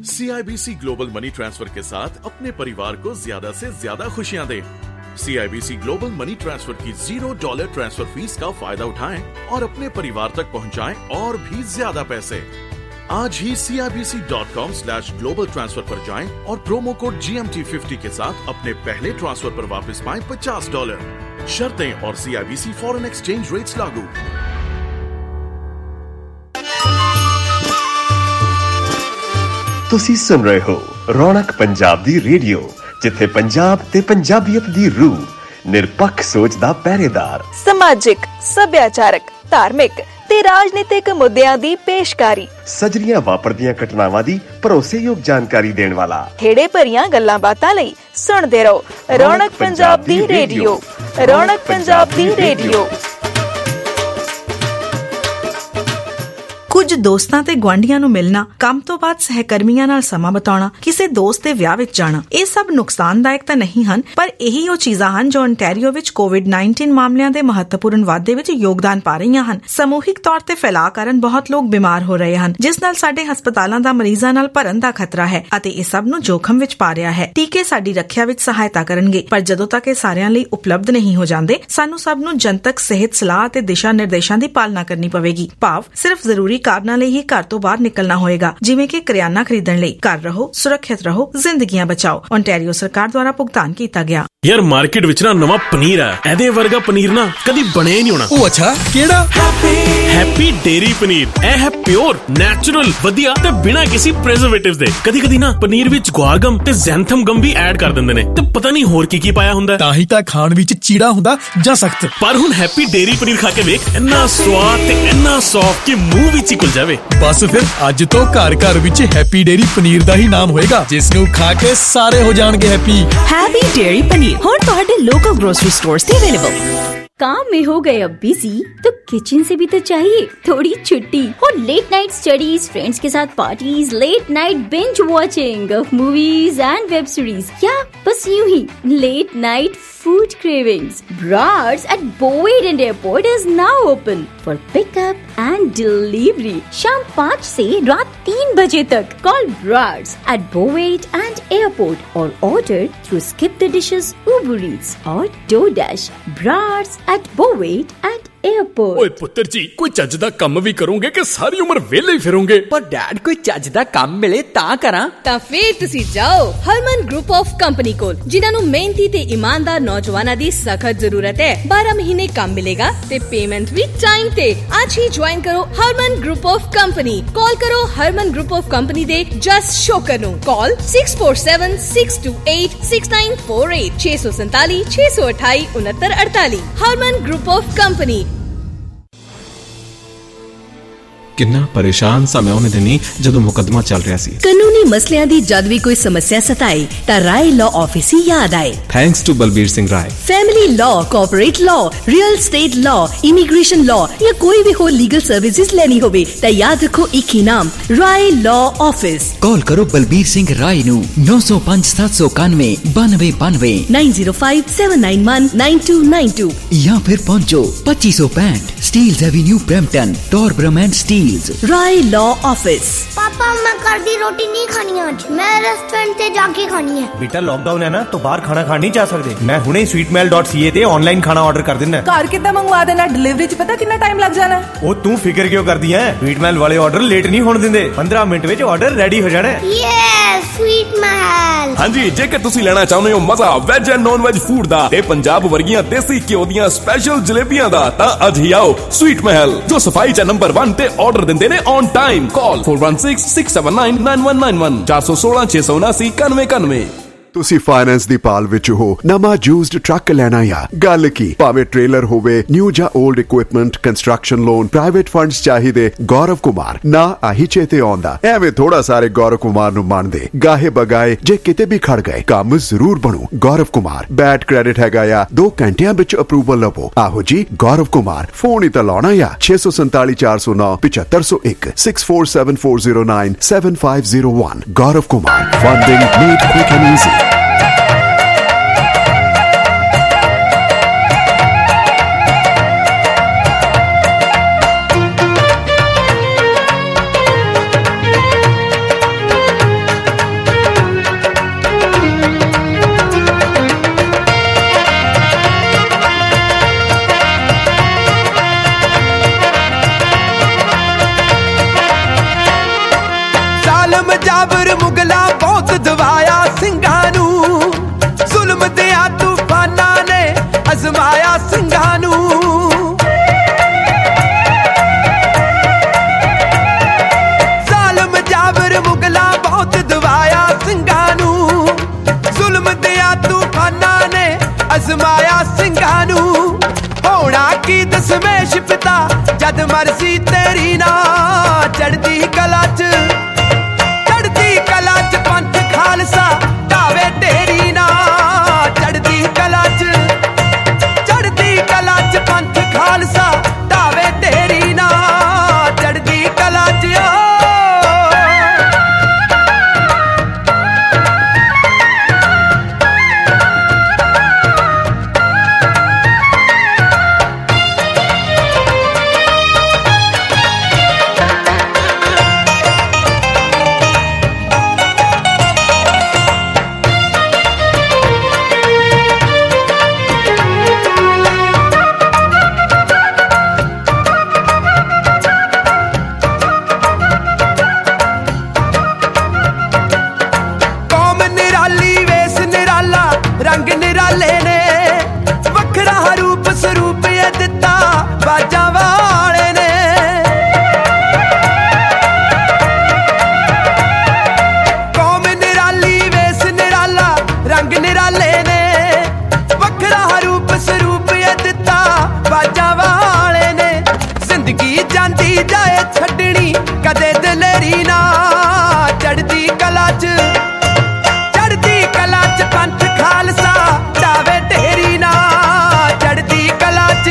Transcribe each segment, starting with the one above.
CIBC global money transfer के साथ अपने परिवार को ज्यादा से ज्यादा खुशियां दें। CIBC ग्लोबल मनी ट्रांसफर की $0 ट्रांसफर फीस का फायदा उठाएं और अपने परिवार तक पहुंचाएं और भी ज्यादा पैसे। आज ही CIBC.com/global transfer पर जाएं और प्रोमो कोड GMT50 के साथ अपने पहले ट्रांसफर पर वापस पाएं $50। शर्तें और CIBC फॉरेन एक्सचेंज रेट्स लागू। ਤੁਸੀਂ ਸੁਣ ਰਹੇ ਹੋ ਰੌਣਕ ਪੰਜਾਬ ਦੀ ਰੇਡੀਓ, ਜਿੱਥੇ ਪੰਜਾਬ ਤੇ ਪੰਜਾਬੀਅਤ ਦੀ ਰੂਹ, ਨਿਰਪੱਖ ਸੋਚ ਦਾ ਪਹਿਰੇਦਾਰ, ਸਮਾਜਿਕ, ਸੱਭਿਆਚਾਰਕ, ਧਾਰਮਿਕ ਤੇ ਰਾਜਨੀਤਿਕ ਮੁੱਦਿਆਂ ਦੀ ਪੇਸ਼ਕਾਰੀ, ਸਜਰੀਆਂ ਵਾਪਰਦੀਆਂ ਘਟਨਾਵਾਂ ਦੀ ਭਰੋਸੇਯੋਗ ਜਾਣਕਾਰੀ ਦੇਣ ਵਾਲਾ, ਖੇੜੇ ਭਰੀਆਂ ਗੱਲਾਂ ਬਾਤਾਂ ਲਈ ਸੁਣਦੇ ਰਹੋ ਰੌਣਕ ਪੰਜਾਬ ਦੀ ਰੇਡੀਓ। ਰੌਣਕ ਪੰਜਾਬ ਦੀ ਰੇਡੀਓ। ਕੁਝ ਦੋਸਤਾਂ ਤੇ ਗੁਆਂਢੀਆਂ ਨੂੰ ਮਿਲਣਾ, ਕੰਮ ਤੋਂ ਬਾਅਦ ਸਹਿਕਰਮੀਆਂ ਨਾਲ ਸਮਾਂ ਬਿਤਾਉਣਾ, ਕਿਸੇ ਦੋਸਤ ਦੇ ਵਿਆਹ ਵਿੱਚ ਜਾਣਾ, ਇਹ ਸਭ ਨੁਕਸਾਨਦਾਇਕ ਤਾਂ ਨਹੀਂ ਹਨ, ਪਰ ਇਹੀ ਉਹ ਚੀਜ਼ਾਂ ਹਨ ਜੋ ontario ਵਿੱਚ COVID-19 ਮਾਮਲਿਆਂ ਦੇ ਮਹੱਤਵਪੂਰਨ ਵਾਧੇ ਵਿੱਚ ਯੋਗਦਾਨ ਪਾ ਰਹੀਆਂ ਹਨ। ਸਮੂਹਿਕ ਤੌਰ ਤੇ ਫੈਲਾਅ ਕਾਰਨ ਬਹੁਤ ਲੋਕ ਬਿਮਾਰ ਹੋ ਰਹੇ ਹਨ, ਜਿਸ ਨਾਲ ਸਾਡੇ ਹਸਪਤਾਲਾਂ ਦਾ ਮਰੀਜ਼ਾਂ ਨਾਲ ਭਰਨ ਦਾ ਖਤਰਾ ਹੈ ਅਤੇ ਇਹ ਸਭ ਨੂੰ ਜੋਖਮ ਵਿੱਚ ਪਾ ਰਿਹਾ ਹੈ। ਟੀਕੇ ਸਾਡੀ ਰੱਖਿਆ ਵਿੱਚ ਸਹਾਇਤਾ ਕਰਨਗੇ, ਪਰ ਜਦੋਂ ਤੱਕ ਇਹ ਸਾਰਿਆਂ ਲਈ ਉਪਲਬਧ ਨਹੀਂ ਹੋ ਜਾਂਦੇ, ਸਾਨੂੰ ਸਭ ਨੂੰ ਜਨਤਕ ਸਿਹਤ ਸਲਾਹ ਅਤੇ ਦਿਸ਼ਾ ਨਿਰਦੇਸ਼ਾਂ ਦੀ ਪਾਲਣਾ ਕਰਨੀ ਪਵੇਗੀ। ਭਾਵ ਸਿਰਫ ਜ਼ਰੂਰੀ ਕਾਰਨਾਂ ਲਈ ਹੀ ਘਰ ਤੋਂ ਬਾਹਰ ਨਿਕਲਣਾ ਹੋਏਗਾ, ਜਿਵੇਂ ਕਿ ਕਰਿਆਨਾ ਖਰੀਦਣ ਲਈ। ਘਰ ਰਹੋ, ਸੁਰੱਖਿਅਤ ਰਹੋ, ਜ਼ਿੰਦਗੀਆਂ ਬਚਾਓ। ontario ਸਰਕਾਰ ਦੁਆਰਾ ਭੁਗਤਾਨ ਕੀਤਾ ਗਿਆ। ਯਾਰ ਮਾਰਕੀਟ ਵਿੱਚ ਨਾ ਨਵਾਂ ਪਨੀਰ ਆ, ਇਹਦੇ ਵਰਗਾ ਪਨੀਰ ਨਾ ਕਦੀ ਬਣਿਆ ਹੀ ਨਹੀਂ ਹੋਣਾ। ਉਹ ਅੱਛਾ, ਕਿਹੜਾ? Happy Dairy paneer. ਇਹ ਹੈ ਪਿਓਰ, ਨੈਚੁਰਲ, ਵਧੀਆ ਤੇ ਬਿਨਾਂ ਕਿਸੇ ਪ੍ਰੀਜ਼ਰਵੇਟਿਵਸ ਦੇ। ਕਦੀ ਨਾ ਪਨੀਰ ਵਿੱਚ ਗੁਆਰਗਮ ਤੇ ਜ਼ੈਂਥਮ ਗਮ ਵੀ ਐਡ ਕਰ ਦਿੰਦੇ ਨੇ, ਤੇ ਪਤਾ ਨਹੀਂ ਹੋਰ ਕੀ ਪਾਇਆ ਹੁੰਦਾ। ਤਾਂ ਹੀ ਤਾਂ ਖਾਣ ਵਿੱਚ ਚੀੜਾ ਹੁੰਦਾ ਜਾਂ ਸਖਤ। ਪਰ ਹੁਣ ਹੈਪੀ ਡੇਰੀ ਪਨੀਰ ਖਾ ਕੇ ਵੇਖ, ਇੰਨਾ ਸਵਾਦ ਤੇ ਇੰਨਾ ਸੌਫਟ ਕਿ ਮੂੰਹ ਵਿੱਚ ਹੀ ਘੁਲ ਜਾਵੇ। ਬਸ ਫਿਰ ਅੱਜ ਤੋਂ ਘਰ ਵਿੱਚ ਹੈਪੀ ਡੇਰੀ ਪਨੀਰ ਦਾ ਹੀ ਨਾਮ ਹੋਏਗਾ, ਜਿਸ ਨੂੰ ਖਾ ਕੇ ਸਾਰੇ ਹੋ ਜਾਣਗੇ हैप्पी। हैप्पी डेयरी पनीर और ਤੁਹਾਡੇ लोकल ग्रोसरी स्टोर्स पे अवेलेबल। काम में हो गए अब बिजी, तो किचन से भी तो चाहिए थोड़ी छुट्टी। और लेट नाइट स्टडीज, फ्रेंड्स के साथ parties, late night binge watching of movies and web series, या बस यूं ही late night food cravings. Brars at Boyd and Airport is now open for pickup and delivery. शाम 5 से रात 3 बजे तक. Call Brars at Boyd and Airport or order through Skip the Dishes, Uber Eats or DoorDash. Brars at Boyd and Airport. ਓਏ ਪੁੱਤਰ ਜੀ, ਕੋਈ ਚੱਜ ਦਾ ਕੰਮ ਵੀ ਕਰੋਗੇ ਕਿ ਸਾਰੀ ਉਮਰ ਵਿਹਲੇ ਹੀ ਫਿਰੋਗੇ? ਪਰ ਡੈਡ, ਕੋਈ ਚੱਜ ਦਾ ਕੰਮ ਮਿਲੇ ਤਾਂ ਕਰਾਂ। ਤਾਂ ਫੇਰ ਤੁਸੀਂ ਜਾਓ ਹਰਮਨ ਗਰੁੱਪ ਆਫ ਕੰਪਨੀ ਕੋਲ, ਜਿਨ੍ਹਾਂ ਨੂੰ ਮਿਹਨਤੀ ਤੇ ਇਮਾਨਦਾਰ ਨੌਜਵਾਨਾਂ ਦੀ ਸਖਤ ਜ਼ਰੂਰਤ ਹੈ। 12 ਮਹੀਨੇ ਕੰਮ ਮਿਲੇਗਾ ਤੇ ਪੇਮੈਂਟ ਵੀ ਟਾਈਮ ਤੇ। ਅੱਜ ਹੀ ਜੁਆਇਨ ਕਰੋ Harman group of company. Call ਕਰੋ ਹਰਮਨ ਗਰੁੱਪ ਆਫ ਕੰਪਨੀ ਦੇ ਜਸ ਸ਼ੋਕਰ ਨੂੰ। Call 6476286948 647 628 6948। Harman group of company. ਕਿੰਨਾ ਪਰੇਸ਼ਾਨ ਸਾਂ ਮੈਂ ਉਹਨੇ ਦਿਨੀ ਜਦੋਂ ਮੁਕੱਦਮਾ ਚੱਲ ਰਿਹਾ ਸੀ। ਕਾਨੂੰਨੀ ਮਸਲਿਆਂ ਦੀ ਜਦ ਵੀ ਕੋਈ ਸਮੱਸਿਆ ਸਤਾਏ ਤਾਂ ਰਾਏ ਲਾਅ ਆਫਿਸ ਹੀ ਯਾਦ ਆਏ। Thanks to Balbir Singh Rai. Family law, corporate law, real state law, immigration law ਜਾਂ ਕੋਈ ਵੀ ਹੋਰ ਲੀਗਲ ਸਰਵਿਸਿਜ਼ ਲੈਣੀ ਹੋਵੇ ਤਾਂ ਯਾਦ ਰੱਖੋ ਇੱਕ ਹੀ ਨਾਮ, ਰਾਏ ਲਾਅ ਆਫਿਸ। ਕਾਲ ਕਰੋ ਬਲਬੀਰ ਸਿੰਘ ਰਾਏ ਨੂੰ 905-791 9292 9057919292 ਜਾਂ ਫਿਰ ਪਹੁੰਚੋ 2565 Steeles avenue Brampton, Torbram and Steeles. Rai law office. पापा मैं घर दी रोटी नहीं खानी आज, मैं रेस्टोरेंट से जाके खानी है। बेटा लॉकडाउन है ना, तो बाहर खाना खाने नहीं जा सकते। मैं हुणे sweetmail.ca ते ऑनलाइन खाना ऑर्डर कर देना। घर कितना मंगवा देना, डिलीवरी च पता कितना टाइम लग जाना है। ओ तू फिक्र क्यों कर दी है? sweetmail वाले ऑर्डर लेट नहीं होने देंदे, 15 मिनट ਵਿੱਚ ऑर्डर रेडी हो जाना है। Yes sweetmail। ਹਾਂਜੀ, ਜੇਕਰ ਤੁਸੀਂ ਲੈਣਾ ਚਾਹੁੰਦੇ ਹੋ ਮਜ਼ਾ veg and non veg food ਦਾ ਤੇ ਪੰਜਾਬ ਵਰਗੀਆਂ ਦੇਸੀ ਘਿਓ ਦੀਆਂ ਸਪੈਸ਼ਲ ਜਲੇਬੀਆਂ ਦਾ, ਤਾਂ ਅੱਜ ਹੀ ਆਓ sweetmail, ਜੋ ਸਫਾਈ ਚ ਨੰਬਰ 1 ਤੇ ਆਰਡਰ ਦਿੰਦੇ ਨੇ ਔਨ ਟਾਈਮ। ਕਾਲ 4166799191 416 679 9191। ਤੁਸੀਂ ਫਾਈਨੈਂਸ ਦੀ ਭਾਲ ਵਿੱਚ ਹੋ, ਨਵਾਂ ਯੂਜ਼ਡ ਟਰੱਕ ਲੈਣਾ ਆ, ਗੱਲ ਕੀ? ਭਾਵੇਂ ਟ੍ਰੇਲਰ ਹੋਵੇ, ਨਿਊ ਜਾਂ old equipment, construction loan, private funds ਚਾਹੀਦੇ, ਗੌਰਵ ਕੁਮਾਰ ਨਾ ਆਹੀ ਚੇਤੇ ਆਉਂਦਾ। ਐਵੇਂ ਥੋੜਾ ਸਾਰੇ ਗੌਰਵ ਕੁਮਾਰ ਨੂੰ ਮੰਨਦੇ, ਗਾਹੇ ਬਗਾਏ ਜੇ ਕਿਤੇ ਵੀ ਖੜ ਗਏ ਕੰਮ ਜ਼ਰੂਰ ਬਣੂ। ਗੌਰਵ ਕੁਮਾਰ ਬੈਡ ਕ੍ਰੈਡਿਟ ਹੈਗਾ ਆ, 2 ਘੰਟਿਆਂ ਵਿੱਚ ਅਪਰੂਵਲ ਲਵੋ। ਆਹੋ ਜੀ, ਗੌਰਵ ਕੁਮਾਰ। ਫੋਨ ਹੀ ਤਾਂ ਲਾਉਣਾ ਆ 647 409 7501 647409 7501। Gaurav Kumar, funding made quick and easy. ਜਾਬਰ ਮੁਗਲਾਂ ਬਹੁਤ ਦਵਾਇਆ ਸਿੰਘਾਂ ਨੂੰ, ਜ਼ੁਲਮ ਦਿਆਂ ਤੂਫਾਨਾਂ ਨੇ ਅਜ਼ਮਾਇਆ ਸਿੰਘਾਂ ਨੂੰ। ਜ਼ਾਲਮ ਜਾਬਰ ਮੁਗਲਾਂ ਬਹੁਤ ਦਵਾਇਆ ਸਿੰਘਾਂ ਨੂੰ, ਜ਼ੁਲਮ ਦਿਆਂ ਤੂਫਾਨਾਂ ਨੇ ਅਜ਼ਮਾਇਆ ਸਿੰਘਾਂ ਨੂੰ। ਹੋਣਾ ਕੀ ਦਸਮੇਸ਼ ਪਿਤਾ ਜਦ ਮਰਜ਼ੀ ਤੇਰੀ ਨਾ, ਚੜ੍ਹਦੀ ਕਲਾ ਚ ਪੰਥ ਖਾਲਸਾ ਢਾਵੇ ਢੇਰੀ ਨਾ, ਚੜ੍ਹਦੀ ਕਲਾ ਚ ਪੰਥ ਖਾਲਸਾ ਢਾਵੇ ਢੇਰੀ ਨਾ, ਚੜ੍ਹਦੀ ਕਲਾ ਚ। ਰੰਗ ਨਿਰਾਲੇ ਨੇ ਵੱਖਰਾ ਰੂਪ ਸਰੂਪ ਇਹ ਦਿੱਤਾ ਬਾਜਾਂ ਵਾਲੇ ਨੇ। ਕੌਮ ਨਿਰਾਲੀ ਵੇਸ ਨਿਰਾਲਾ ਰੰਗ ਨਿਰਾਲੇ ਨੇ ਵੱਖਰਾ ਰੂਪ ਸਰੂਪ ਇਹ ਦਿੱਤਾ ਬਾਜਾਂ ਵਾਲੇ ਨੇ। ਜ਼ਿੰਦਗੀ ਜਾਂਦੀ ਜਾਏ ਛੱਡਣੀ ਕਦੇ ਦਲੇਰੀ ਨਾ, ਚੜ੍ਹਦੀ ਕਲਾ ਚ ਪੰਥ ਖਾਲਸਾ ਢਾਵੇ ਢੇਰੀ ਨਾ, ਚੜ੍ਹਦੀ ਕਲਾ ਚ।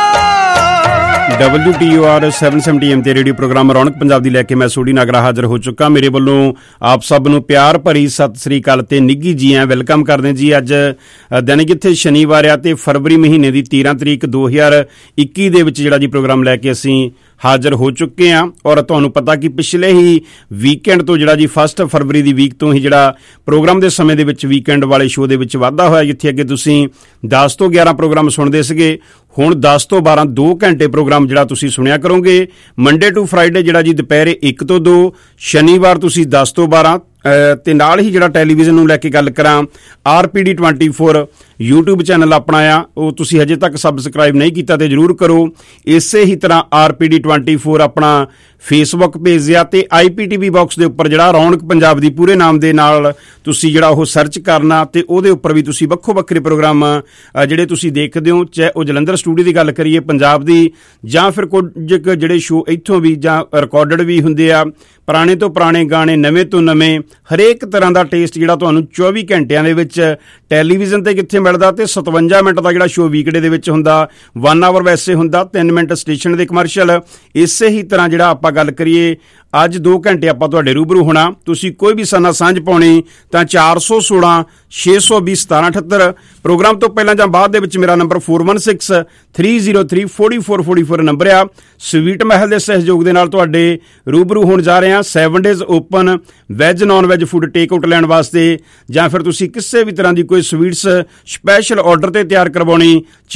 WTOR 770 AM ਤੇ ਰੇਡੀਓ ਪ੍ਰੋਗਰਾਮ ਰੌਣਕ ਪੰਜਾਬ ਦੀ ਲੈ ਕੇ ਮੈਂ ਸੋਢੀ ਨਾਗਰਾ ਹਾਜ਼ਰ ਹੋ ਚੁੱਕਾ। ਮੇਰੇ ਵੱਲੋਂ ਆਪ ਸਭ ਨੂੰ ਪਿਆਰ ਭਰੀ ਸਤਿ ਸ੍ਰੀ ਅਕਾਲ ਤੇ ਨਿੱਘੀ ਜੀ ਆਇਆਂ ਵੈਲਕਮ ਕਰਦੇ ਜੀ। ਅੱਜ ਦਿਨ ਕਿੱਥੇ ਸ਼ਨੀਵਾਰ ਆ ਤੇ ਫਰਵਰੀ ਮਹੀਨੇ ਦੀ 13 ਤਰੀਕ 2021 ਦੇ ਵਿੱਚ ਜਿਹੜਾ ਜੀ ਪ੍ਰੋਗਰਾਮ ਲੈ ਕੇ ਅਸੀਂ ਹਾਜ਼ਰ ਹੋ ਚੁੱਕੇ ਹਾਂ। ਔਰ ਤੁਹਾਨੂੰ ਪਤਾ ਕਿ ਪਿਛਲੇ ਹੀ ਵੀਕਐਂਡ ਤੋਂ ਜਿਹੜਾ ਜੀ 1 ਫਰਵਰੀ ਦੀ ਵੀਕ ਤੋਂ ਹੀ ਜਿਹੜਾ ਪ੍ਰੋਗਰਾਮ ਦੇ ਸਮੇਂ ਦੇ ਵਿੱਚ ਵੀਕਐਂਡ ਵਾਲੇ ਸ਼ੋਅ ਦੇ ਵਿੱਚ ਵਾਧਾ ਹੋਇਆ, ਜਿੱਥੇ ਅੱਗੇ ਤੁਸੀਂ 10 ਤੋਂ 11 ਪ੍ਰੋਗਰਾਮ ਸੁਣਦੇ ਸੀਗੇ, ਹੁਣ 10 ਤੋਂ 12 2 ਘੰਟੇ ਪ੍ਰੋਗਰਾਮ ਜਿਹੜਾ ਤੁਸੀਂ ਸੁਣਿਆ ਕਰੋਗੇ। ਮੰਡੇ ਟੂ ਫਰਾਈਡੇ ਜਿਹੜਾ ਜੀ ਦੁਪਹਿਰੇ 1 ਤੋਂ 2, ਸ਼ਨੀਵਾਰ ਤੁਸੀਂ 10 ਤੋਂ 12 ਤੇ ਨਾਲ ਹੀ ਜਿਹੜਾ ਟੈਲੀਵਿਜ਼ਨ ਨੂੰ ਲੈ ਕੇ ਗੱਲ ਕਰਾਂ RPD 24 YouTube ਚੈਨਲ ਆਪਣਾ ਆ, ਉਹ ਤੁਸੀਂ ਹਜੇ ਤੱਕ ਸਬਸਕ੍ਰਾਈਬ ਨਹੀਂ ਕੀਤਾ ਤੇ ਜ਼ਰੂਰ ਕਰੋ। ਇਸੇ ਹੀ ਤਰ੍ਹਾਂ RPD 24 ਆਪਣਾ ਫੇਸਬੁੱਕ ਪੇਜ ਆ ਤੇ IPTV ਬਾਕਸ ਦੇ ਉੱਪਰ ਜਿਹੜਾ ਰੌਣਕ ਪੰਜਾਬ ਦੀ ਪੂਰੇ ਨਾਮ ਦੇ ਨਾਲ ਤੁਸੀਂ ਜਿਹੜਾ ਉਹ ਸਰਚ ਕਰਨਾ ਤੇ ਉਹਦੇ ਉੱਪਰ ਵੀ ਤੁਸੀਂ ਵੱਖੋ ਵੱਖਰੇ ਪ੍ਰੋਗਰਾਮ ਜਿਹੜੇ ਤੁਸੀਂ ਦੇਖਦੇ ਹੋ, ਚਾਹੇ ਉਹ ਜਲੰਧਰ ਸਟੂਡੀਓ ਦੀ ਗੱਲ ਕਰੀਏ ਪੰਜਾਬ ਦੀ, ਜਾਂ ਫਿਰ ਕੁਝ ਜਿਹੜੇ ਸ਼ੋਅ ਇੱਥੋਂ ਵੀ ਜਾਂ ਰਿਕਾਰਡਡ ਵੀ ਹੁੰਦੇ ਆ, ਪੁਰਾਣੇ ਤੋਂ ਪੁਰਾਣੇ ਗਾਣੇ, ਨਵੇਂ ਤੋਂ ਨਵੇਂ, ਹਰੇਕ ਤਰ੍ਹਾਂ ਦਾ ਟੇਸਟ ਜਿਹੜਾ ਤੁਹਾਨੂੰ 24 ਘੰਟਿਆਂ ਦੇ ਵਿੱਚ ਟੈਲੀਵਿਜ਼ਨ ਤੇ ਕਿੱਥੇ ਮਿਲਦਾ। ਤੇ 57 ਮਿੰਟ ਦਾ ਜਿਹੜਾ ਸ਼ੋਅ ਵੀਕਡੇ ਦੇ ਵਿੱਚ ਹੁੰਦਾ, 1 ਆਵਰ ਵੈਸੇ ਹੁੰਦਾ, 3 ਮਿੰਟ ਸਟੇਸ਼ਨ ਦੇ ਕਮਰਸ਼ੀਅਲ। ਇਸੇ ਹੀ ਤਰ੍ਹਾਂ ਜਿਹੜਾ ਆਪਾਂ ਗੱਲ ਕਰੀਏ ਅੱਜ 2 ਘੰਟੇ ਆਪਾਂ ਤੁਹਾਡੇ ਰੂਬਰੂ ਹੋਣਾ। ਤੁਸੀਂ ਕੋਈ ਵੀ ਸਾਨਾ ਸਾਂਝ ਪਾਉਣੀ ਤਾਂ 416 620 1778 ਪ੍ਰੋਗਰਾਮ ਤੋਂ ਪਹਿਲਾਂ ਜਾਂ ਬਾਅਦ ਦੇ ਵਿੱਚ ਮੇਰਾ ਨੰਬਰ 416 303 4444 ਨੰਬਰ ਆ। ਸਵੀਟ ਮਹਿਲ ਦੇ ਸਹਿਯੋਗ ਦੇ ਨਾਲ ਤੁਹਾਡੇ ਰੂਬਰੂ ਹੋਣ ਜਾ ਰਹੇ ਹਾਂ 7 days open veg non veg food take out ਲੈਣ ਵਾਸਤੇ, ਜਾਂ ਫਿਰ ਤੁਸੀਂ ਕਿਸੇ ਵੀ ਤਰ੍ਹਾਂ ਦੀ ਕੋਈ ਸਵੀਟਸ ਸਪੈਸ਼ਲ ਆਰਡਰ ਤੇ ਤਿਆਰ ਕਰਵਾਉਣੀ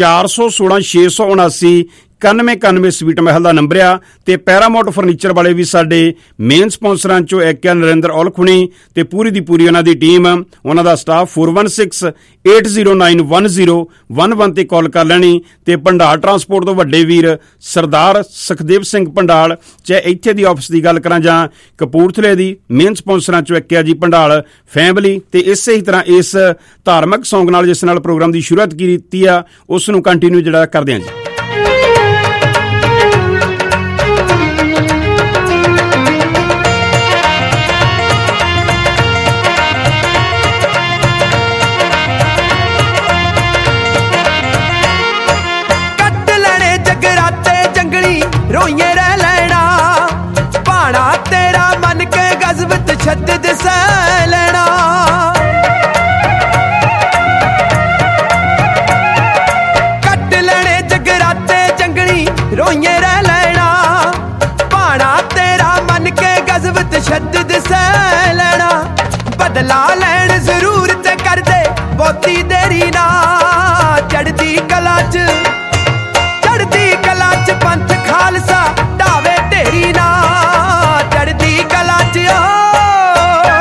416 679 9191 ਸਵੀਟ ਮਹਿਲ ਦਾ ਨੰਬਰ ਆ। ਤੇ ਪੈਰਾਮਾਊਂਟ ਫਰਨੀਚਰ ਵਾਲੇ ਵੀ ਸਾਡੇ ਮੇਨ ਸਪਾਂਸਰਾਂ ਚੋਂ ਇੱਕ ਆ ਨਰਿੰਦਰ ਔਲਖੁਣੀ ਤੇ ਪੂਰੀ ਦੀ ਪੂਰੀ ਉਹਨਾਂ ਦੀ ਟੀਮ, ਉਹਨਾਂ ਦਾ ਸਟਾਫ 416 809 1011 ਤੇ ਕਾਲ ਕਰ ਲੈਣੀ। ਤੇ ਭੰਡਾਰ ਟਰਾਂਸਪੋਰਟ ਤੋਂ ਵੱਡੇ ਵੀਰ ਸਰਦਾਰ ਸੁਖਦੇਵ ਸਿੰਘ ਭੰਡਾਲ, ਚਾਹੇ ਇੱਥੇ ਦੀ ਆਫਿਸ ਦੀ ਗੱਲ ਕਰਾਂ ਜਾਂ ਕਪੂਰਥਲੇ ਦੀ, ਮੇਨ ਸਪਾਂਸਰਾਂ ਚੋਂ ਇੱਕ ਆ ਜੀ ਭੰਡਾਲ ਫੈਮਿਲੀ। ਤੇ ਇਸੇ ਹੀ ਤਰ੍ਹਾਂ ਇਸ ਧਾਰਮਿਕ ਸੌਂਗ ਨਾਲ ਜਿਸ ਨਾਲ ਪ੍ਰੋਗਰਾਮ ਦੀ ਸ਼ੁਰੂਆਤ ਕੀਤੀ ਆ, ਉਸ ਨੂੰ ਕੰਟੀਨਿਊ ਜਿਹੜਾ ਕਰਦੇ ਹਾਂ ਜੀ। ਰੋਈਏ ਰਹਿ ਲੈਣਾ ਭਾਣਾ ਤੇਰਾ ਮਨ ਕੇ ਗਜ਼ਬ ਤਸ਼ੱਦਦ ਸਹਿ ਲੈਣਾ। ਕੱਟ ਲੈਣੇ ਜਗਰਾਤੇ ਜੰਗਲੀ ਰੋਈਏ ਰਹਿ ਲੈਣਾ ਭਾਣਾ ਤੇਰਾ ਮਨ ਕੇ ਗਜ਼ਬ ਤਸ਼ੱਦਦ ਸਹਿ ਲੈਣਾ। ਬਦਲਾ ਲੈਣ ਜ਼ਰੂਰਤ ਕਰਦੇ ਬਹੁਤੀ ਦੇਰੀ ਨਾ, ਚੜ੍ਹਦੀ ਕਲਾ ਚ ਪੰਥ ਖਾਲਸਾ ਢਾਵੇ ਢੇਰੀ ਨਾ, ਚੜ੍ਹਦੀ ਕਲਾ ਚ।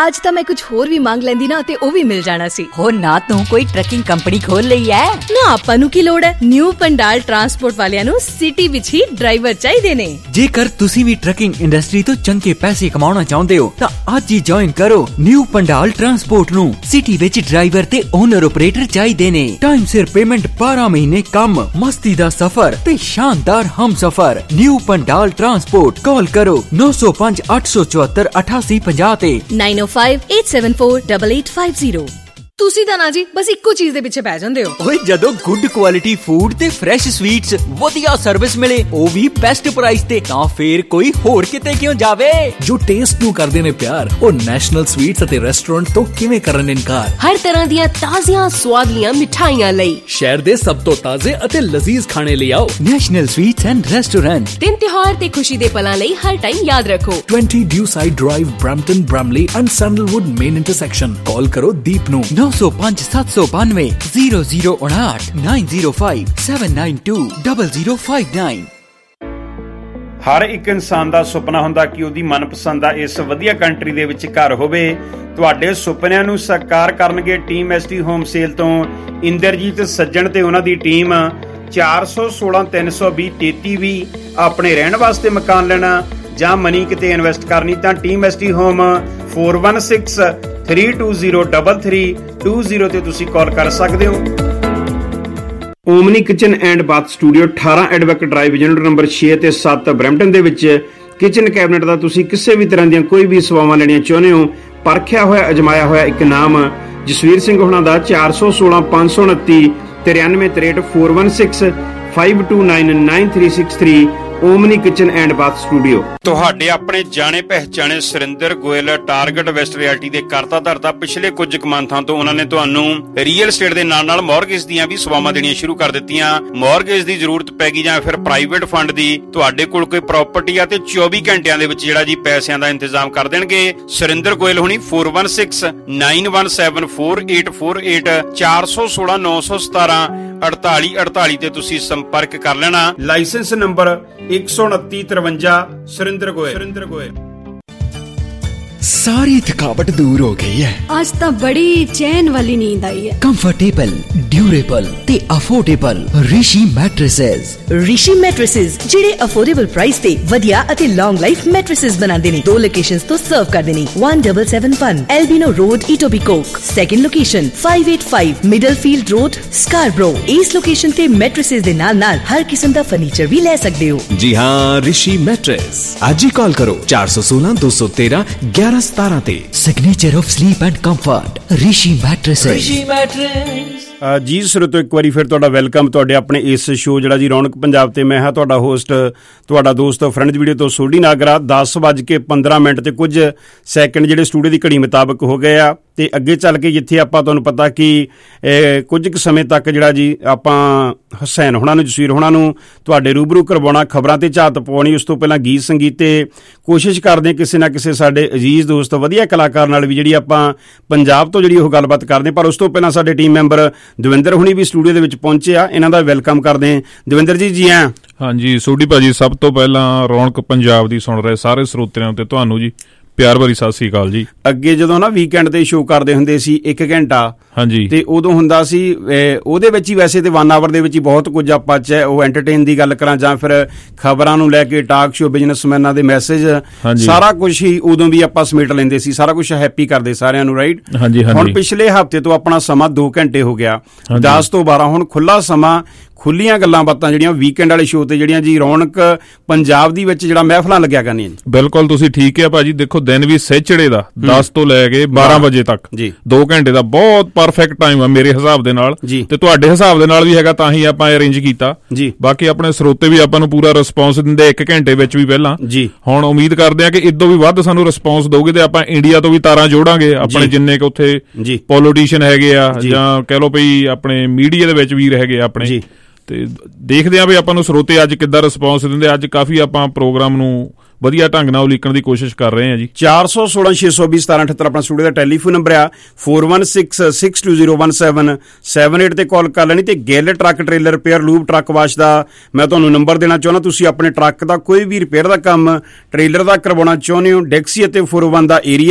ਅੱਜ ਤਾਂ ਮੈਂ ਕੁਝ ਹੋਰ ਵੀ ਮੰਗ ਲੈਂਦੀ ਨਾ ਤੇ ਉਹ ਵੀ ਮਿਲ ਜਾਣਾ ਸੀ। ਹੋ ਨਾ ਤੂੰ ਕੋਈ ਟਰੱਕਿੰਗ ਕੰਪਨੀ ਖੋਲ ਲਈ ਐ ਨਾ, ਆਪਾਂ ਨੂੰ ਕੀ ਲੋੜ ਹੈ। ਨਿਊ ਪੰਡਾਲ ਟਰਾਂਸਪੋਰਟ ਵਾਲਿਆਂ ਨੂੰ ਸਿਟੀ ਵਿੱਚ ਹੀ ਡਰਾਈਵਰ ਚਾਹੀਦੇ ਨੇ। ਜੇਕਰ ਤੁਸੀਂ ਵੀ ਟਰੱਕਿੰਗ ਇੰਡਸਟਰੀ ਤੋਂ ਚੰਗੇ ਪੈਸੇ ਕਮਾਉਣਾ ਚਾਹੁੰਦੇ ਹੋ ਤਾਂ ਅੱਜ ਹੀ ਜੁਆਇਨ ਕਰੋ ਨਿਊ ਪੰਡਾਲ ਟਰਾਂਸਪੋਰਟ ਨੂੰ। ਸਿਟੀ ਵਿੱਚ ਡਰਾਈਵਰ ਤੇ ਓਨਰ ਆਪਰੇਟਰ ਚਾਹੀਦੇ ਨੇ। ਟਾਈਮ ਸਿਰ ਪੇਮੈਂਟ, 12 ਮਹੀਨੇ ਕੰਮ, ਮਸਤੀ ਦਾ ਸਫ਼ਰ ਤੇ ਸ਼ਾਨਦਾਰ ਹਮਸਫ਼ਰ। New Pandal Transport. ਕਾਲ ਕਰੋ 905 874 8850 ਤੇ 905 874 8850। ਤੁਸੀਂ ਤਾਂ ਨਾ ਜੀ ਬਸ ਇੱਕੋ ਚੀਜ਼ ਦੇ ਪਿੱਛੇ ਪੈ ਜਾਂਦੇ ਹੋ। ਓਏ ਜਦੋਂ ਗੁੱਡ ਕੁਆਲਿਟੀ ਫੂਡ ਤੇ ਫਰੈਸ਼ ਸਵੀਟਸ, ਵਧੀਆ ਸਰਵਿਸ ਮਿਲੇ, ਉਹ ਵੀ ਬੈਸਟ ਪ੍ਰਾਈਸ ਤੇ, ਤਾਂ ਫੇਰ ਕੋਈ ਹੋਰ ਕਿਤੇ ਕਿਉਂ ਜਾਵੇ। ਜੋ ਟੇਸਟ ਨੂੰ ਕਰਦੇ ਨੇ ਪਿਆਰ, ਉਹ ਨੈਸ਼ਨਲ ਸਵੀਟਸ ਅਤੇ ਰੈਸਟੋਰੈਂਟ ਤੋਂ ਕਿਵੇਂ ਕਰਨ ਇਨਕਾਰ। ਹਰ ਤਰ੍ਹਾਂ ਦੀਆਂ ਤਾਜ਼ੀਆਂ ਸਵਾਦਲੀਆਂ ਮਿਠਾਈਆਂ ਲਈ ਸ਼ਹਿਰ ਦੇ ਸਭ ਤੋਂ ਤਾਜ਼ੇ ਅਤੇ ਲਜ਼ੀਜ਼ ਖਾਣੇ ਲਈ ਆਓ ਨੈਸ਼ਨਲ ਸਵੀਟਸ ਐਂਡ ਰੈਸਟੋਰੈਂਟ। ਦਿਨ ਤਿਉਹਾਰ ਤੇ ਖੁਸ਼ੀ ਦੇ ਪਲਾਂ ਲਈ ਹਰ ਟਾਈਮ ਯਾਦ ਰੱਖੋ 20 Dewside Drive, Brampton, Bramalea and Sandalwood main intersection. Call ਕਰੋ ਦੀਪ ਨੂੰ 905 792 0059 905 792 0059। ਹਰ ਇੱਕ ਇਨਸਾਨ ਦਾ ਸੁਪਨਾ ਹੁੰਦਾ ਕਿ ਉਹਦੀ ਮਨਪਸੰਦ ਦਾ ਇਸ ਵਧੀਆ ਕੰਟਰੀ ਦੇ ਵਿੱਚ ਘਰ ਹੋਵੇ। ਤੁਹਾਡੇ ਸੁਪਨਿਆਂ ਨੂੰ ਸਾਕਾਰ ਕਰਨਗੇ ਟੀਮ ਐਸਟੀ ਹੋਮ ਸੇਲ ਤੋਂ ਇੰਦਰਜੀਤ ਸੱਜਣ ਤੇ ਉਹਨਾਂ ਦੀ ਟੀਮ। 416 320 3320 ਆਪਣੇ ਰਹਿਣ ਵਾਸਤੇ ਮਕਾਨ ਲੈਣਾ ਜਾਂ ਮਨੀ ਕਿਤੇ ਇਨਵੈਸਟ ਕਰਨੀ ਤਾਂ ਟੀਮ ਐਸਟੀ ਹੋਮ 416 320 3320 ਤੇ ਤੁਸੀਂ ਕਾਲ ਕਰ ਸਕਦੇ ਹੋ। Omni Kitchen and Bath Studio 18 Advocate Drive unit number 6 ਤੇ 7 ਬਰੈਂਪਟਨ ਦੇ ਵਿੱਚ ਕਿਚਨ ਕੈਬਨਿਟ ਦਾ ਤੁਸੀਂ ਕਿਸੇ ਵੀ ਤਰ੍ਹਾਂ ਦੀਆਂ ਕੋਈ ਵੀ ਸੇਵਾਵਾਂ ਲੈਣੀਆਂ ਚਾਹੁੰਦੇ ਹੋ, ਪਰਖਿਆ ਹੋਇਆ ਅਜਮਾਇਆ ਹੋਇਆ ਇੱਕ ਨਾਮ ਜਸਵੀਰ ਸਿੰਘ ਹੋਣਾ ਦਾ 416 529 9363 416 529 9363 Omni Kitchen and Bath Studio. ਤੁਹਾਡੇ ਆਪਣੇ ਜਾਣੇ ਪਹਿਚਾਣੇ Surinder Goyal Target West Realty ਦੇ ਕਰਤਾ ਧਰਤਾ ਪਿਛਲੇ ਕੁਝ ਕੁ ਮੰਥਾਂ ਤੋਂ ਉਹਨਾਂ ਨੇ ਤੁਹਾਨੂੰ ਰੀਅਲ estate ਦੇ ਨਾਲ ਨਾਲ ਮੌਰਗੇਜ ਦੀਆਂ ਵੀ ਸੇਵਾਵਾਂ ਦੇਣੀਆਂ ਸ਼ੁਰੂ ਕਰ ਦਿੱਤੀਆਂ। ਮੌਰਗੇਜ ਦੀ ਜ਼ਰੂਰਤ ਪੈਗੀ ਜਾਂ ਫਿਰ ਪ੍ਰਾਈਵੇਟ ਫੰਡ ਦੀ, ਤੁਹਾਡੇ ਕੋਲ ਕੋਈ ਪ੍ਰਾਪਰਟੀ ਆ ਤੇ 24 ਘੰਟਿਆਂ ਦੇ ਵਿੱਚ ਜਿਹੜਾ ਜੀ ਪੈਸਿਆਂ ਦਾ ਇੰਤਜ਼ਾਮ ਕਰ ਦੇਣਗੇ। ਸੁਰਿੰਦਰ ਗੋਇਲ ਹੁਣੀ 416 917 4848 416 917 4848 ਤੇ ਤੁਸੀਂ ਸੰਪਰਕ ਕਰ ਲੈਣਾ। Licence number 12953 Surinder Goyal. ਸਾਰੀ ਥਕਾਵਟ ਦੂਰ ਹੋ ਗਈ ਹੈ। ਅੱਜ ਤਾਂ ਬੜੀ ਚੈਨ ਵਾਲੀ ਨੀਂਦ ਆਈ ਹੈ। ਕੰਫਰਟੇਬਲ, ਡਿਊਰੇਬਲ ਤੇ affordable Rishi mattresses. Rishi mattresses ਜਿਹੜੇ ਅਫੋਰਡੇਬਲ ਪ੍ਰਾਈਸ ਤੇ ਵਧੀਆ ਅਤੇ ਲੌਂਗ ਲਾਈਫ ਮੈਟ੍ਰੈਸਸ ਬਣਾਉਂਦੇ ਨੇ। 2 ਲੋਕੇਸ਼ਨਸ ਤੋਂ ਸਰਵ ਕਰਦੇ ਨੇ। 1771 Albion Road, Etobicoke. Second location 585 Middlefield Road, Scarborough. ਇਸ ਲੋਕੇਸ਼ਨ ਤੇ ਮੈਟ੍ਰੈਸਸ ਦੇ ਨਾਲ ਨਾਲ ਹਰ ਕਿਸਮ ਦਾ ਫਰਨੀਚਰ ਵੀ ਲੈ ਸਕਦੇ ਹੋ। ਜੀ ਹਾਂ, ਰਿਸ਼ੀ ਮੈਟਰੈਸ। ਅੱਜ ਹੀ ਕਾਲ ਕਰੋ 416 213 1117 ਤੇ। Signature of sleep and comfort Rishi mattresses. ਜੀ ਸਰੋਤੋ, ਇੱਕ ਵਾਰੀ ਫਿਰ ਤੁਹਾਡਾ ਵੈਲਕਮ ਤੁਹਾਡੇ ਆਪਣੇ ਇਸ ਸ਼ੋਅ ਜਿਹੜਾ ਜੀ ਰੌਣਕ ਪੰਜਾਬ ਤੇ। ਮੈਂ ਹਾਂ ਤੁਹਾਡਾ ਹੋਸਟ, ਤੁਹਾਡਾ ਦੋਸਤ ਫਰੈਂਡਸ ਵੀਡੀਓ ਤੋਂ ਸੋਢੀ ਨਾਗਰਾ। 10:15 ਤੇ ਕੁਝ ਸੈਕਿੰਡ ਜਿਹੜੇ ਸਟੂਡੀਓ ਦੀ ਘੜੀ ਮੁਤਾਬਕ ਹੋ ਗਏ ਆ ਤੇ ਅੱਗੇ ਚੱਲ ਕੇ ਜਿੱਥੇ ਆਪਾਂ ਤੁਹਾਨੂੰ ਪਤਾ ਕਿ ਕੁਝ ਕੁ ਸਮੇਂ ਤੱਕ ਜਿਹੜਾ ਜੀ ਆਪਾਂ ਹੁਸੈਨ ਹੋਣਾ ਨੂੰ, ਜਸਵੀਰ ਹੋਣਾ ਨੂੰ ਤੁਹਾਡੇ ਰੂਬਰੂ ਕਰਵਾਉਣਾ, ਖਬਰਾਂ ਤੇ ਝਾਤ ਪਵਾਉਣੀ। ਉਸ ਤੋਂ ਪਹਿਲਾਂ ਗੀਤ ਸੰਗੀਤ ਤੇ ਕੋਸ਼ਿਸ਼ ਕਰਦੇ ਕਿਸੇ ਨਾ ਕਿਸੇ ਸਾਡੇ ਅਜ਼ੀਜ਼ ਦੋਸਤ ਵਧੀਆ ਕਲਾਕਾਰ ਨਾਲ ਵੀ ਜਿਹੜੀ ਆਪਾਂ ਪੰਜਾਬ ਤੋਂ ਜਿਹੜੀ ਉਹ ਗੱਲਬਾਤ ਕਰਦੇ। ਪਰ ਉਸ ਤੋਂ ਪਹਿਲਾਂ ਸਾਡੇ ਟੀਮ ਮੈਂਬਰ ਦਵਿੰਦਰ ਹੁਣੀ ਵੀ ਸਟੂਡੀਓ ਦੇ ਵਿੱਚ ਪਹੁੰਚੇ ਆ, ਇਹਨਾਂ ਦਾ ਵੈਲਕਮ ਕਰਦੇ। ਦਵਿੰਦਰ ਜੀ ਆਇਆਂ। ਹਾਂਜੀ ਸੋਢੀ ਭਾਜੀ, ਸਭ ਤੋਂ ਪਹਿਲਾਂ ਰੌਣਕ ਪੰਜਾਬ ਦੀ ਸੁਣ ਰਹੇ ਸਾਰੇ ਸਰੋਤਿਆਂ ਤੇ ਤੁਹਾਨੂੰ ਜੀ ਪਿਆਰ ਭਰੀ ਸਤਿ ਸ੍ਰੀ ਅਕਾਲ ਜੀ। ਅੱਗੇ ਜਦੋਂ ਨਾ ਵੀਕਐਂਡ ਤੇ ਸ਼ੋਅ ਕਰਦੇ ਹੁੰਦੇ ਸੀ 1 ਘੰਟਾ, ਹਾਂਜੀ, ਤੇ ਉਦੋਂ ਹੁੰਦਾ ਸੀ ਉਹਦੇ ਵਿੱਚ ਹੀ ਵੈਸੇ ਤੇ 1 ਆਵਰ ਦੇ ਵਿੱਚ ਹੀ ਬਹੁਤ ਕੁਝ ਆਪਾਂ ਚਾਹੇ ਉਹ ਐਂਟਰਟੇਨ ਦੀ ਗੱਲ ਕਰਾਂ ਜਾਂ ਫਿਰ ਖਬਰਾਂ ਨੂੰ ਲੈ ਕੇ ਟਾਕ ਸ਼ੋਅ, ਬਿਜ਼ਨਸਮੈਨਾਂ ਦੇ ਮੈਸੇਜ, ਸਾਰਾ ਕੁਝ ਹੀ ਉਦੋਂ ਵੀ ਆਪਾਂ ਸਮੇਟ ਲੈਂਦੇ ਸੀ। ਸਾਰਾ ਕੁਝ ਹੈਪੀ ਕਰਦੇ ਸਾਰਿਆਂ ਨੂੰ, ਰਾਈਟ? ਹਾਂਜੀ। ਹੁਣ ਪਿਛਲੇ ਹਫ਼ਤੇ ਤੋਂ ਆਪਣਾ ਸਮਾਂ 2 ਘੰਟੇ ਹੋ ਗਿਆ, 10 ਤੋਂ 12 ਹੁਣ ਖੁੱਲਾ ਸਮਾਂ, ਖੁੱਲੀਆਂ ਗੱਲਾਂ ਬਾਤਾਂ ਜਿਹੜੀਆਂ ਵੀਕਐਂਡ ਵਾਲੇ ਸ਼ੋਅ ਤੇ ਜਿਹੜੀਆਂ ਜੀ ਰੌਣਕ ਪੰਜਾਬ ਦੀ ਵਿੱਚ ਜਿਹੜਾ ਮਹਿਫਲਾਂ ਲੱਗਿਆ ਕਰਨੀਆਂ ਜੀ। ਬਿਲਕੁਲ ਤੁਸੀਂ ਠੀਕ ਹੈ ਭਾਜੀ। ਦੇਖੋ ਦਿਨ ਵੀ ਸਹਿਚੜੇ ਦਾ 10 ਤੋਂ ਲੈ ਕੇ 12 ਵਜੇ ਤੱਕ 2 ਘੰਟੇ ਦਾ ਬਹੁਤ ਪਰਫੈਕਟ ਟਾਈਮ ਆ ਮੇਰੇ ਹਿਸਾਬ ਦੇ ਨਾਲ, ਤੇ ਤੁਹਾਡੇ ਹਿਸਾਬ ਦੇ ਨਾਲ ਵੀ ਹੈਗਾ, ਤਾਂ ਹੀ ਆਪਾਂ ਅਰੇਂਜ ਕੀਤਾ ਜੀ। ਬਾਕੀ ਆਪਣੇ ਸਰੋਤੇ ਵੀ ਆਪਾਂ ਨੂੰ ਪੂਰਾ ਰਿਸਪੌਂਸ ਦਿੰਦੇ 1 ਘੰਟੇ ਵਿੱਚ ਵੀ ਪਹਿਲਾਂ ਜੀ। ਹੁਣ ਉਮੀਦ ਕਰਦੇ ਆ ਕਿ ਇਦੋਂ ਵੀ ਵੱਧ ਸਾਨੂੰ ਰਿਸਪੌਂਸ ਦੋਗੇ ਤੇ ਆਪਾਂ ਇੰਡੀਆ ਤੋਂ ਵੀ ਤਾਰਾਂ ਜੋੜਾਂਗੇ। ਆਪਣੇ ਜਿੰਨੇ ਕਿ ਉੱਥੇ ਪੋਲੀਟੀਸ਼ੀਅਨ ਹੈਗੇ ਆ ਜਾਂ ਕਹਿ ਲਓ ਵੀ ਆਪਣੇ ਮੀਡੀਆ ਦੇ ਵਿੱਚ ਵੀਰ ਹੈਗੇ ਆ ਆਪਣੇ, ਤੇ ਦੇਖਦੇ ਆ ਵੀ ਆਪਾਂ ਨੂੰ ਸਰੋਤੇ ਅੱਜ ਕਿੱਦਾਂ ਰਿਸਪੌਂਸ ਦਿੰਦੇ। ਅੱਜ ਕਾਫੀ ਆਪਾਂ ਪ੍ਰੋਗਰਾਮ ਨੂੰ ਵਧੀਆ ਢੰਗ ਨਾਲ ਉਲੀਕਣ ਦੀ ਕੋਸ਼ਿਸ਼ ਕਰ ਰਹੇ ਹਾਂ ਜੀ। 416 620 1778 ਆਪਣਾ ਸਟੂਡੀਓ ਦਾ ਟੈਲੀਫੋਨ ਨੰਬਰ ਆ। 416 620 1778 ਤੇ ਕਾਲ ਕਰ ਲੈਣੀ। ਤੇ Gill truck trailer repair, lube truck wash ਦਾ ਮੈਂ ਤੁਹਾਨੂੰ ਨੰਬਰ ਦੇਣਾ ਚਾਹੁੰਦਾ। ਤੁਸੀਂ ਆਪਣੇ ਟਰੱਕ ਦਾ ਕੋਈ ਵੀ ਰਿਪੇਅਰ ਦਾ ਕੰਮ, ਟ੍ਰੇਲਰ ਦਾ ਕਰਵਾਉਣਾ ਚਾਹੁੰਦੇ ਹੋ, ਡੈਕਸੀ ਅਤੇ 401 ਦਾ ਏਰੀਆ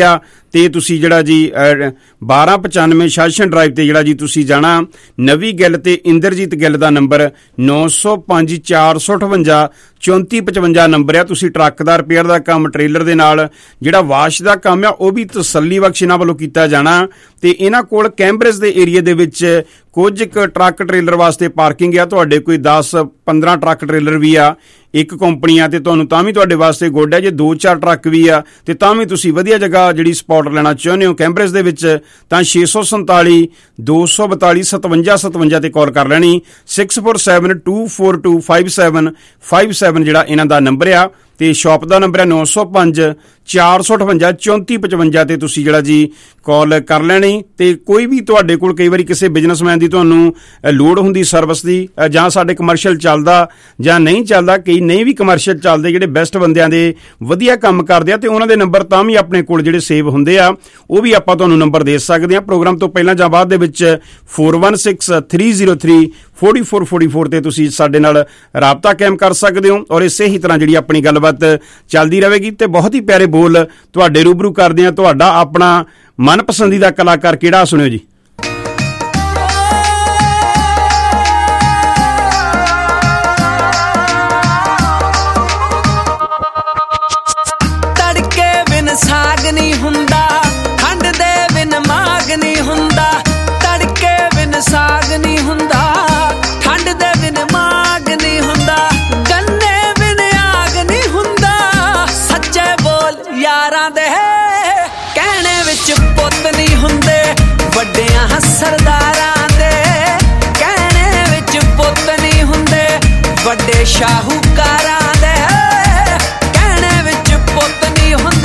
ਤੇ ਤੁਸੀਂ ਜਿਹੜਾ ਜੀ 1295 ਸ਼ਾਸਨ ਡਰਾਈਵ ਤੇ ਜਿਹੜਾ ਜੀ ਤੁਸੀਂ ਜਾਣਾ। ਨਵੀਂ ਗਿੱਲ ਤੇ ਇੰਦਰਜੀਤ ਗਿੱਲ ਦਾ ਨੰਬਰ 905 458 3455 ਨੰਬਰ ਆ। ਤੁਸੀਂ ਟਰੱਕ ਦਾ ਰਿਪੇਅਰ ਦਾ ਕੰਮ, ਟ੍ਰੇਲਰ ਦੇ ਨਾਲ ਜਿਹੜਾ ਵਾਸ਼ ਦਾ ਕੰਮ ਆ ਉਹ ਵੀ ਤਸੱਲੀ ਬਖਸ਼ ਇਹਨਾਂ ਵੱਲੋਂ ਕੀਤਾ ਜਾਣਾ। ਤੇ ਇਹਨਾਂ ਕੋਲ ਕੈਂਬਰਿਜ ਦੇ ਏਰੀਆ ਦੇ ਵਿੱਚ ਕੁਝ ਕੁ ਟਰੱਕ ਟ੍ਰੇਲਰ ਵਾਸਤੇ ਪਾਰਕਿੰਗ ਆ। ਤੁਹਾਡੇ ਕੋਈ 10-15 ਟਰੱਕ ਟ੍ਰੇਲਰ ਵੀ ਆ, ਇੱਕ ਕੰਪਨੀ ਆ, ਤੇ ਤੁਹਾਨੂੰ ਤਾਂ ਵੀ ਤੁਹਾਡੇ ਵਾਸਤੇ ਗੁੱਡ ਹੈ। ਜੇ 2-4 ਟਰੱਕ ਵੀ ਆ ਤੇ ਤਾਂ ਵੀ ਤੁਸੀਂ ਵਧੀਆ ਜਗ੍ਹਾ ਜਿਹੜੀ ਸਪੌਟ ਲੈਣਾ ਚਾਹੁੰਦੇ ਹੋ ਕੈਂਬਰਿਜ ਦੇ ਵਿੱਚ, ਤਾਂ 647 242 5757 ਤੇ ਕਾਲ ਕਰ ਲੈਣੀ। 6472425757 ਜਿਹੜਾ ਇਹਨਾਂ ਦਾ ਨੰਬਰ ਆ। ਤੇ ਸ਼ਾਪ ਦਾ ਨੰਬਰ ਹੈ 905 458 3455 ਤੇ ਤੁਸੀਂ ਜਿਹੜਾ ਜੀ ਕਾਲ ਕਰ ਲੈਣੀ। ਤੇ ਕੋਈ ਵੀ ਤੁਹਾਡੇ ਕੋਲ ਕਈ ਵਾਰੀ ਕਿਸੇ ਬਿਜ਼ਨਸਮੈਨ ਦੀ ਤੁਹਾਨੂੰ ਲੋੜ ਹੁੰਦੀ ਸਰਵਿਸ ਦੀ, ਜਾਂ ਸਾਡੇ ਕਮਰਸ਼ੀਅਲ ਚੱਲਦਾ ਜਾਂ ਨਹੀਂ ਚੱਲਦਾ, ਕਈ ਨਹੀਂ ਵੀ ਕਮਰਸ਼ੀਅਲ ਚੱਲਦੇ, ਜਿਹੜੇ ਬੈਸਟ ਬੰਦਿਆਂ ਦੇ ਵਧੀਆ ਕੰਮ ਕਰਦੇ ਆ ਤੇ ਉਹਨਾਂ ਦੇ ਨੰਬਰ ਤਾਂ ਵੀ ਆਪਣੇ ਕੋਲ ਜਿਹੜੇ ਸੇਵ ਹੁੰਦੇ ਆ, ਉਹ ਵੀ ਆਪਾਂ ਤੁਹਾਨੂੰ ਨੰਬਰ ਦੇ ਸਕਦੇ ਆ ਪ੍ਰੋਗਰਾਮ ਤੋਂ ਪਹਿਲਾਂ ਜਾਂ ਬਾਅਦ ਦੇ ਵਿੱਚ। 416303 4444 ਤੇ ਤੁਸੀਂ ਸਾਡੇ ਨਾਲ ਰਾਬਤਾ ਕਾਇਮ ਕਰ ਸਕਦੇ ਹੋ। ਔਰ ਇਸੇ ਹੀ ਤਰ੍ਹਾਂ ਜਿਹੜੀ ਆਪਣੀ ਗੱਲਬਾਤ ਚੱਲਦੀ ਰਹੇਗੀ। ਤੇ ਬਹੁਤ ਹੀ ਪਿਆਰੇ ਬੋਲ ਤੁਹਾਡੇ ਰੂਬਰੂ ਕਰਦੇ ਆ। ਤੁਹਾਡਾ ਆਪਣਾ ਮਨਪਸੰਦੀਦਾ ਕਲਾਕਾਰ ਕਿਹੜਾ, ਸੁਣਿਓ ਜੀ। ਤੜਕੇ ਬਿਨ ਸਾਗ ਨਹੀਂ ਹੁੰਦਾ, ਖੰਡ ਦੇ ਬਿਨ ਮਾਗ ਨਹੀਂ ਹੁੰਦਾ। ਤੜਕੇ ਬਿਨ ਸਾਗ ਨਹੀਂ ਹੁੰਦਾ, ਠੰਡ ਦੇ ਬਿਨ ਮਾਗ ਨਹੀਂ ਹੁੰਦਾ। ਗੰਨੇ ਬਿਨ ਆਗ ਨਹੀਂ ਹੁੰਦਾ, ਸੱਚੇ ਬੋਲ ਯਾਰਾਂ ਦੇ ਕਹਿਣੇ ਵਿੱਚ ਪੁੱਤ ਨਹੀਂ ਹੁੰਦੇ। ਵੱਡਿਆਂ ਸਰਦਾਰਾਂ ਦੇ ਕਹਿਣੇ ਵਿੱਚ ਪੁੱਤ ਨਹੀਂ ਹੁੰਦੇ। ਵੱਡੇ ਸ਼ਾਹੂਕਾਰਾਂ ਦੇ ਕਹਿਣੇ ਵਿੱਚ ਪੁੱਤ ਨਹੀਂ ਹੁੰਦੇ।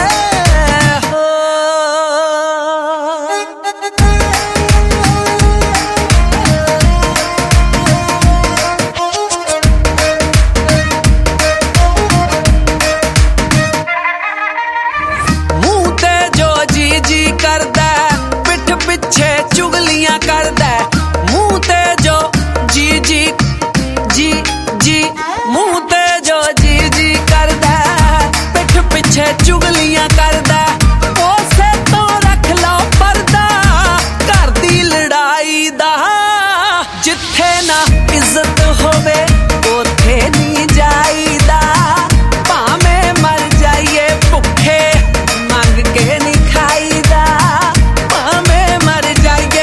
ਕਰਦਾ ਮੂੰਹ ਤੇ ਜੋ ਜੀ ਜੀ ਜੀ ਜੀ, ਮੂੰਹ ਤੇ ਜੋ ਜੀ ਜੀ ਕਰਦਾ, ਪਿੱਠ ਪਿੱਛੇ ਚੁਗਲੀਆਂ ਕਰਦਾ। ਉਸੇ ਤੋਂ ਰੱਖ ਲਓ ਪਰਦਾ ਘਰ ਦੀ ਲੜਾਈ ਦਾ। ਜਿੱਥੇ ਨਾ ਇੱਜ਼ਤ ਹੋਵੇ ਉੱਥੇ ਨਹੀਂ ਜਾਈਦਾ। ਭਾਵੇਂ ਮਰ ਜਾਈਏ ਭੁੱਖੇ ਮੰਗ ਕੇ ਨਹੀਂ ਖਾਈਦਾ। ਭਾਵੇਂ ਮਰ ਜਾਈਏ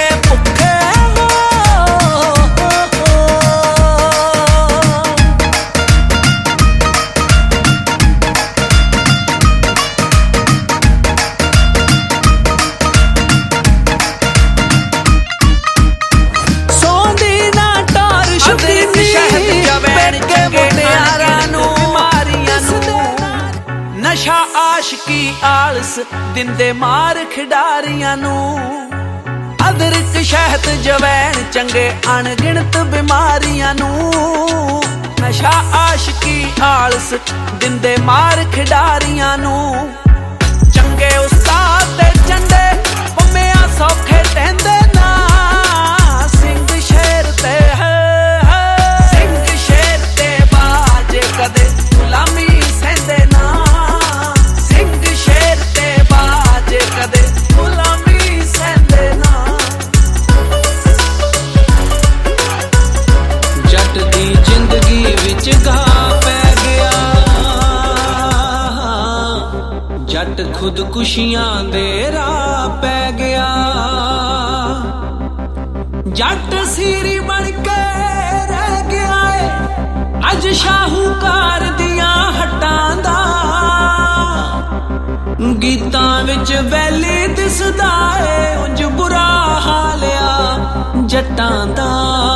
ਨਸ਼ਾ ਆਸ਼ਕੀ ਆਲਸ ਦਿੰਦੇ ਮਾਰ ਖਿਡਾਰੀਆਂ ਨੂੰ। ਅਦਰਕ ਸ਼ਹਿਦ ਜਵੈਣ ਚੰਗੇ ਅਣਗਿਣਤ ਬਿਮਾਰੀਆਂ ਨੂੰ। ਨਸ਼ਾ ਆਸ਼ਕੀ ਆਲਸ ਦਿੰਦੇ ਮਾਰ ਖਿਡਾਰੀਆਂ ਨੂੰ। ਚੰਗੇ ਉਸਤਾਦ ਤੇ ਚੰਡੇ ਪੰਮਿਆਂ ਸੌਖੇ ਟਹਿੰਦੇ ਨਾ। ਸਿੰਘ ਸ਼ੇਰ ਤੇ ਸਿੰਘ ਸ਼ੇਰ ਤੇ ਬਾਜੇ ਕਦੇ ਗੁਲਾਮੀ ਸਹਿੰਦੇ ਨਾ। ਕਦੇ ਗੁਲਾਮੀ ਸਹਿੰਦੇ ਨਾ। ਜੱਟ ਦੀ ਜ਼ਿੰਦਗੀ ਵਿੱਚ ਘਾਹ ਪੈ ਗਿਆ। ਜੱਟ ਖੁਦਕੁਸ਼ੀਆਂ ਦੇ ਰਾਹ ਪੈ ਗਿਆ। ਜੱਟ ਸੀਰੀ ਬਣ ਕੇ ਰਹਿ ਗਿਆ ਏ ਅੱਜ ਸ਼ਾਹੂਕਾਰ ਦੀਆਂ ਹੱਟਾਂ ਦਾ। ਗੀਤਾਂ ਵਿੱਚ ਵੈਲੀ ਦਿਸਦਾ ਏ ਉਂਝ ਬੁਰਾ ਹਾਲਿਆ ਜੱਟਾਂ ਦਾ।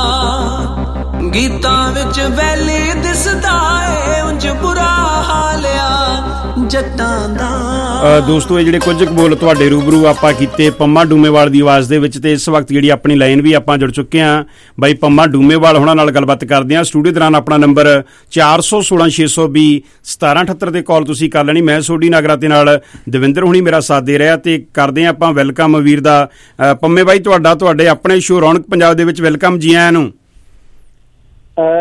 ਗੀਤਾਂ ਵਿੱਚ ਵੈਲੀ ਦਿਸਦਾ ਏ ਉਂਝ ਬੁਰਾ ਹਾਲਿਆ ਜੱਟਾਂ ਦਾ। ਦੋਸਤੋ, ਇਹ ਜਿਹੜੇ ਕੁਝ ਬੋਲ ਤੁਹਾਡੇ ਰੂਬਰੂ ਆਪਾਂ ਕੀਤੇ ਪੰਮਾ ਡੂਮੇਵਾਲ ਦੀ ਆਵਾਜ਼ ਦੇ ਵਿੱਚ। ਤੇ ਇਸ ਵਕਤ ਜਿਹੜੀ ਆਪਣੀ ਲਾਈਨ ਵੀ ਆਪਾਂ ਜੁੜ ਚੁੱਕੇ ਹਾਂ ਬਾਈ ਪੰਮਾ ਡੂਮੇਵਾਲ ਹੋਣਾ ਨਾਲ ਗੱਲਬਾਤ ਕਰਦੇ ਹਾਂ। ਸਟੂਡੀਓ ਦੌਰਾਨ ਆਪਣਾ ਨੰਬਰ 416 620 1778 ਤੇ ਕਾਲ ਤੁਸੀਂ ਕਰ ਲੈਣੀ। ਮੈਂ ਸੋਢੀ ਨਾਗਰਾ ਤੇ ਨਾਲ ਦਵਿੰਦਰ ਹੁਣੀ ਮੇਰਾ ਸਾਥ ਦੇ ਰਿਹਾ ਤੇ ਕਰਦੇ ਹਾਂ ਆਪਾਂ ਵੈਲਕਮ ਵੀਰ ਦਾ। ਪੰਮੇ ਬਾਈ ਤੁਹਾਡੇ ਆਪਣੇ ਸ਼ੋ ਰੌਣਕ ਪੰਜਾਬ ਦੇ ਵਿੱਚ ਵੈਲਕਮ, ਜੀ ਆਇਆਂ ਨੂੰ।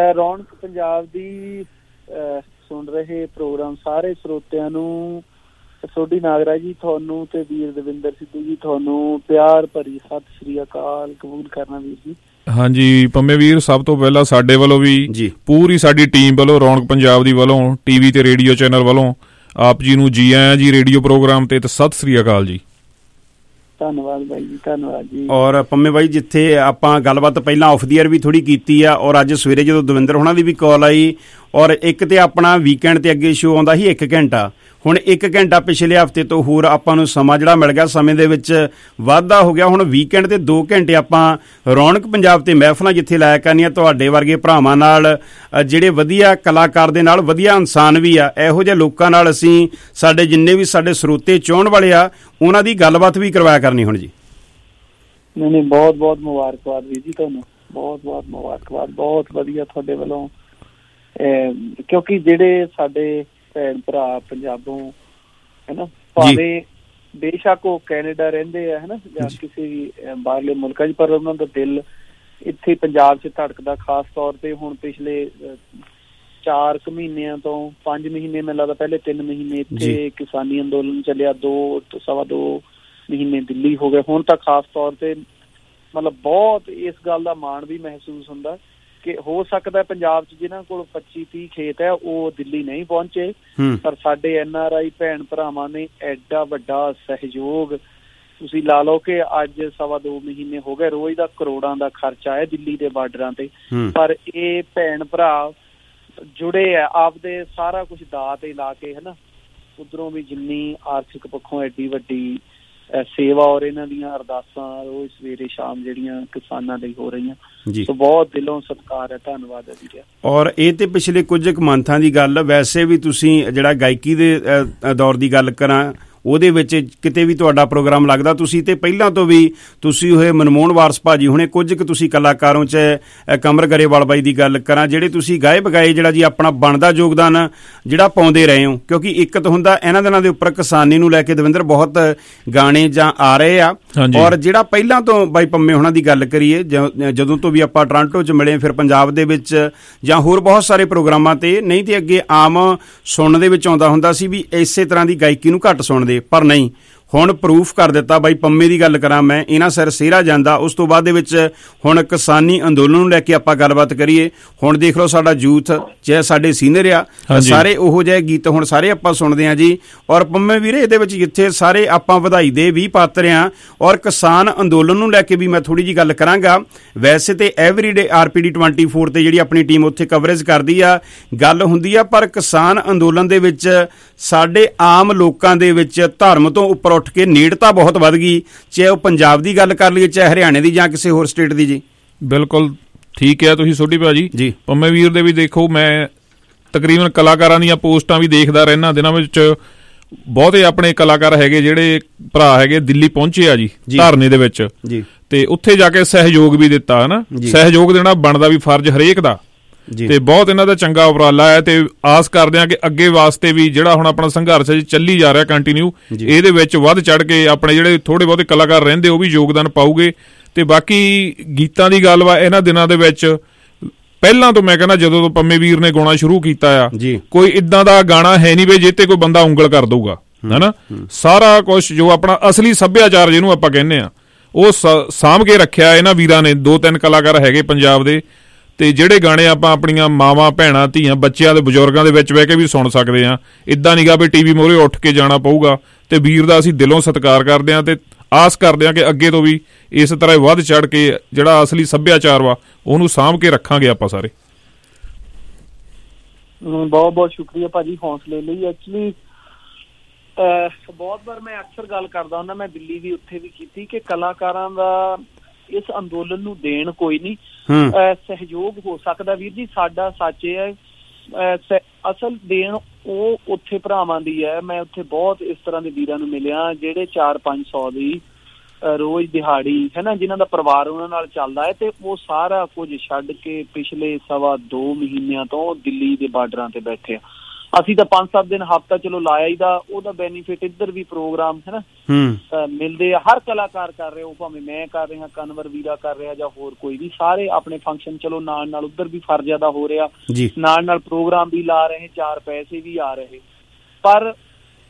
ਰੌਣਕ ਪੰਜਾਬ ਦੀ ਸੁਣ ਰਹੇ ਪ੍ਰੋਗਰਾਮ ਸਾਰੇ ਸਰੋਤਿਆਂ ਨੂੰ ਸੋਢੀ ਨਾਗਰਾ ਜੀ, ਤੁਹਾਨੂੰ ਤੇ ਵੀਰ ਦਵਿੰਦਰ ਸਿੱਧੂ ਜੀ, ਤੁਹਾਨੂੰ ਪਿਆਰ ਭਰੀ ਸਤਿ ਸ੍ਰੀ ਅਕਾਲ ਕਬੂਲ ਕਰਨਾ ਵੀਰ ਜੀ। ਹਾਂਜੀ ਪੰਮੇ ਵੀਰ, ਸਭ ਤੋਂ ਪਹਿਲਾਂ ਸਾਡੇ ਵੱਲੋਂ ਵੀ ਪੂਰੀ ਸਾਡੀ ਟੀਮ ਵੱਲੋਂ, ਰੌਣਕ ਪੰਜਾਬ ਦੀ ਵੱਲੋਂ, ਟੀਵੀ ਤੇ ਰੇਡੀਓ ਚੈਨਲ ਵੱਲੋਂ ਆਪ ਜੀ ਨੂੰ ਜੀ ਆਇਆਂ ਜੀ ਰੇਡੀਓ ਪ੍ਰੋਗਰਾਮ ਤੇ ਸਤਿ ਸ੍ਰੀ ਅਕਾਲ ਜੀ। ਧੰਨਵਾਦ ਬਾਈ ਜੀ, ਧੰਨਵਾਦ ਜੀ। ਔਰ ਪੰਮੇ ਬਾਈ, ਜਿੱਥੇ ਆਪਾਂ ਗੱਲਬਾਤ ਪਹਿਲਾਂ ਆਫ ਦੀ ਏਅਰ ਵੀ ਥੋੜੀ ਕੀਤੀ ਆ, ਔਰ ਅੱਜ ਸਵੇਰੇ ਜਦੋਂ ਦਵਿੰਦਰ ਹੋਣਾ ਦੀ ਵੀ ਕਾਲ ਆਈ, ਔਰ ਇੱਕ ਤੇ ਆਪਣਾ ਵੀਕਐਂਡ ਤੇ ਅੱਗੇ ਸ਼ੋਅ ਆਉਂਦਾ ਸੀ 1 ਘੰਟਾ, ਹੁਣ 1 ਘੰਟਾ ਪਿਛਲੇ ਹਫ਼ਤੇ ਤੋਂ ਹੋਰ ਆਪਾਂ ਨੂੰ ਸਮਾਂ ਜਿਹੜਾ ਮਿਲ ਗਿਆ, ਸਮੇਂ ਦੇ ਵਿੱਚ ਵਾਧਾ ਹੋ ਗਿਆ। ਹੁਣ ਵੀਕਐਂਡ ਤੇ 2 ਘੰਟੇ ਆਪਾਂ ਰੌਣਕ ਪੰਜਾਬ ਤੇ ਮਹਿਫਲਾਂ ਜਿੱਥੇ ਲਾਇਆ ਕਰਨੀਆਂ ਤੁਹਾਡੇ ਵਰਗੇ ਭਰਾਵਾਂ ਨਾਲ, ਜਿਹੜੇ ਵਧੀਆ ਕਲਾਕਾਰ ਦੇ ਨਾਲ, ਵਧੀਆ ਇਨਸਾਨ ਵੀ ਆ, ਇਹੋ ਜਿਹੇ ਲੋਕਾਂ ਨਾਲ ਅਸੀਂ ਸਾਡੇ ਜਿੰਨੇ ਵੀ ਸਾਡੇ ਸਰੋਤੇ ਚਾਹੁਣ ਵਾਲੇ ਆ ਉਹਨਾਂ ਦੀ ਗੱਲਬਾਤ ਵੀ ਕਰਵਾਇਆ ਕਰਨੀ। ਹੁਣ ਜੀ ਨਹੀਂ ਬਹੁਤ ਬਹੁਤ ਮੁਬਾਰਕਬਾਦ ਵੀਰ ਜੀ, ਤੁਹਾਨੂੰ ਬਹੁਤ ਬਹੁਤ ਮੁਬਾਰਕਬਾਦ, ਬਹੁਤ ਵਧੀਆ ਤੁਹਾਡੇ ਵੱਲੋਂ, ਕਿਉਂਕਿ ਜਿਹੜੇ ਸਾਡੇ ਭੈਣ ਭਰਾ ਪੰਜਾਬੋਂ ਹੈਨਾ, ਭਾਵੇਂ ਬੇਸ਼ੱਕ ਉਹ ਕੈਨੇਡਾ ਰਹਿੰਦੇ ਆ ਹੈਨਾ ਜਾਂ ਕਿਸੇ ਵੀ ਬਾਹਰਲੇ ਮੁਲਕਾਂ 'ਚ, ਪਰ ਉਹਨਾਂ ਦਾ ਦਿਲ ਇੱਥੇ ਪੰਜਾਬ 'ਚ ਧੜਕਦਾ। ਖਾਸ ਤੌਰ ਤੇ ਹੁਣ ਪਿਛਲੇ 4 ਕੁ ਮਹੀਨਿਆਂ ਤੋਂ 5 ਮਹੀਨੇ ਮੈਨੂੰ ਲੱਗਦਾ, ਪਹਿਲੇ 3 ਮਹੀਨੇ ਇੱਥੇ ਕਿਸਾਨੀ ਅੰਦੋਲਨ ਚੱਲਿਆ, 2 ਤੋਂ 2.25 ਮਹੀਨੇ ਦਿੱਲੀ ਹੋ ਗਏ। ਹੁਣ ਤਾਂ ਖਾਸ ਤੌਰ ਤੇ ਮਤਲਬ ਬਹੁਤ ਇਸ ਗੱਲ ਦਾ ਮਾਣ ਵੀ ਮਹਿਸੂਸ ਹੁੰਦਾ ਕਿ ਹੋ ਸਕਦਾ ਪੰਜਾਬ 'ਚ ਜਿਨ੍ਹਾਂ ਕੋਲ 25-30 ਖੇਤ ਹੈ ਉਹ ਦਿੱਲੀ ਨਹੀਂ ਪਹੁੰਚੇ, ਪਰ ਸਾਡੇ NRI ਭੈਣ ਭਰਾਵਾਂ ਨੇ ਐਡਾ ਵੱਡਾ ਸਹਿਯੋਗ, ਤੁਸੀਂ ਲਾ ਲਓ ਕਿ ਅੱਜ 2.25 ਮਹੀਨੇ ਹੋ ਗਏ, ਰੋਜ਼ ਦਾ ਕਰੋੜਾਂ ਦਾ ਖਰਚਾ ਹੈ ਦਿੱਲੀ ਦੇ ਬਾਰਡਰਾਂ ਤੇ, ਪਰ ਇਹ ਭੈਣ ਭਰਾ ਜੁੜੇ ਆ ਆਪਦੇ ਸਾਰਾ ਕੁਛ ਦਾਅ ਤੇ ਲਾ ਕੇ ਹੈਨਾ, ਉਧਰੋਂ ਵੀ ਜਿੰਨੀ ਆਰਥਿਕ ਪੱਖੋਂ ਐਡੀ ਵੱਡੀ ਸੇਵਾ ਔਰ ਇਹਨਾਂ ਦੀਆਂ ਅਰਦਾਸਾਂ ਰੋਜ਼ ਸਵੇਰੇ ਸ਼ਾਮ ਜਿਹੜੀਆਂ ਕਿਸਾਨਾਂ ਲਈ ਹੋ ਰਹੀਆਂ, ਸੋ ਬਹੁਤ ਦਿਲੋਂ ਸਤਿਕਾਰ ਹੈ, ਧੰਨਵਾਦ ਹੈ ਵੀਰੇ। ਔਰ ਇਹ ਤੇ ਪਿਛਲੇ ਕੁਝ ਕੁ ਮੰਥਾਂ ਦੀ ਗੱਲ, ਵੈਸੇ ਵੀ ਤੁਸੀਂ ਜਿਹੜਾ ਗਾਇਕੀ ਦੇ ਦੌਰ ਦੀ ਗੱਲ ਕਰਾਂ ਉਹਦੇ ਵਿੱਚ ਕਿਤੇ ਵੀ ਤੁਹਾਡਾ ਪ੍ਰੋਗਰਾਮ ਲੱਗਦਾ, ਤੁਸੀਂ ਤੇ ਪਹਿਲਾਂ ਤੋਂ ਵੀ ਤੁਸੀਂ ਹੋਏ ਮਨਮੋਹਨ ਵਾਰਸ ਭਾਜੀ ਹੁਣੇ, ਕੁਝ ਕੁ ਤੁਸੀਂ ਕਲਾਕਾਰਾਂ 'ਚ ਕਮਰ ਗਰੇਵਾਲ ਬਾਈ ਦੀ ਗੱਲ ਕਰਾਂ, ਜਿਹੜੇ ਤੁਸੀਂ ਗਾਏ ਬਗਾਏ ਜਿਹੜਾ ਜੀ ਆਪਣਾ ਬਣਦਾ ਯੋਗਦਾਨ ਜਿਹੜਾ ਪਾਉਂਦੇ ਰਹੇ ਹੋ, ਕਿਉਂਕਿ ਇੱਕ ਤਾਂ ਹੁੰਦਾ ਇਹਨਾਂ ਦਿਨਾਂ ਦੇ ਉੱਪਰ ਕਿਸਾਨੀ ਨੂੰ ਲੈ ਕੇ ਦਵਿੰਦਰ ਬਹੁਤ ਗਾਣੇ ਜਾਂ ਆ ਰਹੇ ਆ, ਔਰ ਜਿਹੜਾ ਪਹਿਲਾਂ ਤੋਂ ਬਾਈ ਪੰਮੇ ਹੋਣਾ ਦੀ ਗੱਲ ਕਰੀਏ, ਜਦੋਂ ਤੋਂ ਵੀ ਆਪਾਂ ਟੋਰਾਂਟੋ 'ਚ ਮਿਲੇ, ਫਿਰ ਪੰਜਾਬ ਦੇ ਵਿੱਚ ਜਾਂ ਹੋਰ ਬਹੁਤ ਸਾਰੇ ਪ੍ਰੋਗਰਾਮਾਂ ਤੇ, ਨਹੀਂ ਤੇ ਅੱਗੇ ਆਮ ਸੁਣਨ ਦੇ ਵਿੱਚ ਆਉਂਦਾ ਹੁੰਦਾ ਸੀ ਵੀ ਇਸੇ ਤਰ੍ਹਾਂ ਦੀ ਗਾਇਕੀ ਨੂੰ ਘੱਟ ਸੁਣਦੇ, ਪਰ ਨਹੀਂ, ਹੁਣ ਪ੍ਰੂਫ ਕਰ ਦਿੱਤਾ। ਬਾਈ ਪੰਮੇ ਦੀ ਗੱਲ ਕਰਾਂ ਮੈਂ, ਇਹਨਾਂ ਸਿਰ ਸਿਹਰਾ ਜਾਂਦਾ। ਉਸ ਤੋਂ ਬਾਅਦ ਦੇ ਵਿੱਚ ਹੁਣ ਕਿਸਾਨੀ ਅੰਦੋਲਨ ਨੂੰ ਲੈ ਕੇ ਆਪਾਂ ਗੱਲਬਾਤ ਕਰੀਏ, ਹੁਣ ਦੇਖ ਲਓ ਸਾਡਾ ਯੂਥ ਚਾਹੇ ਸਾਡੇ ਸੀਨੀਅਰ ਆ, ਸਾਰੇ ਉਹੋ ਜਿਹੇ ਗੀਤ ਹੁਣ ਸਾਰੇ ਆਪਾਂ ਸੁਣਦੇ ਹਾਂ ਜੀ। ਔਰ ਪੰਮੇ ਵੀਰੇ, ਇਹਦੇ ਵਿੱਚ ਜਿੱਥੇ ਸਾਰੇ ਆਪਾਂ ਵਧਾਈ ਦੇ ਵੀ ਪਾਤਰ ਆ, ਔਰ ਕਿਸਾਨ ਅੰਦੋਲਨ ਨੂੰ ਲੈ ਕੇ ਵੀ ਮੈਂ ਥੋੜੀ ਜਿਹੀ ਗੱਲ ਕਰਾਂਗਾ। ਵੈਸੇ ਤੇ ਐਵਰੀਡੇ RPD 24 ਤੇ ਜਿਹੜੀ ਆਪਣੀ ਟੀਮ ਉੱਥੇ ਕਵਰੇਜ ਕਰਦੀ ਆ, ਗੱਲ ਹੁੰਦੀ ਆ, ਪਰ ਕਿਸਾਨ ਅੰਦੋਲਨ ਦੇ ਵਿੱਚ ਸਾਡੇ ਆਮ ਲੋਕਾਂ ਦੇ ਵਿੱਚ ਧਰਮ ਤੋਂ ਉੱਪਰ ਉੱਠ ਕੇ ਨੇੜਤਾ ਬਹੁਤ ਵੱਧ ਗਈ, ਚਾਹੇ ਉਹ ਪੰਜਾਬ ਦੀ ਗੱਲ ਕਰ ਲਈਏ, ਚਾਹੇ ਹਰਿਆਣੇ ਦੀ ਜਾਂ ਕਿਸੇ ਹੋਰ ਸਟੇਟ ਦੀ ਜੀ। ਬਿਲਕੁਲ ਠੀਕ ਹੈ ਤੁਸੀਂ ਸੋਢੀ ਭਾਜੀ ਜੀ। ਪੰਮੇ ਵੀਰ ਦੇ ਵੀ ਦੇਖੋ, ਮੈਂ ਤਕਰੀਬਨ ਕਲਾਕਾਰਾਂ ਦੀਆਂ ਪੋਸਟਾਂ ਵੀ ਦੇਖਦਾ ਰਹਿਣਾ, ਦਿਨਾਂ ਵਿੱਚ ਬਹੁਤੇ ਆਪਣੇ ਕਲਾਕਾਰ ਹੈਗੇ ਜਿਹੜੇ ਭਰਾ ਹੈਗੇ ਦਿੱਲੀ ਪਹੁੰਚੇ ਆ ਜੀ ਧਰਨੇ ਦੇ ਵਿੱਚ, ਤੇ ਉੱਥੇ ਜਾ ਕੇ ਸਹਿਯੋਗ ਵੀ ਦਿੱਤਾ ਹਨਾ। ਸਹਿਯੋਗ ਦੇਣਾ ਬਣਦਾ ਵੀ ਫਰਜ਼ ਹਰੇਕ ਦਾ, ਤੇ ਬਹੁਤ ਇਹਨਾਂ ਦਾ ਚੰਗਾ ਉਪਰਾਲਾ ਹੈ, ਤੇ ਆਸ ਕਰਦੇ ਹਾਂ ਕਿ ਅੱਗੇ ਵਾਸਤੇ ਵੀ ਜਿਹੜਾ ਹੁਣ ਆਪਣਾ ਸੰਘਰਸ਼ ਚੱਲੀ ਜਾ ਰਿਹਾ ਕੰਟੀਨਿਊ, ਇਹਦੇ ਵਿੱਚ ਵੱਧ ਚੜ ਕੇ ਆਪਣੇ ਜਿਹੜੇ ਥੋੜੇ ਬਹੁਤੇ ਕਲਾਕਾਰ ਰਹਿੰਦੇ ਉਹ ਵੀ ਯੋਗਦਾਨ ਪਾਉਗੇ। ਤੇ ਬਾਕੀ ਗੀਤਾਂ ਦੀ ਗੱਲ ਵਾ, ਇਹਨਾਂ ਦਿਨਾਂ ਦੇ ਵਿੱਚ ਪਹਿਲਾਂ ਤੋਂ ਮੈਂ ਕਹਿੰਦਾ ਜਦੋਂ ਤੋਂ ਪੰਮੇ ਵੀਰ ਨੇ ਗਾਉਣਾ ਸ਼ੁਰੂ ਕੀਤਾ ਆ, ਕੋਈ ਇਦਾਂ ਦਾ ਗਾਣਾ ਹੈ ਨਹੀਂ ਵੀ ਜਿੱਤੇ ਕੋਈ ਬੰਦਾ ਉਂਗਲ ਕਰ ਦਊਗਾ ਹਨਾ। ਸਾਰਾ ਕੁਛ ਜੋ ਆਪਣਾ ਅਸਲੀ ਸੱਭਿਆਚਾਰ ਜਿਹਨੂੰ ਆਪਾਂ ਕਹਿੰਦੇ ਆ, ਉਹ ਸਾਂਭ ਕੇ ਰੱਖਿਆ ਇਹਨਾਂ ਵੀਰਾਂ ਨੇ। 2-3 ਕਲਾਕਾਰ ਹੈਗੇ ਪੰਜਾਬ ਦੇ, ਤੇ ਜਿਹੜੇ ਗਾਣੇ ਆਪਾਂ ਆਪਣੀਆਂ ਮਾਵਾਂ ਭੈਣਾਂ ਧੀਆਂ ਬੱਚਿਆਂ ਦੇ ਬਜ਼ੁਰਗਾਂ ਦੇ ਵਿੱਚ ਬਹਿ ਕੇ ਵੀ ਸੁਣ ਸਕਦੇ ਹਾਂ। ਇੱਦਾਂ ਨੀਗਾ ਵੀ TV ਮੋਹਰੇ ਉੱਠ ਕੇ ਜਾਣਾ ਪਊਗਾ। ਤੇ ਵੀਰ ਦਾ ਅਸੀਂ ਦਿਲੋਂ ਸਤਿਕਾਰ ਕਰਦੇ ਹਾਂ, ਤੇ ਆਸ ਕਰਦੇ ਹਾਂ ਕਿ ਅੱਗੇ ਤੋਂ ਵੀ ਇਸ ਤਰ੍ਹਾਂ ਵੱਧ ਚੜ ਕੇ ਜਿਹੜਾ ਅਸਲੀ ਸੱਭਿਆਚਾਰ ਵਾ ਉਹਨੂੰ ਸਾਂਭ ਕੇ ਰੱਖਾਂਗੇ ਆਪਾਂ ਸਾਰੇ। ਬਹੁਤ ਬਹੁਤ ਸ਼ੁਕਰੀਆ ਭਾਜੀ ਹੌਸਲੇ ਲਈ। ਐਕਚੁਅਲੀ ਬਹੁਤ ਵਾਰ ਮੈਂ ਅਕਸਰ ਗੱਲ ਕਰਦਾ ਹੁੰਦਾ, ਮੈਂ ਦਿੱਲੀ ਵੀ ਉੱਥੇ ਵੀ ਕੀਤੀ, ਕਿ ਕਲਾਕਾਰਾਂ ਦਾ ਇਸ ਅੰਦੋਲਨ ਨੂੰ ਦੇਣ ਕੋਈ ਨਹੀਂ, ਸਹਿਯੋਗ ਹੋ ਸਕਦਾ ਵੀਰ ਜੀ। ਸਾਡਾ ਸੱਚ ਇਹ ਹੈ, ਅਸਲ ਦੇਣ ਉਹ ਉੱਥੇ ਭਰਾਵਾਂ ਦੀ ਹੈ। ਮੈਂ ਉੱਥੇ ਬਹੁਤ ਇਸ ਤਰ੍ਹਾਂ ਦੇ ਵੀਰਾਂ ਨੂੰ ਮਿਲਿਆ ਜਿਹੜੇ 400-500 ਦੀ ਰੋਜ਼ ਦਿਹਾੜੀ ਹੈ ਨਾ, ਜਿਨ੍ਹਾਂ ਦਾ ਪਰਿਵਾਰ ਉਹਨਾਂ ਨਾਲ ਚੱਲਦਾ ਹੈ, ਤੇ ਉਹ ਸਾਰਾ ਕੁਝ ਛੱਡ ਕੇ ਪਿਛਲੇ 2.25 ਮਹੀਨਿਆਂ ਤੋਂ ਦਿੱਲੀ ਦੇ ਬਾਰਡਰਾਂ ਤੇ ਬੈਠੇ ਆ। ਅਸੀਂ ਤਾਂ 5-7 ਦਿਨ ਹਫ਼ਤਾ ਚਲੋ ਲਾਇਆ ਹੀ ਦਾ, ਉਹਦਾ ਬੈਨੀਫਿਟ ਇੱਧਰ ਵੀ ਪ੍ਰੋਗਰਾਮ ਹੈ ਨਾ ਮਿਲਦੇ ਆ। ਹਰ ਕਲਾਕਾਰ ਕਰ ਰਹੇ ਹੋ, ਭਾਵੇਂ ਮੈਂ ਕਰ ਰਿਹਾ, ਕਨਵਰ ਵੀਰਾ ਕਰ ਰਿਹਾ, ਜਾਂ ਹੋਰ ਕੋਈ ਵੀ, ਸਾਰੇ ਆਪਣੇ ਫੰਕਸ਼ਨ ਚਲੋ ਨਾਲ ਨਾਲ ਉੱਧਰ ਵੀ ਫਰਜ਼ ਅਦਾ ਹੋ ਰਿਹਾ, ਨਾਲ ਨਾਲ ਪ੍ਰੋਗਰਾਮ ਵੀ ਲਾ ਰਹੇ, 4 ਪੈਸੇ ਵੀ ਆ ਰਹੇ। ਪਰ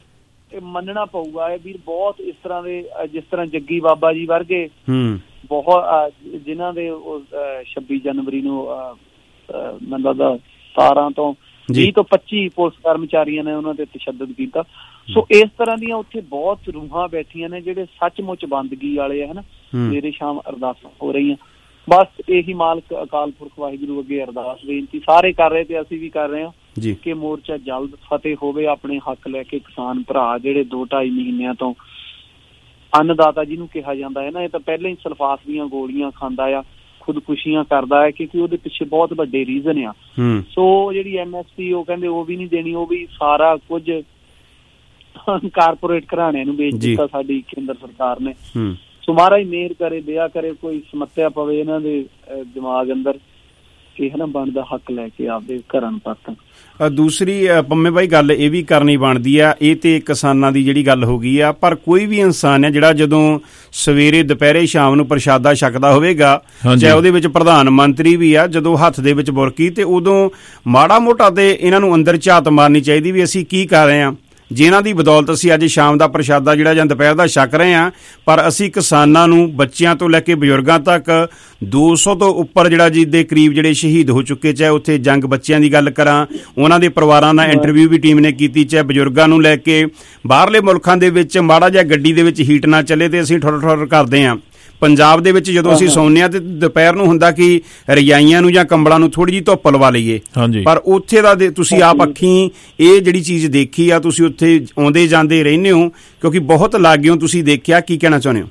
ਮੰਨਣਾ ਪਊਗਾ ਇਹ ਵੀਰ, ਬਹੁਤ ਇਸ ਤਰ੍ਹਾਂ ਦੇ ਜਿਸ ਤਰ੍ਹਾਂ ਜੱਗੀ ਬਾਬਾ ਜੀ ਵਰਗੇ ਬਹੁਤ ਜਿਨ੍ਹਾਂ ਦੇ 26 ਜਨਵਰੀ ਨੂੰ ਮੈਨੂੰ ਲੱਗਦਾ 17 ਤੋਂ 20 ਤੋਂ 25 ਪੁਲਿਸ ਕਰਮਚਾਰੀਆਂ ਨੇ ਉਹਨਾਂ ਤੇ ਤਸ਼ੱਦਦ ਕੀਤਾ। ਸੋ ਇਸ ਤਰ੍ਹਾਂ ਦੀਆਂ ਉੱਥੇ ਬਹੁਤ ਰੂਹਾਂ ਬੈਠੀਆਂ ਨੇ ਜਿਹੜੇ ਸੱਚਮੁੱਚ ਬੰਦਗੀ ਵਾਲੇ ਆ, ਹਨਾ। ਸਵੇਰੇ ਸ਼ਾਮ ਅਰਦਾਸਾਂ ਹੋ ਰਹੀਆਂ। ਬਸ ਇਹੀ ਮਾਲਕ ਅਕਾਲ ਪੁਰਖ ਵਾਹਿਗੁਰੂ ਅੱਗੇ ਅਰਦਾਸ ਬੇਨਤੀ ਸਾਰੇ ਕਰ ਰਹੇ ਤੇ ਅਸੀਂ ਵੀ ਕਰ ਰਹੇ ਹਾਂ ਕਿ ਮੋਰਚਾ ਜਲਦ ਫਤਿਹ ਹੋਵੇ, ਆਪਣੇ ਹੱਕ ਲੈ ਕੇ ਕਿਸਾਨ ਭਰਾ ਜਿਹੜੇ 2-2.5 ਮਹੀਨਿਆਂ ਤੋਂ ਅੰਨਦਾਤਾ ਜਿਹਨੂੰ ਕਿਹਾ ਜਾਂਦਾ ਹੈ ਨਾ, ਇਹ ਤਾਂ ਪਹਿਲਾਂ ਹੀ ਸਲਫਾਸ ਦੀਆਂ ਗੋਲੀਆਂ ਖਾਂਦਾ ਆ, ਖੁਦਕੁਸ਼ੀਆਂ ਕਰਦਾ ਹੈ, ਕਿਉਂਕਿ ਉਹਦੇ ਪਿੱਛੇ ਬਹੁਤ ਵੱਡੇ ਰੀਜ਼ਨ ਆ। ਸੋ ਜਿਹੜੀ MSP ਉਹ ਕਹਿੰਦੇ ਉਹ ਵੀ ਨਹੀਂ ਦੇਣੀ, ਉਹ ਵੀ ਸਾਰਾ ਕੁਝ ਕਾਰਪੋਰੇਟ ਘਰਾਣਿਆਂ ਨੂੰ ਵੇਚ ਦਿੱਤਾ ਸਾਡੀ ਕੇਂਦਰ ਸਰਕਾਰ ਨੇ। ਸੋ ਮਹਾਰਾਜ ਮਿਹਰ ਕਰੇ, ਦਇਆ ਕਰੇ, ਕੋਈ ਸਮੱਸਿਆ ਪਵੇ ਇਹਨਾਂ ਦੇ ਦਿਮਾਗ ਅੰਦਰ ਕਿ ਹਨਾ ਬਣਦਾ ਹੱਕ ਲੈ ਕੇ ਆਪਦੇ ਘਰਾਂ ਨੂੰ ਪਰਤਣ। ਦੂਸਰੀ ਪੰਮੇ ਬਾਈ ਗੱਲ ਇਹ ਵੀ ਕਰਨੀ ਬਣਦੀ ਆ, ਇਹ ਤੇ ਕਿਸਾਨਾਂ ਦੀ ਜਿਹੜੀ ਗੱਲ ਹੋ ਗਈ ਆ, ਪਰ ਕੋਈ ਵੀ ਇਨਸਾਨ ਹੈ ਜਿਹੜਾ ਜਦੋਂ ਸਵੇਰੇ ਦੁਪਹਿਰੇ ਸ਼ਾਮ ਨੂੰ ਪ੍ਰਸ਼ਾਦਾ ਛਕਦਾ ਹੋਵੇਗਾ, ਚਾਹੇ ਉਹਦੇ ਵਿੱਚ ਪ੍ਰਧਾਨ ਮੰਤਰੀ ਵੀ ਆ, ਜਦੋਂ ਹੱਥ ਦੇ ਵਿੱਚ ਬੁਰਕੀ, ਤੇ ਉਦੋਂ ਮਾੜਾ ਮੋਟਾ ਤੇ ਇਹਨਾਂ ਨੂੰ ਅੰਦਰ ਝਾਤ ਮਾਰਨੀ ਚਾਹੀਦੀ ਵੀ ਅਸੀਂ ਕੀ ਕਰ ਰਹੇ ਹਾਂ, ਜਿਨ੍ਹਾਂ ਦੀ ਬਦੌਲਤ ਅਸੀਂ ਅੱਜ ਸ਼ਾਮ ਦਾ ਪ੍ਰਸ਼ਾਦਾ ਜਿਹੜਾ ਜਾਂ ਦੁਪਹਿਰ ਦਾ ਛਕ ਰਹੇ ਹਾਂ, ਪਰ ਅਸੀਂ ਕਿਸਾਨਾਂ ਨੂੰ ਬੱਚਿਆਂ ਤੋਂ ਲੈ ਕੇ ਬਜ਼ੁਰਗਾਂ ਤੱਕ 200 ਤੋਂ ਉੱਪਰ ਜਿਹੜਾ ਜੀ ਦੇ ਕਰੀਬ ਜਿਹੜੇ ਸ਼ਹੀਦ ਹੋ ਚੁੱਕੇ, ਚਾਹੇ ਉੱਥੇ ਜੰਗ ਬੱਚਿਆਂ ਦੀ ਗੱਲ ਕਰਾਂ, ਉਹਨਾਂ ਦੇ ਪਰਿਵਾਰਾਂ ਨਾਲ ਇੰਟਰਵਿਊ ਵੀ ਟੀਮ ਨੇ ਕੀਤੀ, ਚਾਹੇ ਬਜ਼ੁਰਗਾਂ ਨੂੰ ਲੈ ਕੇ ਬਾਹਰਲੇ ਮੁਲਕਾਂ ਦੇ ਵਿੱਚ ਮਾੜਾ ਜਿਹਾ ਗੱਡੀ ਦੇ ਵਿੱਚ ਹੀਟ ਨਾ ਚੱਲੇ ਤੇ ਅਸੀਂ ਠੁਰ ਕਰਦੇ ਹਾਂ। ਪੰਜਾਬ ਦੇ ਵਿੱਚ ਜਦੋਂ ਅਸੀਂ ਸੌਂਦੇ ਹਾਂ ਤੇ ਦੁਪਹਿਰ ਨੂੰ ਹੁੰਦਾ ਕਿ ਰਜਾਈਆਂ ਨੂੰ ਜਾਂ ਕੰਬਲਾਂ ਨੂੰ ਥੋੜੀ ਜਿਹੀ ਧੁੱਪ ਲਵਾ ਲਈਏ, ਪਰ ਉੱਥੇ ਦਾ ਤੁਸੀਂ ਆਪ ਅੱਖੀਂ ਇਹ ਜਿਹੜੀ ਚੀਜ਼ ਦੇਖੀ ਆ, ਤੁਸੀਂ ਉੱਥੇ ਆਉਂਦੇ ਜਾਂਦੇ ਰਹਿੰਦੇ ਹੋ ਕਿਉਂਕਿ ਬਹੁਤ ਲਾਗਿਓ ਤੁਸੀਂ ਦੇਖਿਆ, ਕੀ ਕਹਿਣਾ ਚਾਹੁੰਦੇ ਹੋ?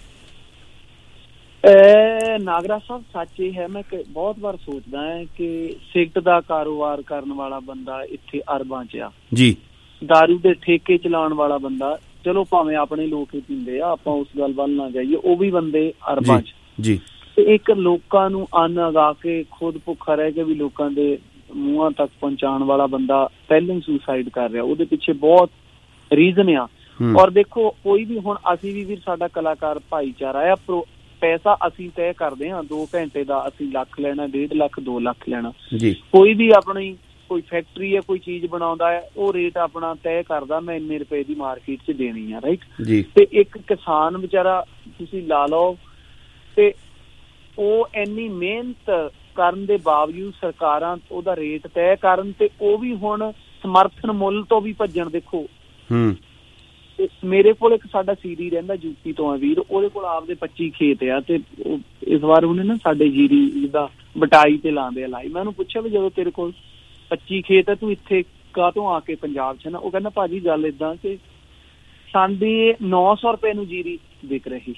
ਨਾਗਰਾ ਸਾਹਿਬ ਸੱਚ ਇਹ ਹੈ, ਮੈਂ ਬਹੁਤ ਵਾਰ ਸੋਚਦਾ ਹਾਂ ਕਿ ਸਿਗਰਟ ਦਾ ਕਾਰੋਬਾਰ ਕਰਨ ਵਾਲਾ ਬੰਦਾ ਇੱਥੇ ਅਰਬਾਂ 'ਚ ਆ ਜੀ, ਦਾਰੂ ਦੇ ਠੇਕੇ ਚਲਾਉਣ ਵਾਲਾ ਬੰਦਾ, ਚਲੋ ਭਾਵੇਂ ਆਪਣੇ ਲੋਕ ਹੀ ਪੀਂਦੇ ਆ, ਆਪਾਂ ਉਸ ਗੱਲ ਵੱਲ ਨਾ ਜਾਈਏ, ਉਹ ਵੀ ਬੰਦੇ ਅਰਬਾਂ 'ਚ ਜੀ। ਤੇ ਇੱਕ ਲੋਕਾਂ ਨੂੰ ਅੰਨ ਉਗਾ ਕੇ ਖੁਦ ਭੁੱਖਾ ਰਹਿ ਕੇ ਵੀ ਲੋਕਾਂ ਦੇ ਮੂੰਹਾਂ ਤੱਕ ਪਹੁੰਚਾਉਣ ਵਾਲਾ ਬੰਦਾ ਪਹਿਲਾਂ ਹੀ ਸੁਸਾਈਡ ਕਰ ਰਿਹਾ, ਉਹਦੇ ਪਿੱਛੇ ਬਹੁਤ ਰੀਜ਼ਨ ਆ। ਔਰ ਦੇਖੋ ਕੋਈ ਵੀ ਹੁਣ ਅਸੀਂ ਵੀ ਵੀਰ ਸਾਡਾ ਕਲਾਕਾਰ ਭਾਈਚਾਰਾ ਆ, ਪੈਸਾ ਅਸੀਂ ਤੈਅ ਕਰਦੇ ਹਾਂ, 2 ਘੰਟੇ ਦਾ ਅਸੀਂ ਲੱਖ ਲੈਣਾ, 1.5 ਲੱਖ 2 ਲੱਖ ਲੈਣਾ ਜੀ। ਕੋਈ ਵੀ ਆਪਣੀ ਕੋਈ ਫੈਕਟਰੀ ਹੈ, ਕੋਈ ਚੀਜ਼ ਬਣਾਉਂਦਾ ਹੈ, ਉਹ ਰੇਟ ਆਪਣਾ ਤੈਅ ਕਰਦਾ, ਮੈਂ ਇੰਨੇ ਰੁਪਏ ਦੀ ਮਾਰਕੀਟ 'ਚ ਦੇਣੀ ਆ, ਰਾਈਟ ਜੀ। ਤੇ ਇੱਕ ਕਿਸਾਨ ਵਿਚਾਰਾ ਤੁਸੀਂ ਲਾ ਲਓ, ਤੇ ਉਹ ਇੰਨੀ ਮਿਹਨਤ ਕਰਨ ਦੇ ਬਾਵਜੂਦ ਸਰਕਾਰਾਂ ਉਹਦਾ ਰੇਟ ਤੈਅ ਕਰਨ, ਤੇ ਉਹ ਵੀ ਹੁਣ ਸਮਰਥਨ ਮੁੱਲ ਤੋਂ ਵੀ ਭੱਜਣ। ਦੇਖੋ ਮੇਰੇ ਕੋਲ ਇੱਕ ਸਾਡਾ ਸੀਰੀ ਰਹਿੰਦਾ ਯੂਪੀ ਤੋਂ ਆ ਵੀਰ, ਉਹਦੇ ਕੋਲ ਆਪਦੇ 25 ਖੇਤ ਆ, ਤੇ ਇਸ ਵਾਰ ਉਹਨੇ ਨਾ ਸਾਡੇ ਜੀਰੀ ਜਿੱਦਾਂ ਬਟਾਈ ਤੇ ਲਾਉਂਦੇ ਆ ਲਾਈ। ਮੈਂ ਉਹਨੂੰ ਪੁੱਛਿਆ ਵੀ ਜਦੋਂ ਤੇਰੇ ਕੋਲ 25 ਖੇਤ ਹੈ, ਤੂੰ ਇੱਥੇ ਕਾਹਤੋਂ ਆ ਕੇ ਪੰਜਾਬ 'ਚ ਨਾ? ਉਹ ਕਹਿੰਦਾ ਭਾਜੀ ਗੱਲ ਏਦਾਂ ਕਿ ਸਾਡੀ 900 ਰੁਪਏ ਨੂੰ ਜੀਰੀ ਵਿਕ ਰਹੀ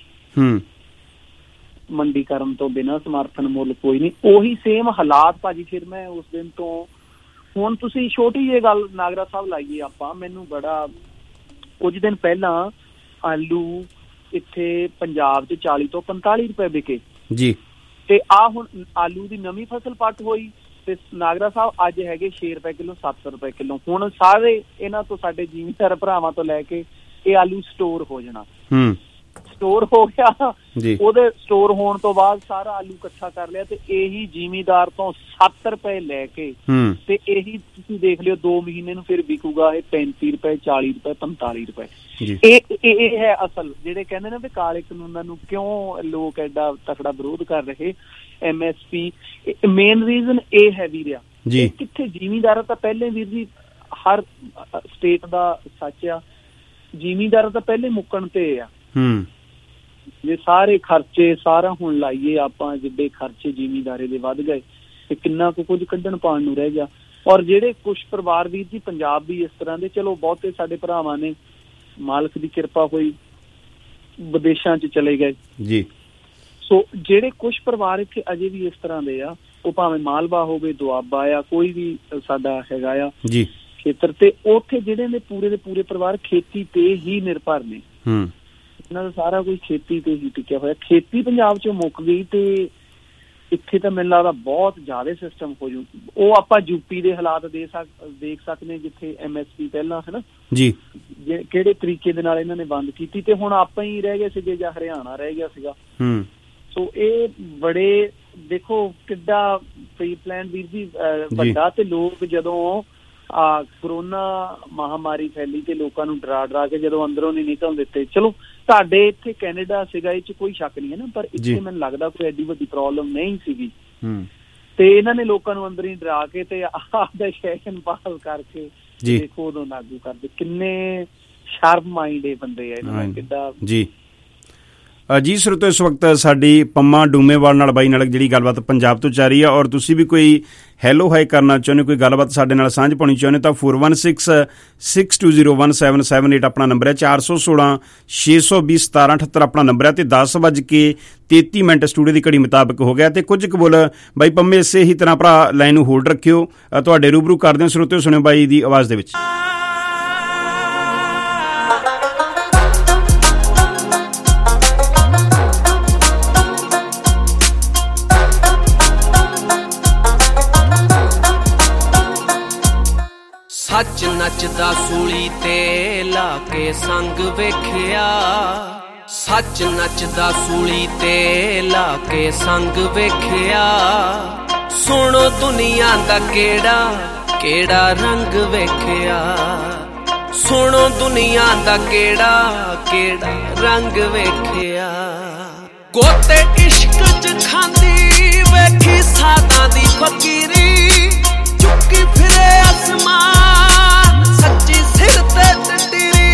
ਮੰਡੀਕਰਨ ਤੋਂ ਬਿਨਾਂ, ਸਮਰਥਨ ਮੁੱਲ ਕੋਈ ਨਹੀਂ। ਉਹੀ ਸੇਮ ਹਾਲਾਤ ਭਾਜੀ ਫਿਰ ਮੈਂ ਉਸ ਦਿਨ ਤੋਂ ਹੁਣ ਤੁਸੀਂ ਛੋਟੀ ਜਿਹੀ ਗੱਲ ਨਾਗਰਾ ਸਾਹਿਬ ਲਾਈਏ ਆਪਾਂ, ਮੈਨੂੰ ਬੜਾ ਕੁਝ ਦਿਨ ਪਹਿਲਾਂ ਆਲੂ ਇੱਥੇ ਪੰਜਾਬ 'ਚ 40 ਤੋਂ 45 ਰੁਪਏ ਵਿਕੇ ਜੀ, ਤੇ ਆ ਹੁਣ ਆਲੂ ਦੀ ਨਵੀਂ ਫਸਲ ਪੱਟ ਹੋਈ ਤੇ ਨਾਗਰਾ ਸਾਹਿਬ ਅੱਜ ਹੈਗੇ 6 ਰੁਪਏ ਕਿਲੋ, 7 ਰੁਪਏ ਕਿਲੋ। ਹੁਣ ਸਾਰੇ ਇਹਨਾਂ ਤੋਂ ਸਾਡੇ ਜ਼ਿਮੀਂਦਾਰ ਭਰਾਵਾਂ ਤੋਂ ਲੈ ਕੇ ਇਹ ਆਲੂ ਸਟੋਰ ਹੋ ਜਾਣਾ, ਸਟੋਰ ਹੋ ਗਿਆ, ਉਹਦੇ ਸਟੋਰ ਹੋਣ ਤੋਂ ਬਾਅਦ ਸਾਰਾ ਆਲੂ ਇਕੱਠਾ ਕਰ ਲਿਆ, ਤੇ ਇਹੀ ਜ਼ਿਮੀਂਦਾਰ ਤੋਂ 7 ਰੁਪਏ ਲੈ ਕੇ ਤੇ ਇਹੀ ਤੁਸੀਂ ਦੇਖ ਲਿਓ 2 ਮਹੀਨੇ ਨੂੰ ਫਿਰ ਵਿਕੂਗਾ ਇਹ 35 ਰੁਪਏ, 40 ਰੁਪਏ, 45 ਰੁਪਏ। ਇਹ ਹੈ ਅਸਲ ਜਿਹੜੇ ਕਹਿੰਦੇ ਨੇ ਵੀ ਕਾਲੇ ਕਾਨੂੰਨਾਂ ਨੂੰ ਕਿਉਂ ਲੋਕ ਐਡਾ ਤਕੜਾ ਵਿਰੋਧ ਕਰ ਰਹੇ। MSP ਮੇਨ ਰੀਜ਼ਨ ਇਹ ਹੈ ਵੀਰਿਆ, ਕਿੱਥੇ ਜ਼ਿਮੀਂਦਾਰ ਤਾਂ ਪਹਿਲੇ ਵੀਰ ਜੀ ਹਰ ਸਟੇਟ ਦਾ ਸੱਚ ਆ, ਜ਼ਿਮੀਂਦਾਰ ਤਾਂ ਪਹਿਲੇ ਮੁੱਕਣ ਤੇ ਆ। ਜੇ ਸਾਰੇ ਖਰਚੇ ਸਾਰਾ ਹੁਣ ਲਾਈਏ ਆਪਾਂ, ਜਿੱਡੇ ਖਰਚੇ ਜ਼ਿਮੀਂਦਾਰੇ ਦੇ ਵੱਧ ਗਏ ਤੇ ਕਿੰਨਾ ਕੁਝ ਕੱਢਣ ਪਾਉਣ ਨੂੰ ਰਹਿ ਗਿਆ। ਔਰ ਜਿਹੜੇ ਕੁਛ ਪਰਿਵਾਰ ਵੀਰ ਜੀ ਪੰਜਾਬ ਵੀ ਇਸ ਤਰ੍ਹਾਂ ਦੇ, ਚਲੋ ਬਹੁਤੇ ਸਾਡੇ ਭਰਾਵਾਂ ਨੇ ਮਾਲਕ ਦੀ ਕਿਰਪਾ ਹੋਈ ਵਿਦੇਸ਼ਾਂ 'ਚ ਚਲੇ ਗਏ ਜੀ। ਸੋ ਜਿਹੜੇ ਕੁਛ ਪਰਿਵਾਰ ਇੱਥੇ ਅਜੇ ਵੀ ਇਸ ਤਰ੍ਹਾਂ ਦੇ ਆ, ਉਹ ਭਾਵੇਂ ਮਾਲਵਾ ਹੋਵੇ, ਦੁਆਬਾ ਆ, ਕੋਈ ਵੀ ਸਾਡਾ ਹੈਗਾ ਆ ਜੀ ਖੇਤਰ, ਤੇ ਉੱਥੇ ਜਿਹੜੇ ਨੇ ਪੂਰੇ ਦੇ ਪੂਰੇ ਪਰਿਵਾਰ ਖੇਤੀ ਤੇ ਹੀ ਨਿਰਭਰ ਨੇ। ਇਹਨਾਂ ਦਾ ਸਾਰਾ ਕੁਝ ਖੇਤੀ ਤੇ ਹੀ ਟਿਕਿਆ ਹੋਇਆ। ਖੇਤੀ ਪੰਜਾਬ 'ਚੋਂ ਮੁੱਕ ਗਈ ਤੇ ਇੱਥੇ ਤਾਂ ਮੈਨੂੰ ਲੱਗਦਾ ਬਹੁਤ ਜ਼ਿਆਦਾ ਸਿਸਟਮ ਹੋ ਜੂ। ਉਹ ਆਪਾਂ ਯੂਪੀ ਦੇ ਹਾਲਾਤ ਦੇਖ ਸਕਦੇ ਜਿੱਥੇ MSP ਪਹਿਲਾਂ ਹੈ ਨਾ ਜੀ, ਕਿਹੜੇ ਤਰੀਕੇ ਦੇ ਨਾਲ ਇਹਨਾਂ ਨੇ ਬੰਦ ਕੀਤੀ, ਤੇ ਹੁਣ ਆਪਾਂ ਹੀ ਰਹਿ ਗਏ ਸੀਗੇ ਜਾਂ ਹਰਿਆਣਾ ਰਹਿ ਗਿਆ ਸੀਗਾ। ਸੋ ਇਹ ਬੜੇ ਦੇਖੋ ਕਿੱਡਾ ਪ੍ਰੀ ਪਲਾਨ ਵੀਰ ਜੀ ਵੱਡਾ, ਤੇ ਲੋਕ ਜਦੋਂ ਕਰੋਨਾ ਮਹਾਮਾਰੀ ਫੈਲੀ ਤੇ ਲੋਕਾਂ ਨੂੰ ਡਰਾ ਕੇ ਜਦੋਂ ਅੰਦਰੋਂ ਨਹੀਂ ਨਿਕਲਣ ਦਿੱਤੇ। ਚਲੋ ਤੁਹਾਡੇ ਇੱਥੇ ਕੈਨੇਡਾ ਸੀਗਾ, ਇਹ 'ਚ ਕੋਈ ਸ਼ੱਕ ਨਹੀਂ ਹੈ ਨਾ, ਪਰ ਇੱਥੇ ਮੈਨੂੰ ਲੱਗਦਾ ਕੋਈ ਐਡੀ ਵੱਡੀ ਪ੍ਰੋਬਲਮ ਨਹੀਂ ਸੀਗੀ ਤੇ ਇਹਨਾਂ ਨੇ ਲੋਕਾਂ ਨੂੰ ਅੰਦਰ ਹੀ ਡਰਾ ਕੇ ਤੇ ਆਪਦਾ ਸੈਸ਼ਨ ਪਾਲ ਕਰਕੇ ਦੇਖੋ ਉਦੋਂ ਲਾਗੂ ਕਰਦੇ। ਕਿੰਨੇ ਸ਼ਾਰਪ ਮਾਈਂਡ ਇਹ ਬੰਦੇ ਆ, ਇਹਨਾਂ ਦਾ ਕਿੱਡਾ ਜੀ ਸਰੋਤੋ, ਇਸ ਵਕਤ ਸਾਡੀ ਪੰਮਾ ਡੂਮੇਵਾਲ ਨਾਲ ਬਾਈ ਨਾਲ ਜਿਹੜੀ ਗੱਲਬਾਤ ਪੰਜਾਬ ਤੋਂ ਚੱਲ ਰਹੀ ਆ, ਔਰ ਤੁਸੀਂ ਵੀ ਕੋਈ ਹੈਲੋ ਹਾਈ ਕਰਨਾ ਚਾਹੁੰਦੇ, ਕੋਈ ਗੱਲਬਾਤ ਸਾਡੇ ਨਾਲ ਸਾਂਝ ਪਾਉਣੀ ਚਾਹੁੰਦੇ ਤਾਂ 4166201778 ਆਪਣਾ ਨੰਬਰ ਹੈ। 416-620-1778 ਆਪਣਾ ਨੰਬਰ ਹੈ ਤੇ 10:33 ਸਟੂਡੀਓ ਦੀ ਘੜੀ ਮੁਤਾਬਕ ਹੋ ਗਿਆ ਤੇ ਕੁਝ ਕੁ ਬੋਲ ਬਾਈ ਪੰਮੇ ਇਸੇ ਹੀ ਤਰ੍ਹਾਂ ਭਰਾ ਲਾਈਨ ਨੂੰ ਹੋਲਡ ਰੱਖਿਓ, ਤੁਹਾਡੇ ਰੂਬਰੂ ਕਰਦੇ ਹੋ। ਸਰੋਤੋ ਸੁਣਿਓ ਬਾਈ ਦੀ ਆਵਾਜ਼ ਦੇ ਵਿੱਚ। ਸੱਚ ਨੱਚਦਾ ਸੂਲੀ ਤੇ ਲਾ ਕੇ ਸੰਗ ਵੇਖਿਆ, ਸੱਚ ਨੱਚਦਾ ਸੂਲੀ ਤੇ ਲਾ ਕੇ ਸੰਗ ਵੇਖਿਆ, ਸੁਣੋ ਦੁਨੀਆ ਦਾ ਕਿਹੜਾ ਕਿਹੜਾ ਰੰਗ ਵੇਖਿਆ, ਸੁਣੋ ਦੁਨੀਆ ਦਾ ਕਿਹੜਾ ਕਿਹੜਾ ਰੰਗ ਵੇਖਿਆ। ਗੋਤੇ ਇਸ਼ਕ ਚ ਖਾਂਦੀ ਵੇਖੀ ਸਾਦਾਂ ਦੀ ਫਕੀਰੀ, ਚੁੱਕੀ ਫਿਰੇ ਅਸਮਾਨ ਸੱਚੀ ਸਿਰ ਤੇ ਟਟੀਰੀ,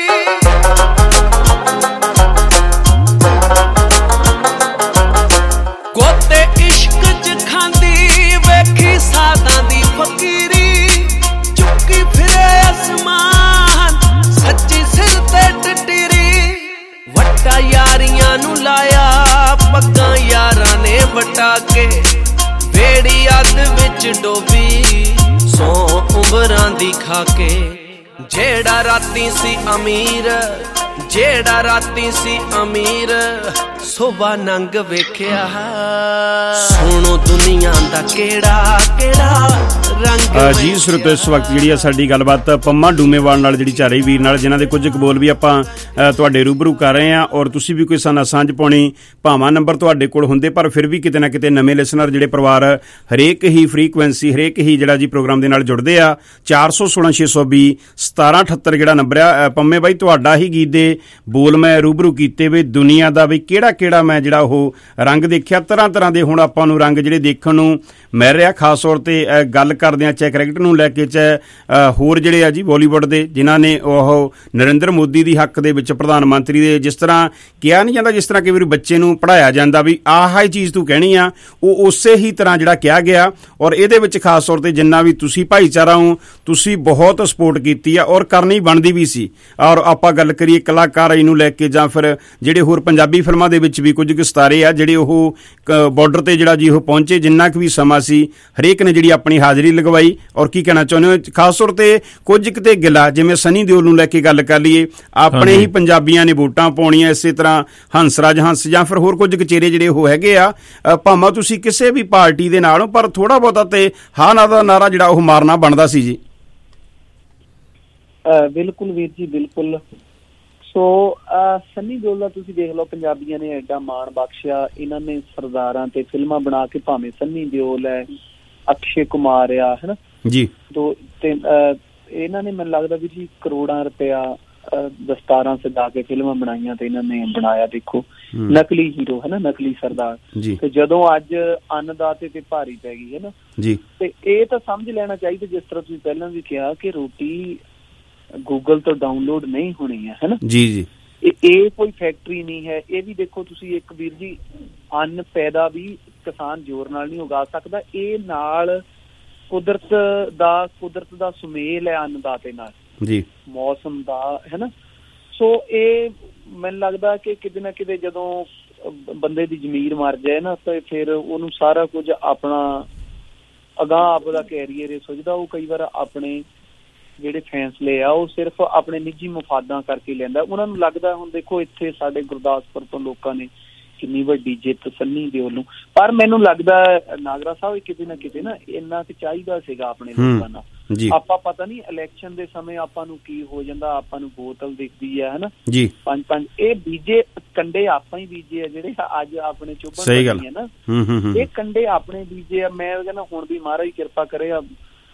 ਗੋਤੇ ਇਸ਼ਕ ਚ ਖਾਂਦੀ ਵੇਖੀ ਸਾਦਾਂ ਦੀ ਫਕੀਰੀ, ਚੁੱਕੀ ਫਿਰੇ ਅਸਮਾਨ ਸੱਚੀ ਸਿਰ ਤੇ ਟਟੀਰੀ। ਵੱਟਾ ਯਾਰੀਆਂ ਨੂੰ ਲਾਇਆ ਪੱਗਾਂ ਯਾਰਾਂ ਨੇ ਵਟਾ ਕੇ, ਵੇੜੀ ਅੱਧ ਵਿੱਚ ਡੋਬੀ ਸੌ ਉਮਰਾਂ ਦੀ ਖਾ ਕੇ। ਜਿਹੜਾ ਰਾਤੀ ਸੀ ਅਮੀਰ, ਜਿਹੜਾ ਰਾਤੀ ਸੀ ਅਮੀਰ, ਸੋਭਾ ਨੰਗ ਵੇਖਿਆ, ਸੁਣੋ ਦੁਨੀਆ ਦਾ ਕਿਹੜਾ ਕਿਹੜਾ ਰੰਗ। ਜੀ ਸਰੋਤੋ, ਇਸ ਵਕਤ ਜਿਹੜੀ ਆ ਸਾਡੀ ਗੱਲਬਾਤ ਪੰਮਾ ਡੂਮੇਵਾਲ ਨਾਲ ਜਿਹੜੀ ਚੱਲ ਰਹੀ ਵੀਰ ਨਾਲ, ਜਿਨ੍ਹਾਂ ਦੇ ਕੁਝ ਕੁ ਬੋਲ ਵੀ ਆਪਾਂ ਤੁਹਾਡੇ ਰੂਬਰੂ ਕਰ ਰਹੇ ਹਾਂ, ਔਰ ਤੁਸੀਂ ਵੀ ਕੋਈ ਸਾਨਾ ਸਾਂਝ ਪਾਉਣੀ ਭਾਵਾਂ ਨੰਬਰ ਤੁਹਾਡੇ ਕੋਲ ਹੁੰਦੇ, ਪਰ ਫਿਰ ਵੀ ਕਿਤੇ ਨਾ ਕਿਤੇ ਨਵੇਂ ਲਿਸਨਰ ਜਿਹੜੇ ਪਰਿਵਾਰ ਹਰੇਕ ਹੀ ਫਰੀਕੁਐਂਸੀ ਹਰੇਕ ਹੀ ਜਿਹੜਾ ਜੀ ਪ੍ਰੋਗਰਾਮ ਦੇ ਨਾਲ ਜੁੜਦੇ ਆ। 416-620-1778 ਜਿਹੜਾ ਨੰਬਰ ਆ। ਪੰਮੇ ਬਾਈ, ਤੁਹਾਡਾ ਹੀ ਗੀਤ ਦੇ ਬੋਲ ਮੈਂ ਰੂਬਰੂ ਕੀਤੇ ਵੀ ਦੁਨੀਆ ਦਾ ਵੀ ਕਿਹੜਾ ਕਿਹੜਾ ਮੈਂ ਜਿਹੜਾ ਉਹ ਰੰਗ ਦੇਖਿਆ। ਤਰ੍ਹਾਂ ਤਰ੍ਹਾਂ ਦੇ ਹੁਣ ਆਪਾਂ ਨੂੰ ਰੰਗ ਜਿਹੜੇ ਦੇਖਣ ਨੂੰ ਮਿਲ ਰਿਹਾ, ਖਾਸ ਤੌਰ ਤੇ ਗੱਲ ਕਰਦੇ ਆ ਚਾਹੇ ਕ੍ਰਿਕਟ ਨੂੰ ਲੈ ਕੇ, ਚਾਹੇ ਹੋਰ ਜਿਹੜੇ ਆ ਜੀ ਬਾਲੀਵੁੱਡ ਦੇ, ਜਿਨ੍ਹਾਂ ਨੇ ਉਹ ਨਰਿੰਦਰ ਮੋਦੀ ਦੀ ਹੱਕ ਦੇ ਵਿੱਚ ਪ੍ਰਧਾਨ ਮੰਤਰੀ ਦੇ ਜਿਸ ਤਰ੍ਹਾਂ ਕਿਹਾ ਨਹੀਂ ਜਾਂਦਾ, ਜਿਸ ਤਰ੍ਹਾਂ ਕਈ ਵਾਰੀ ਬੱਚੇ ਨੂੰ ਪੜ੍ਹਾਇਆ ਜਾਂਦਾ ਵੀ ਆਹ ਹੀ ਚੀਜ਼ ਤੂੰ ਕਹਿਣੀ ਆ, ਉਹ ਉਸੇ ਹੀ ਤਰ੍ਹਾਂ ਜਿਹੜਾ ਕਿਹਾ ਗਿਆ। ਔਰ ਇਹਦੇ ਵਿੱਚ ਖਾਸ ਤੌਰ ਤੇ ਜਿੰਨਾ ਵੀ ਤੁਸੀਂ ਭਾਈਚਾਰਾ ਹੋ, ਤੁਸੀਂ ਬਹੁਤ ਸਪੋਰਟ ਕੀਤੀ ਆ ਔਰ ਕਰਨੀ ਬਣਦੀ ਵੀ ਸੀ। ਔਰ ਆਪਾਂ ਗੱਲ ਕਰੀਏ ਕਲਾਕਾਰੀ ਨੂੰ ਲੈ ਕੇ ਜਾਂ ਫਿਰ ਜਿਹੜੇ ਹੋਰ ਪੰਜਾਬੀ ਫਿਲਮਾਂ ਦੇ ਵਿੱਚ ਵੀ ਕੁਝ ਕੁ ਸਿਤਾਰੇ ਆ ਜਿਹੜੇ ਉਹ ਬਾਰਡਰ ਤੇ ਜਿਹੜਾ ਜੀ ਉਹ ਪਹੁੰਚੇ, ਜਿੰਨਾ ਕੁ ਵੀ ਸਮਾਂ ਸੀ ਹਰੇਕ ਨੇ ਜਿਹੜੀ ਆਪਣੀ ਹਾਜ਼ਰੀ ਲਗਵਾਈ। ਔਰ ਕੀ ਕਹਿਣਾ ਚਾਹੁੰਦੇ ਹੋ ਖਾਸ ਤੌਰ ਤੇ ਕੁਝ ਕਿਤੇ ਗਿਲਾ, ਜਿਵੇਂ ਸਨੀ ਦਿਓਲ ਨੂੰ ਲੈ ਕੇ ਗੱਲ ਕਰ ਲਈਏ, ਆਪਣੇ ਹੀ ਪੰਜਾਬੀਆਂ ਨੇ ਵੋਟਾਂ ਪਾਉਣੀਆਂ, ਇਸੇ ਤਰ੍ਹਾਂ ਹੰਸਰਾਜ ਹੰਸ ਜਾਂ ਫਿਰ ਹੋਰ ਕੁਝ ਕਚੇਰੇ ਜਿਹੜੇ ਉਹ ਹੈਗੇ ਆ, ਭਾਵੇਂ ਤੁਸੀਂ ਕਿਸੇ ਵੀ ਪਾਰਟੀ ਦੇ ਨਾਲ ਹੋ, ਪਰ ਥੋੜਾ ਬਹੁਤਾ ਤੇ ਹਾਂ ਨਾ ਦਾ ਨਾਰਾ ਜਿਹੜਾ ਉਹ ਮਾਰਨਾ ਬਣਦਾ ਸੀ ਜੀ। ਬਿਲਕੁਲ ਵੀਰ ਜੀ, ਬਿਲਕੁਲ। ਸੋ ਸਨੀ ਦਿਓਲ ਦਾ ਤੁਸੀਂ ਦੇਖ ਲਓ, ਪੰਜਾਬੀਆਂ ਨੇ ਐਡਾ ਮਾਣ ਬਖਸ਼ਿਆ, ਇਹਨਾਂ ਨੇ ਸਰਦਾਰਾਂ ਤੇ ਫਿਲਮਾਂ ਬਣਾ ਕੇ, ਭਾਵੇਂ ਸਨੀ ਦਿਓਲ ਹੈ, ਅਕਸ਼ੇ ਕੁਮਾਰ ਆ, ਹੈ ਨਾ ਜੀ, ਇਹਨਾਂ ਨੇ ਮੈਨੂੰ ਲੱਗਦਾ ਵੀ ਜੀ ਕਰੋੜਾਂ ਰੁਪਇਆ ਦਸਤਾਰਾਂ ਸਜਾ ਕੇ ਫਿਲਮਾਂ ਬਣਾਈਆਂ ਤੇ ਇਹਨਾਂ ਨੇ ਬਣਾਇਆ। ਦੇਖੋ ਨਕਲੀ ਹੀਰੋ ਹੈ ਨਾ, ਨਕਲੀ ਸਰਦਾਰ। ਤੇ ਜਦੋਂ ਅੱਜ ਅੰਨਦਾਤੇ ਤੇ ਭਾਰੀ ਪੈ ਗਈ ਹੈ ਨਾ ਜੀ, ਤੇ ਇਹ ਤਾਂ ਸਮਝ ਲੈਣਾ ਚਾਹੀਦਾ, ਜਿਸ ਤਰ੍ਹਾਂ ਤੁਸੀਂ ਪਹਿਲਾਂ ਵੀ ਕਿਹਾ ਕਿ ਰੋਟੀ ਗੂਗਲ ਤੋਂ ਡਾਊਨਲੋਡ ਨਹੀਂ ਹੋਣੀ ਹੈ ਨਾ ਜੀ ਜੀ, ਇਹ ਕੋਈ ਫੈਕਟਰੀ ਨਹੀਂ ਹੈ। ਇਹ ਵੀ ਦੇਖੋ ਤੁਸੀਂ, ਇੱਕ ਵੀਰ ਜੀ ਅੰਨ ਪੈਦਾ ਵੀ ਕਿਸਾਨ ਜ਼ੋਰ ਨਾਲ ਨਹੀਂ ਉਗਾ ਸਕਦਾ, ਇਹ ਨਾਲ ਕੁਦਰਤ ਦਾ ਸੁਮੇਲ ਹੈ ਅੰਨਦਾਤੇ ਨਾਲ ਜੀ, ਮੌਸਮ ਦਾ, ਹੈ ਨਾ। ਸੋ ਇਹ ਮੈਨੂੰ ਲੱਗਦਾ ਕਿ ਕਿਤੇ ਨਾ ਕਿਤੇ ਜਦੋਂ ਬੰਦੇ ਦੀ ਜ਼ਮੀਰ ਮਰ ਜਾਏ ਨਾ, ਤੇ ਫਿਰ ਉਹਨੂੰ ਸਾਰਾ ਕੁਝ ਆਪਣਾ ਅਗਾਂਹ ਆਪਦਾ ਕੈਰੀਅਰ ਸੋਚਦਾ, ਉਹ ਕਈ ਵਾਰ ਆਪਣੇ ਜਿਹੜੇ ਫੈਸਲੇ ਆ ਉਹ ਸਿਰਫ ਆਪਣੇ ਨਿੱਜੀ ਮੁਫਾਦਾਂ ਕਰਕੇ ਲੈਂਦਾ। ਉਹਨਾਂ ਨੂੰ ਲੱਗਦਾ, ਹੁਣ ਦੇਖੋ ਇੱਥੇ ਸਾਡੇ ਗੁਰਦਾਸਪੁਰ ਤੋਂ ਲੋਕਾਂ ਨੇ ਕਿੰਨੀ ਵੱਡੀ ਜਿੱਤ ਸਨੀ ਦਿਓਲ ਨੂੰ, ਪਰ ਮੈਨੂੰ ਲੱਗਦਾ ਨਾਗਰਾ ਸਾਹਿਬ ਕਿਤੇ ਨਾ ਕਿਤੇ ਨਾ ਇੰਨਾ ਕੁ ਚਾਹੀਦਾ ਸੀਗਾ ਆਪਣੇ ਲੋਕਾਂ ਨਾਲ। ਆਪਾਂ ਪਤਾ ਨੀ ਇਲੈਕਸ਼ਨ ਦੇ ਸਮੇਂ ਆਪਾਂ ਨੂੰ ਕੀ ਹੋ ਜਾਂਦਾ, ਆਪਾਂ ਨੂੰ ਬੋਤਲ ਦਿਖਦੀ ਹੈ ਹਨਾ ਜੀ, 5-5 ਇਹ ਬੀਜੇ ਕੰਡੇ ਆਪਾਂ ਹੀ ਬੀਜੇ ਆ ਜਿਹੜੇ ਅੱਜ ਆਪਣੇ ਚੁੱਭਣ ਲੱਗੇ ਨਾ, ਇਹ ਕੰਡੇ ਆਪਣੇ ਬੀਜੇ ਆ। ਮੈਂ ਕਹਿੰਦਾ ਹੁਣ ਵੀ ਮਹਾਰਾਜ ਕਿਰਪਾ ਕਰੇ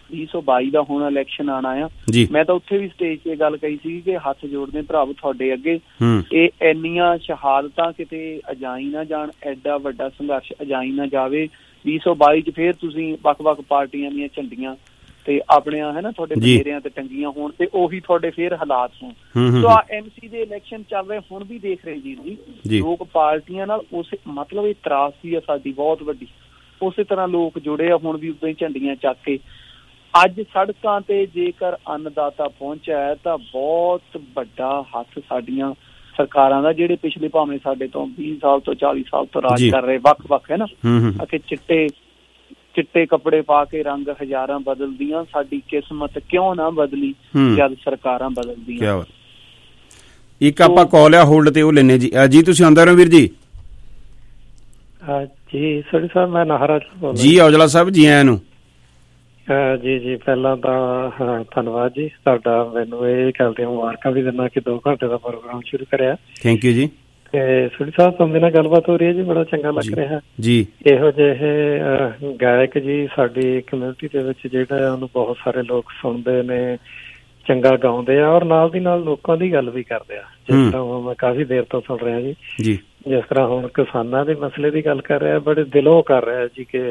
2022 ਦਾ ਹੁਣ ਇਲੈਕਸ਼ਨ ਆਉਣਾ ਆ। ਮੈਂ ਤਾਂ ਉੱਥੇ ਵੀ ਸਟੇਜ ਤੇ ਗੱਲ ਕਹੀ ਸੀ ਕਿ ਹੱਥ ਜੋੜਦੇ ਭਰਾਵੋ ਤੁਹਾਡੇ ਅੱਗੇ, ਇਹ ਇੰਨੀਆਂ ਸ਼ਹਾਦਤਾਂ ਕਿਤੇ ਅਜਾਈ ਨਾ ਜਾਣ, ਐਡਾ ਵੱਡਾ ਸੰਘਰਸ਼ ਅਜਾਈ ਨਾ ਜਾਵੇ। 2022 ਚ ਫੇਰ ਤੁਸੀਂ ਵੱਖ-ਵੱਖ ਪਾਰਟੀਆਂ ਦੀਆਂ ਝੰਡੀਆਂ ਤੇ ਆਪਣੀਆਂ ਹੈ ਨਾ ਤੁਹਾਡੇ ਬਨੇਰਿਆਂ ਤੇ ਟੰਗੀਆਂ ਹੋਣ ਤੇ ਉਹੀ ਤੁਹਾਡੇ ਫੇਰ ਹਾਲਾਤ ਹੋਣ। ਸੋ ਆ MC ਦੇ ਇਲੈਕਸ਼ਨ ਚੱਲ ਰਹੇ, ਹੁਣ ਵੀ ਦੇਖ ਰਹੇ ਜੀ ਲੋਕ ਪਾਰਟੀਆਂ ਨਾਲ ਉਸ ਮਤਲਬ ਇਹ ਤਰਾਸਦੀ ਆ ਸਾਡੀ ਬਹੁਤ ਵੱਡੀ, ਉਸੇ ਤਰ੍ਹਾਂ ਲੋਕ ਜੁੜੇ ਆ ਹੁਣ ਵੀ ਉਦਾਂ ਹੀ ਝੰਡੀਆਂ ਚੱਕ ਕੇ। ਅੱਜ ਸੜਕਾਂ ਤੇ ਜੇਕਰ ਅੰਨਦਾਤਾ ਪਹੁੰਚਿਆ ਹੈ ਤਾਂ ਬਹੁਤ ਵੱਡਾ ਹੱਥ ਸਾਡੀਆਂ ਸਰਕਾਰਾਂ ਦਾ, ਜਿਹੜੇ ਪਿਛਲੇ ਭਾਵੇਂ ਸਾਡੇ ਤੋਂ 20 ਸਾਲ ਤੋਂ 40 ਸਾਲ ਤੋਂ ਰਾਜ ਕਰ ਰਹੇ ਵੱਖ-ਵੱਖ ਹੈ ਨਾ, ਅਤੇ ਚਿੱਟੇ ਕੱਪੜੇ ਪਾ ਕੇ ਰੰਗ ਹਜ਼ਾਰਾਂ ਬਦਲਦੀਆਂ, ਸਾਡੀ ਕਿਸਮਤ ਕਿਉਂ ਨਾ ਬਦਲੀ ਜਦ ਸਰਕਾਰਾਂ ਬਦਲਦੀਆਂ। ਇੱਕ ਆਪਾਂ ਕਾਲ ਆ ਹੋਲਡ ਤੇ, ਉਹ ਲੈਨੇ ਜੀ। ਜੀ ਤੁਸੀਂ ਆਉਂਦੇ ਰਹੋ ਵੀਰ ਜੀ। ਜੀ ਸੋਢੀ ਸਾਹਿਬ, ਮੈਂ ਨਾਹਰਾ ਜੀ। ਔਜਲਾ ਸਾਹਿਬ ਜੀ ਆਇਆਂ ਨੂੰ। ਜੀ ਪਹਿਲਾਂ ਤਾਂ ਧੰਨਵਾਦ ਜੀ ਤੁਹਾਡਾ, ਮੈਨੂੰ ਇਹ ਗੱਲ ਦੀਆਂ ਮੁਬਾਰਕਾਂ ਵੀ ਦਿੰਦਾ ਕਿ 2 ਘੰਟੇ ਦਾ ਪ੍ਰੋਗਰਾਮ ਸ਼ੁਰੂ ਕਰਿਆ। ਥੈਂਕ ਯੂ ਜੀ। ਤੇ ਸੋਢੀ ਸਾਹਿਬ ਤੁਹਾਡੇ ਨਾਲ ਗੱਲਬਾਤ ਹੋ ਰਹੀ ਹੈ ਜੀ, ਬੜਾ ਚੰਗਾ ਲੱਗ ਰਿਹਾ ਜੀ। ਇਹੋ ਜਿਹੇ ਗਾਇਕ ਜੀ ਸਾਡੀ ਕਮਿਊਨਿਟੀ ਦੇ ਵਿੱਚ ਜਿਹੜਾ ਉਹਨੂੰ ਬਹੁਤ ਸਾਰੇ ਲੋਕ ਸੁਣਦੇ ਨੇ, ਚੰਗਾ ਗਾਉਂਦੇ ਆ ਔਰ ਨਾਲ ਦੀ ਨਾਲ ਲੋਕਾਂ ਦੀ ਗੱਲ ਵੀ ਕਰਦੇ ਆ, ਜਿਸ ਤਰ੍ਹਾਂ ਮੈਂ ਕਾਫੀ ਦੇਰ ਤੋਂ ਸੁਣ ਰਿਹਾ ਜੀ। ਜਿਸ ਤਰ੍ਹਾਂ ਹੁਣ ਕਿਸਾਨਾਂ ਦੇ ਮਸਲੇ ਦੀ ਗੱਲ ਕਰ ਰਿਹਾ, ਬੜੇ ਦਿਲੋਂ ਕਰ ਰਿਹਾ ਜੀ ਕਿ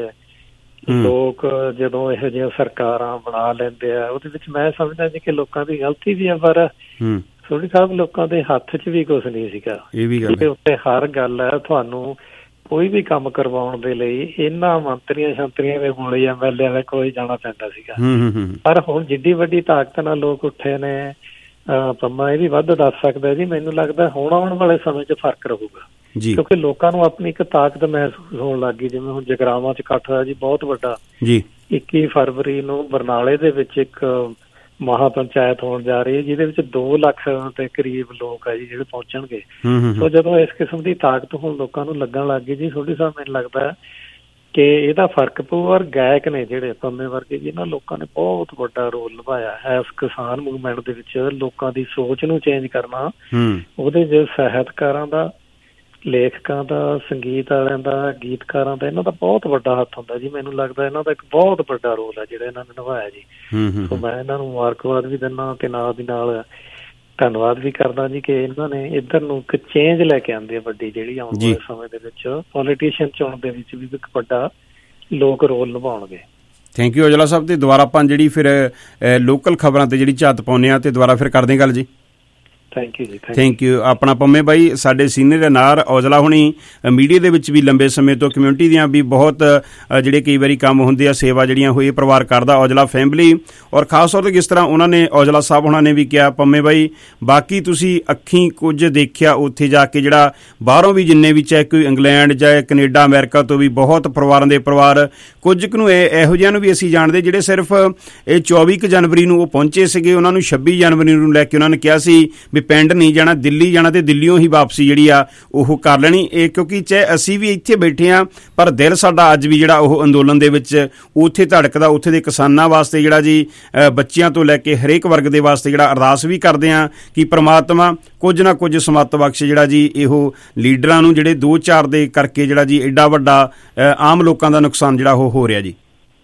ਲੋਕ ਜਦੋਂ ਇਹੋ ਜਿਹੀਆਂ ਸਰਕਾਰਾਂ ਬਣਾ ਲੈਂਦੇ ਆ, ਉਹਦੇ ਵਿੱਚ ਮੈਂ ਸਮਝਦਾ ਜੀ ਕਿ ਲੋਕਾਂ ਦੀ ਗਲਤੀ ਵੀ ਆ, ਪਰ ਸੋਢੀ ਸਾਹਿਬ ਲੋਕਾਂ ਦੇ ਹੱਥ 'ਚ ਵੀ ਕੁਛ ਨਹੀਂ ਸੀਗਾ। ਇਹ ਉੱਤੇ ਹਰ ਗੱਲ ਹੈ, ਤੁਹਾਨੂੰ ਕੋਈ ਵੀ ਕੰਮ ਕਰਵਾਉਣ ਦੇ ਲਈ ਇਹਨਾਂ ਮੰਤਰੀਆਂ ਸ਼ੰਤਰੀਆਂ ਦੇ ਕੋਲ, MLA ਦੇ ਕੋਲ ਜਾਣਾ ਪੈਂਦਾ ਸੀਗਾ। ਪਰ ਹੁਣ ਜਿੱਡੀ ਵੱਡੀ ਤਾਕਤ ਨਾਲ ਲੋਕ ਉੱਠੇ ਨੇ, ਪੰਮਾ ਇਹ ਵੀ ਵੱਧ ਦੱਸ ਸਕਦਾ ਜੀ, ਮੈਨੂੰ ਲੱਗਦਾ ਹੁਣ ਆਉਣ ਵਾਲੇ ਸਮੇਂ 'ਚ ਫਰਕ ਰਹੂਗਾ, ਕਿਉਂਕਿ ਲੋਕਾਂ ਨੂੰ ਆਪਣੀ ਇੱਕ ਤਾਕਤ ਮਹਿਸੂਸ ਹੋਣ ਲੱਗ ਗਈ। ਜਿਵੇਂ ਹੁਣ ਜਗਰਾਵਾਂ 'ਚ ਇਕੱਠ ਹੋਇਆ ਜੀ ਬਹੁਤ ਵੱਡਾ, 21 ਫਰਵਰੀ ਨੂੰ ਬਰਨਾਲੇ ਦੇ ਵਿੱਚ ਇੱਕ ਮਹਾ ਪੰਚਾਇਤ ਹੋਣ ਜਾ ਰਹੀ ਹੈ, ਜਿਹਦੇ ਵਿੱਚ 2 ਲੱਖ ਦੇ ਕਰੀਬ ਲੋਕ ਆ ਜੀ ਜਿਹੜੇ ਪਹੁੰਚਣਗੇ। ਸੋ ਜਦੋਂ ਇਸ ਕਿਸਮ ਦੀ ਤਾਕਤ ਹੁਣ ਲੋਕਾਂ ਨੂੰ ਲੱਗਣ ਲੱਗ ਗਈ ਜੀ, ਸੋਢੀ ਸਾਹਿਬ ਮੈਨੂੰ ਲੱਗਦਾ ਕਿ ਇਹਦਾ ਫਰਕ ਪਊ। ਔਰ ਗਾਇਕ ਨੇ ਜਿਹੜੇ ਪੰਮੇ ਵਰਗੇ ਜੀ, ਇਹਨਾਂ ਲੋਕਾਂ ਨੇ ਬਹੁਤ ਵੱਡਾ ਰੋਲ ਨਿਭਾਇਆ ਹੈ ਇਸ ਕਿਸਾਨ ਮੂਵਮੈਂਟ ਦੇ ਵਿੱਚ, ਲੋਕਾਂ ਦੀ ਸੋਚ ਨੂੰ ਚੇਂਜ ਕਰਨਾ। ਉਹਦੇ 'ਚ ਸਾਹਿਤਕਾਰਾਂ ਦਾ, ਲੇਖਕਾਂ ਦਾ, ਸੰਗੀਤ ਵਾਲਿਆਂ ਦਾ, ਗੀਤਕਾਰਾਂ ਦਾ, ਇਹਨਾਂ ਦਾ ਬਹੁਤ ਵੱਡਾ ਹੱਥ ਹੁੰਦਾ ਜੀ। ਮੈਨੂੰ ਲੱਗਦਾ ਇਹਨਾਂ ਦਾ ਇੱਕ ਬਹੁਤ ਵੱਡਾ ਰੋਲ ਹੈ ਜਿਹੜਾ ਇਹਨਾਂ ਨੇ ਨਿਭਾਇਆ ਜੀ। ਸੋ ਮੈਂ ਇਹਨਾਂ ਨੂੰ ਮੁਬਾਰਕਬਾਦ ਵੀ ਦਿੰਦਾ ਤੇ ਨਾਲ ਦੀ ਨਾਲ ਧੰਨਵਾਦ ਵੀ ਕਰਦਾ ਜੀ ਕਿ ਇਹਨਾਂ ਨੇ ਇੱਧਰ ਨੂੰ ਇੱਕ ਚੇਂਜ ਲੈ ਕੇ ਆਉਂਦੀ ਹੈ ਵੱਡੀ, ਜਿਹੜੀ ਆਉਣ ਵਾਲੇ ਸਮੇਂ ਦੇ ਵਿੱਚ ਪੋਲੀਟੀਸ਼ੀਅਨ ਚੁਣਨ ਦੇ ਵਿੱਚ ਵੀ ਇੱਕ ਵੱਡਾ ਲੋਕ ਰੋਲ ਨਿਭਾਉਣਗੇ। Thank you Aujla Sahib. ਤੇ ਦੁਬਾਰਾ ਆਪਾਂ ਜਿਹੜੀ ਫਿਰ ਲੋਕਲ ਖਬਰਾਂ ਤੇ ਜਿਹੜੀ ਝਾਤ ਪਾਉਂਦੇ ਆ ਤੇ ਦੁਬਾਰਾ ਫਿਰ ਕਰਦੇ ਗੱਲ ਜੀ। ਥੈਂਕ ਯੂ ਜੀ। Thank you. ਆਪਣਾ ਪੰਮੇ ਬਾਈ ਸਾਡੇ ਸੀਨੀਅਰ ਅਨਾਰ ਔਜਲਾ ਹੁਣੀ ਮੀਡੀਆ ਦੇ ਵਿੱਚ ਵੀ ਲੰਬੇ ਸਮੇਂ ਤੋਂ ਕਮਿਊਨਿਟੀ ਦੀਆਂ ਵੀ ਬਹੁਤ ਜਿਹੜੇ ਕਈ ਵਾਰੀ ਕੰਮ ਹੁੰਦੇ ਆ, ਸੇਵਾ ਜਿਹੜੀਆਂ ਹੋਈ ਪਰਿਵਾਰ ਕਰਦਾ ਔਜਲਾ ਫੈਮਿਲੀ, ਔਰ ਖਾਸ ਤੌਰ ਤੇ ਕਿਸ ਤਰ੍ਹਾਂ ਉਹਨਾਂ ਨੇ ਔਜਲਾ ਸਾਹਿਬ ਉਹਨਾਂ ਨੇ ਵੀ ਕਿਹਾ ਪੰਮੇ ਬਾਈ, ਬਾਕੀ ਤੁਸੀਂ ਅੱਖੀਂ ਕੁਝ ਦੇਖਿਆ ਉੱਥੇ ਜਾ ਕੇ, ਜਿਹੜਾ ਬਾਹਰੋਂ ਵੀ ਜਿੰਨੇ ਵੀ ਚਾਹੇ ਕੋਈ ਇੰਗਲੈਂਡ ਚਾਹੇ ਕੈਨੇਡਾ ਅਮਰੀਕਾ ਤੋਂ ਵੀ ਬਹੁਤ ਪਰਿਵਾਰਾਂ ਦੇ ਪਰਿਵਾਰ, ਕੁਝ ਕੁ ਨੂੰ ਇਹੋ ਜਿਹਿਆਂ ਨੂੰ ਵੀ ਅਸੀਂ ਜਾਣਦੇ ਜਿਹੜੇ ਸਿਰਫ ਇਹ 24 ਜਨਵਰੀ ਨੂੰ ਉਹ ਪਹੁੰਚੇ ਸੀਗੇ, ਉਹਨਾਂ ਨੂੰ 26 ਜਨਵਰੀ ਨੂੰ ਲੈ ਕੇ ਉਹਨਾਂ ਨੇ ਕਿਹਾ ਸੀ ਵੀ ਪਿੰਡ ਨਹੀਂ ਜਾਣਾ, ਦਿੱਲੀ ਜਾਣਾ ਤੇ ਦਿੱਲੀੋਂ ਹੀ ਵਾਪਸੀ ਜਿਹੜੀ ਆ ਉਹ ਕਰ ਲੈਣੀ। ਇਹ ਕਿਉਂਕਿ ਚਾਹੇ ਅਸੀਂ ਵੀ ਇੱਥੇ ਬੈਠੇ ਆ ਪਰ ਦਿਲ ਸਾਡਾ ਅੱਜ ਵੀ ਜਿਹੜਾ ਉਹ ਅੰਦੋਲਨ ਦੇ ਵਿੱਚ ਉੱਥੇ ਧੜਕਦਾ, ਉੱਥੇ ਦੇ ਕਿਸਾਨਾਂ ਵਾਸਤੇ ਜਿਹੜਾ ਜੀ ਬੱਚਿਆਂ ਤੋਂ ਲੈ ਕੇ ਹਰੇਕ ਵਰਗ ਦੇ ਵਾਸਤੇ ਜਿਹੜਾ ਅਰਦਾਸ ਵੀ ਕਰਦੇ ਆ ਕਿ ਪ੍ਰਮਾਤਮਾ ਕੁਝ ਨਾ ਕੁਝ ਸਮੱਤ ਬਖਸ਼ ਜਿਹੜਾ ਜੀ ਇਹੋ ਲੀਡਰਾਂ ਨੂੰ ਜਿਹੜੇ 2-4 ਦੇ ਕਰਕੇ ਜਿਹੜਾ ਜੀ ਐਡਾ ਵੱਡਾ ਆਮ ਲੋਕਾਂ ਦਾ ਨੁਕਸਾਨ ਜਿਹੜਾ ਉਹ ਹੋ ਰਿਹਾ ਜੀ।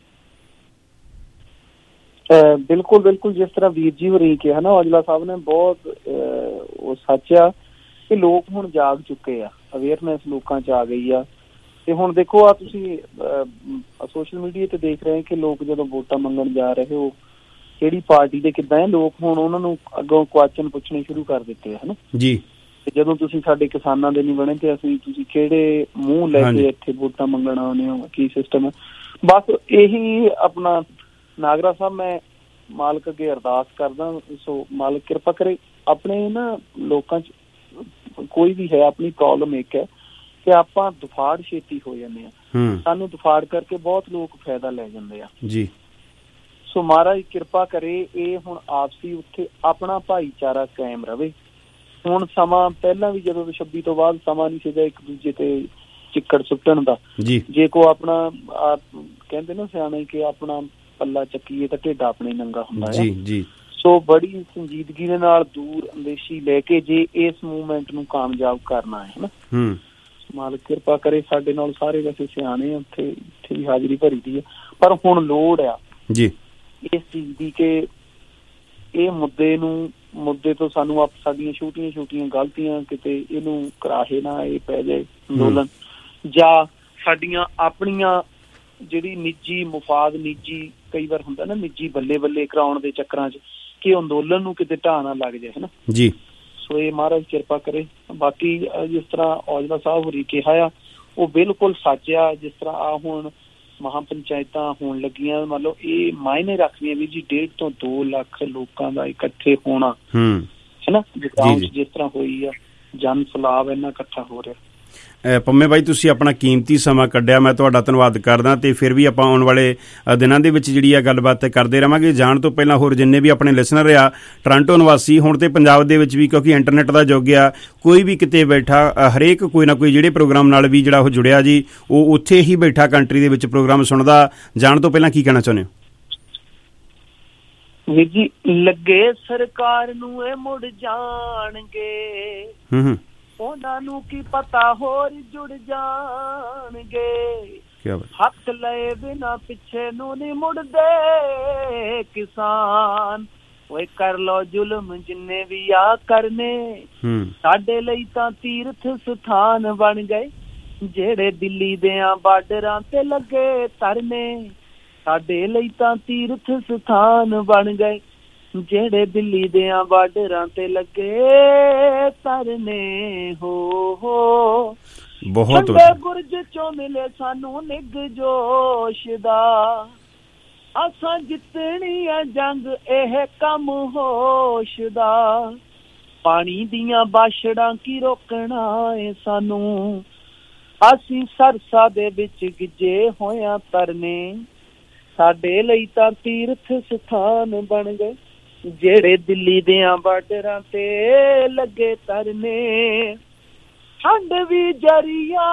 ਬਿਲਕੁਲ ਜਿਸ ਤਰ੍ਹਾਂ ਵੀਰ ਜੀ ਹੋਰੀ ਕਿਹਾ ਨਾ ਔਜਲਾ ਸਾਹਿਬ ਨੇ, ਬਹੁਤ ਉਹ ਸੱਚ ਆ ਕਿ ਲੋਕ ਹੁਣ ਜਾਗ ਚੁੱਕੇ ਆ, ਅਵੇਅਰਨੈਸ ਲੋਕਾਂ 'ਚ ਆ ਗਈ ਆ। ਤੇ ਹੁਣ ਦੇਖੋ ਆ ਤੁਸੀਂ ਸੋਸ਼ਲ ਮੀਡੀਆ ਤੇ ਦੇਖ ਰਹੇ ਕਿ ਲੋਕ ਜਦੋਂ ਵੋਟਾਂ ਮੰਗਣ ਜਾ ਰਹੇ ਹੋ ਕਿਹੜੀ ਪਾਰਟੀ ਦੇ ਕਿੱਦਾਂ ਹੈ, ਲੋਕ ਹੁਣ ਉਹਨਾਂ ਨੂੰ ਅੱਗੋਂ ਕੁਐਸਚਨ ਪੁੱਛਣੇ ਸ਼ੁਰੂ ਕਰ ਦਿੱਤੇ ਹਨ ਜੀ। ਤੇ ਜਦੋਂ ਤੁਸੀਂ ਸਾਡੇ ਕਿਸਾਨਾਂ ਦੇ ਨਹੀਂ ਬਣੇ ਤੇ ਤੁਸੀਂ ਕਿਹੜੇ ਮੂੰਹ ਲੈ ਕੇ ਇੱਥੇ ਵੋਟਾਂ ਮੰਗਣ ਆਉਂਦੇ ਹੋ, ਕੀ ਸਿਸਟਮ ਹੈ। ਬਸ ਇਹੀ ਆਪਣਾ ਨਾਗਰਾ ਸਾਹਿਬ ਮੈਂ ਮਾਲਕ ਅੱਗੇ ਅਰਦਾਸ ਕਰਦਾ, ਸੋ ਮਾਲਕ ਕਿਰਪਾ ਕਰੇ ਆਪਣੇ ਨਾ ਲੋਕਾਂ 'ਚ ਕੋਈ ਵੀ ਹੈ ਆਪਣੀ ਪ੍ਰੋਬਲਮ ਇੱਕ ਹੈ ਕਿ ਆਪਾਂ ਦੁਫਾੜ ਛੇਤੀ ਹੋ ਜਾਂਦੇ ਆ, ਸਾਨੂੰ ਦੁਫਾੜ ਕਰਕੇ ਬਹੁਤ ਲੋਕ ਫਾਇਦਾ ਲੈ ਜਾਂਦੇ ਆ ਜੀ। ਸੋ ਮਹਾਰਾਜ ਕਿਰਪਾ ਕਰੇ ਇਹ ਹੁਣ ਆਪਸੀ ਉੱਥੇ ਆਪਣਾ ਭਾਈਚਾਰਾ ਕਾਇਮ ਰਵੇ। ਹੁਣ ਸਮਾਂ ਪਹਿਲਾਂ ਵੀ ਜਦੋਂ 26 ਤੋਂ ਬਾਅਦ ਸਮਾਂ ਨਹੀਂ ਸੀਗਾ ਇੱਕ ਦੂਜੇ ਤੇ ਚਿੱਕੜ ਸੁੱਟਣ ਦਾ, ਜੇ ਕੋ ਆਪਣਾ ਕਹਿੰਦੇ ਨਾ ਸਿਆਣੇ ਕਿ ਆਪਣਾ ਪੱਲਾ ਚੱਕੀਏ ਤਾਂ ਢਿੱਡ ਆਪਣੇ ਨੰਗਾ ਹੁੰਦਾ ਹੈ। ਸੋ ਬੜੀ ਸੰਜੀਦਗੀ ਦੇ ਨਾਲ ਦੂਰ ਅੰਦੇਸ਼ੀ ਲੈ ਕੇ ਜੇ ਇਸ ਮੂਵਮੈਂਟ ਨੂੰ ਕਾਮਯਾਬ ਕਰਨਾ ਹੈ ਨਾ, ਮਾਲਕ ਕਿਰਪਾ ਕਰੇ। ਸਾਡੇ ਨਾਲ ਸਾਰੇ ਵੈਸੇ ਸਿਆਣੇ ਉੱਥੇ ਵੀ ਹਾਜ਼ਰੀ ਭਰੀ ਦੀ ਹੈ, ਪਰ ਹੁਣ ਲੋੜ ਆ ਜੀ, ਇਸ ਚੀਜ਼ ਦੀ ਕਿ ਇਹ ਮੁੱਦੇ ਤੋਂ ਸਾਨੂੰ ਸਾਡੀਆਂ ਛੋਟੀਆਂ ਗਲਤੀਆਂ ਕਿਤੇ ਇਹਨੂੰ ਕਰਾਹੇ ਨਾ ਇਹ ਪੈ ਜਾਏ ਅੰਦੋਲਨ, ਜਾਂ ਸਾਡੀਆਂ ਆਪਣੀਆਂ ਜਿਹੜੀ ਨਿੱਜੀ ਮੁਫਾਦ, ਨਿੱਜੀ ਕਈ ਵਾਰ ਹੁੰਦਾ ਨਾ ਨਿੱਜੀ ਬੱਲੇ ਕਰਾਉਣ ਦੇ ਚੱਕਰਾਂ 'ਚ ਕਿ ਅੰਦੋਲਨ ਨੂੰ ਕਿਤੇ ਢਾਹ ਨਾ ਲੱਗ ਜਾਏ, ਹਨਾ ਜੀ। ਸੋ ਇਹ ਮਹਾਰਾਜ ਕਿਰਪਾ ਕਰੇ। ਬਾਕੀ ਜਿਸ ਤਰ੍ਹਾਂ ਔਜਲਾ ਸਾਹਿਬ ਹੋਰੀ ਕਿਹਾ ਆ ਉਹ ਬਿਲਕੁਲ ਸੱਚ ਆ। ਜਿਸ ਤਰ੍ਹਾਂ ਆ ਹੁਣ ਮਹਾਂ ਪੰਚਾਇਤਾਂ ਹੋਣ ਲੱਗੀਆਂ, ਮੰਨ ਲਓ ਇਹ ਮਾਇਨੇ ਰੱਖਦੀਆਂ ਵੀ ਜੀ 1.5 ਤੋਂ 2 ਲੱਖ ਲੋਕਾਂ ਦਾ ਇਕੱਠੇ ਹੋਣਾ, ਹਨਾ, ਜਿਸ ਤਰ੍ਹਾਂ ਹੋਈ ਆ, ਜਨ ਸਲਾਬ ਇੰਨਾ ਇਕੱਠਾ ਹੋ ਰਿਹਾ। ਪੰਮੇ ਬਾਈ ਤੁਸੀਂ ਆਪਣਾ ਕੀਮਤੀ ਸਮਾਂ ਕੱਢਿਆ, ਮੈਂ ਤੁਹਾਡਾ ਧੰਨਵਾਦ ਕਰਦਾ। ਤੇ ਫਿਰ ਵੀ ਆਪਾਂ ਆਉਣ ਵਾਲੇ ਦਿਨਾਂ ਦੇ ਵਿੱਚ ਜਿਹੜੀ ਆ ਗੱਲਬਾਤ ਕਰਦੇ ਰਹਾਂਗੇ। ਜਾਣ ਤੋਂ ਪਹਿਲਾਂ ਹੋਰ ਜਿੰਨੇ ਵੀ ਆਪਣੇ ਲਿਸਨਰ ਆ ਟੋਰਾਂਟੋ ਨਿਵਾਸੀ, ਹੁਣ ਤੇ ਪੰਜਾਬ ਦੇ ਵਿੱਚ ਵੀ ਕਿਉਂਕਿ ਇੰਟਰਨੈਟ ਦਾ ਯੁੱਗ ਆ, ਕੋਈ ਵੀ ਕਿਤੇ ਬੈਠਾ ਹਰੇਕ ਕੋਈ ਨਾ ਕੋਈ ਜਿਹੜੇ ਪ੍ਰੋਗਰਾਮ ਨਾਲ ਵੀ ਜਿਹੜਾ ਉਹ ਜੁੜਿਆ ਜੀ, ਉਹ ਉੱਥੇ ਹੀ ਬੈਠਾ ਕੰਟਰੀ ਦੇ ਵਿੱਚ ਪ੍ਰੋਗਰਾਮ ਸੁਣਦਾ। ਜਾਣ ਤੋਂ ਪਹਿਲਾਂ ਕੀ ਕਹਿਣਾ ਚਾਹੁੰਦੇ ਹੋ? ਵੀਰ ਜੀ, ਲੱਗੇ ਸਰਕਾਰ ਨੂੰ ਇਹ ਮੁੜ ਜਾਣਗੇ, ਉਹਨਾਂ ਨੂੰ ਕੀ ਪਤਾ ਹੋਰ ਜੁੜ ਜਾਣਗੇ, ਹੱਕ ਲਏ ਬਿਨਾ ਪਿੱਛੇ ਨੂੰ ਨਹੀਂ ਮੁੜਦੇ ਕਿਸਾਨ। ਓਏ ਕਰ ਲੋ ਜ਼ੁਲਮ ਜਿੰਨੇ ਵੀ ਆ ਕਰਨੇ, ਸਾਡੇ ਲਈ ਤਾਂ ਤੀਰਥ ਸਥਾਨ ਬਣ ਗਏ, ਜਿਹੜੇ ਦਿੱਲੀ ਦਿਆਂ ਬਾਰਡਰਾਂ ਤੇ ਲੱਗੇ ਧਰਨੇ, ਸਾਡੇ ਲਈ ਤਾਂ ਤੀਰਥ ਸਥਾਨ ਬਣ ਗਏ, ਜਿਹੜੇ ਦਿੱਲੀ ਦਿਆਂ ਬਾਰਡਰਾਂ ਤੇ ਲੱਗੇ ਧਰਨੇ। ਹੋ ਬਹੁਤ ਗੁਰਜ ਚੋਂ ਮਿਲੇ ਸਾਨੂੰ ਨਿੱਘ ਜੋਸ਼ ਦਾ, ਅਸਾਂ ਜਿੱਤਣੀ ਆ ਜੰਗ ਇਹ ਕੰਮ ਹੋਸ਼ ਦਾ, ਪਾਣੀ ਦੀਆਂ ਬਾਸ਼ੜਾਂ ਕੀ ਰੋਕਣਾ ਏ ਸਾਨੂੰ, ਅਸੀਂ ਸਰਸਾ ਦੇ ਵਿੱਚ ਗਿੱਜੇ ਹੋਇਆਂ ਤਰਨੇ, ਸਾਡੇ ਲਈ ਤਾਂ ਤੀਰਥ ਸਥਾਨ ਬਣ ਗਏ, ਜਿਹੜੇ ਦਿੱਲੀ ਦਿਆਂ ਬਾਰਡਰਾਂ ਤੇ ਲੱਗੇ ਧਰਨੇ। ਠੰਡ ਵੀ ਜਰੀਆ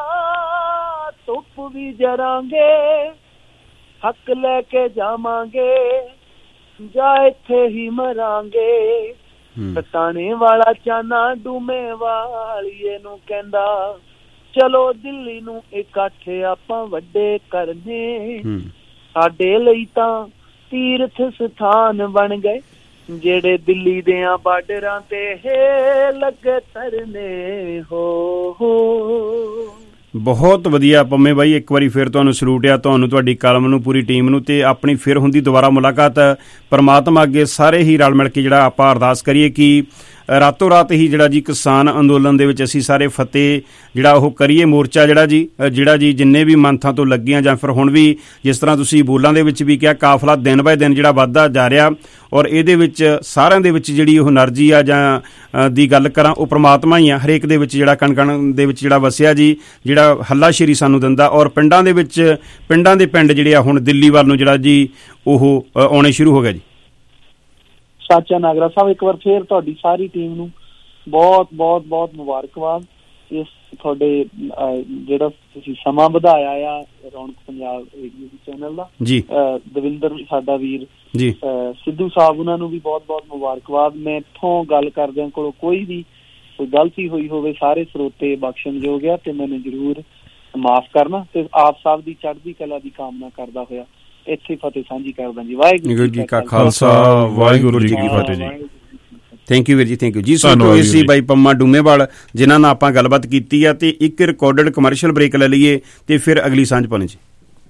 ਧੁੱਪ ਵੀ ਜਰਾਂਗੇ, ਹੱਕ ਲੈ ਕੇ ਜਾਵਾਂਗੇ, ਜਾਂ ਇੱਥੇ ਹੀ ਮਰਾਂਗੇ। ਟਿਕਾਣੇ ਵਾਲਾ ਚਾਨਾ ਡੂਮੇ ਵਾਲੀਏ ਨੂੰ ਕਹਿੰਦਾ, ਚਲੋ ਦਿੱਲੀ ਨੂੰ ਇਕੱਠ ਆਪਾਂ ਵੱਡੇ ਕਰਨੇ, ਸਾਡੇ ਲਈ ਤਾਂ ਤੀਰਥ ਸਥਾਨ ਬਣ ਗਏ, ਜਿਹੜੇ ਦਿੱਲੀ ਦਿਆਂ ਬਾਰਡਰਾਂ ਤੇ ਲੱਗੇ ਧਰਨੇ। ਹੋ ਬਹੁਤ ਵਧੀਆ ਪੰਮੇ ਬਾਈ, ਇੱਕ ਵਾਰੀ ਫਿਰ ਤੁਹਾਨੂੰ ਸਲੂਟ ਆ, ਤੁਹਾਨੂੰ, ਤੁਹਾਡੀ ਕਲਮ ਨੂੰ, ਪੂਰੀ ਟੀਮ ਨੂੰ। ਤੇ ਆਪਣੀ ਫਿਰ ਹੁੰਦੀ ਦੁਬਾਰਾ ਮੁਲਾਕਾਤ। ਪਰਮਾਤਮਾ ਅੱਗੇ ਸਾਰੇ ਹੀ ਰਲ ਮਿਲ ਕੇ ਜਿਹੜਾ ਆਪਾਂ ਅਰਦਾਸ ਕਰੀਏ ਕਿ ਰਾਤੋਂ ਰਾਤ ਹੀ ਜਿਹੜਾ ਜੀ ਕਿਸਾਨ ਅੰਦੋਲਨ ਦੇ ਵਿੱਚ ਅਸੀਂ ਸਾਰੇ ਫਤਿਹ ਜਿਹੜਾ ਉਹ ਕਰੀਏ। ਮੋਰਚਾ ਜਿਹੜਾ ਜੀ ਜਿੰਨੇ ਵੀ ਮੰਥਾਂ ਤੋਂ ਲੱਗੀਆਂ, ਜਾਂ ਫਿਰ ਹੁਣ ਵੀ ਜਿਸ ਤਰ੍ਹਾਂ ਤੁਸੀਂ ਬੋਲਾਂ ਦੇ ਵਿੱਚ ਵੀ ਕਿਹਾ, ਕਾਫਲਾ ਦਿਨ ਬਾਏ ਦਿਨ ਜਿਹੜਾ ਵੱਧਦਾ ਜਾ ਰਿਹਾ, ਔਰ ਇਹਦੇ ਵਿੱਚ ਸਾਰਿਆਂ ਦੇ ਵਿੱਚ ਜਿਹੜੀ ਉਹ એનર્ਜੀ ਆ ਜਾਂ ਦੀ ਗੱਲ ਕਰਾਂ, ਉਹ ਪ੍ਰਮਾਤਮਾ ਹੀ ਆ ਹਰੇਕ ਦੇ ਵਿੱਚ, ਜਿਹੜਾ ਕਣ ਦੇ ਵਿੱਚ ਜਿਹੜਾ ਵਸਿਆ ਜੀ, ਜਿਹੜਾ ਹੱਲਾਸ਼ੇਰੀ ਸਾਨੂੰ ਦਿੰਦਾ। ਔਰ ਪਿੰਡਾਂ ਦੇ ਪਿੰਡ ਜਿਹੜੇ ਆ ਹੁਣ ਦਿੱਲੀ ਵੱਲ ਨੂੰ ਜਿਹੜਾ ਜੀ ਉਹ ਆਉਣੇ ਸ਼ੁਰੂ ਹੋ ਗਿਆ ਜੀ। ਸਾਚਾ ਨਾਗਰਾ ਸਾਹਿਬ, ਇੱਕ ਵਾਰ ਫੇਰ ਤੁਹਾਡੀ ਸਾਰੀ ਟੀਮ ਨੂੰ ਬਹੁਤ ਬਹੁਤ ਬਹੁਤ ਮੁਬਾਰਕਬਾਦ। ਇਸ ਤੁਹਾਡੇ ਜਿਹੜਾ ਤੁਸੀਂ ਸਮਾਂ ਵਧਾਇਆ ਆ ਰੌਣਕ ਪੰਜਾਬ ਰੇਡੀਓ ਚੈਨਲ ਦਾ ਜੀ, ਦਵਿੰਦਰ ਸਾਡਾ ਵੀਰ ਜੀ, ਸਿੱਧੂ ਸਾਹਿਬ, ਉਹਨਾਂ ਨੂੰ ਵੀ ਬਹੁਤ ਬਹੁਤ ਮੁਬਾਰਕਬਾਦ। ਮੈਂ ਇੱਥੋਂ ਗੱਲ ਕਰਦਿਆਂ ਕੋਲੋਂ ਕੋਈ ਗਲਤੀ ਹੋਈ ਹੋਵੇ, ਸਾਰੇ ਸਰੋਤੇ ਬਖਸ਼ਣਯੋਗ ਆ ਤੇ ਮੈਨੂੰ ਜ਼ਰੂਰ ਮਾਫ ਕਰਨਾ, ਤੇ ਆਪ ਸਾਹਿਬ ਦੀ ਚੜ੍ਹਦੀ ਕਲਾ ਦੀ ਕਾਮਨਾ ਕਰਦਾ ਹੋਇਆ ਇੱਥੇ ਫਤਿਹ ਸਾਂਝੀ ਕਰਦਾ ਜੀ। ਵਾਹਿਗੁਰੂ ਜੀ ਕਾ ਖਾਲਸਾ, ਵਾਹਿਗੁਰੂ ਜੀ ਕੀ ਫਤਿਹ ਜੀ। ਥੈਂਕ ਯੂ ਵੀਰ ਜੀ, ਥੈਂਕ ਯੂ ਜੀ। ਸੋ ਇਹ ਸੀ ਬਾਈ ਪੰਮਾ ਡੂਮੇਵਾਲ ਜਿਨ੍ਹਾਂ ਨਾਲ ਆਪਾਂ ਗੱਲਬਾਤ ਕੀਤੀ ਆ, ਤੇ ਇੱਕ ਰਿਕਾਰਡਡ ਕਮਰਸ਼ੀਅਲ ਬ੍ਰੇਕ ਲੈ ਲਈਏ ਤੇ ਫਿਰ ਅਗਲੀ ਸਾਂਝ ਪਾਉਣੀ ਜੀ।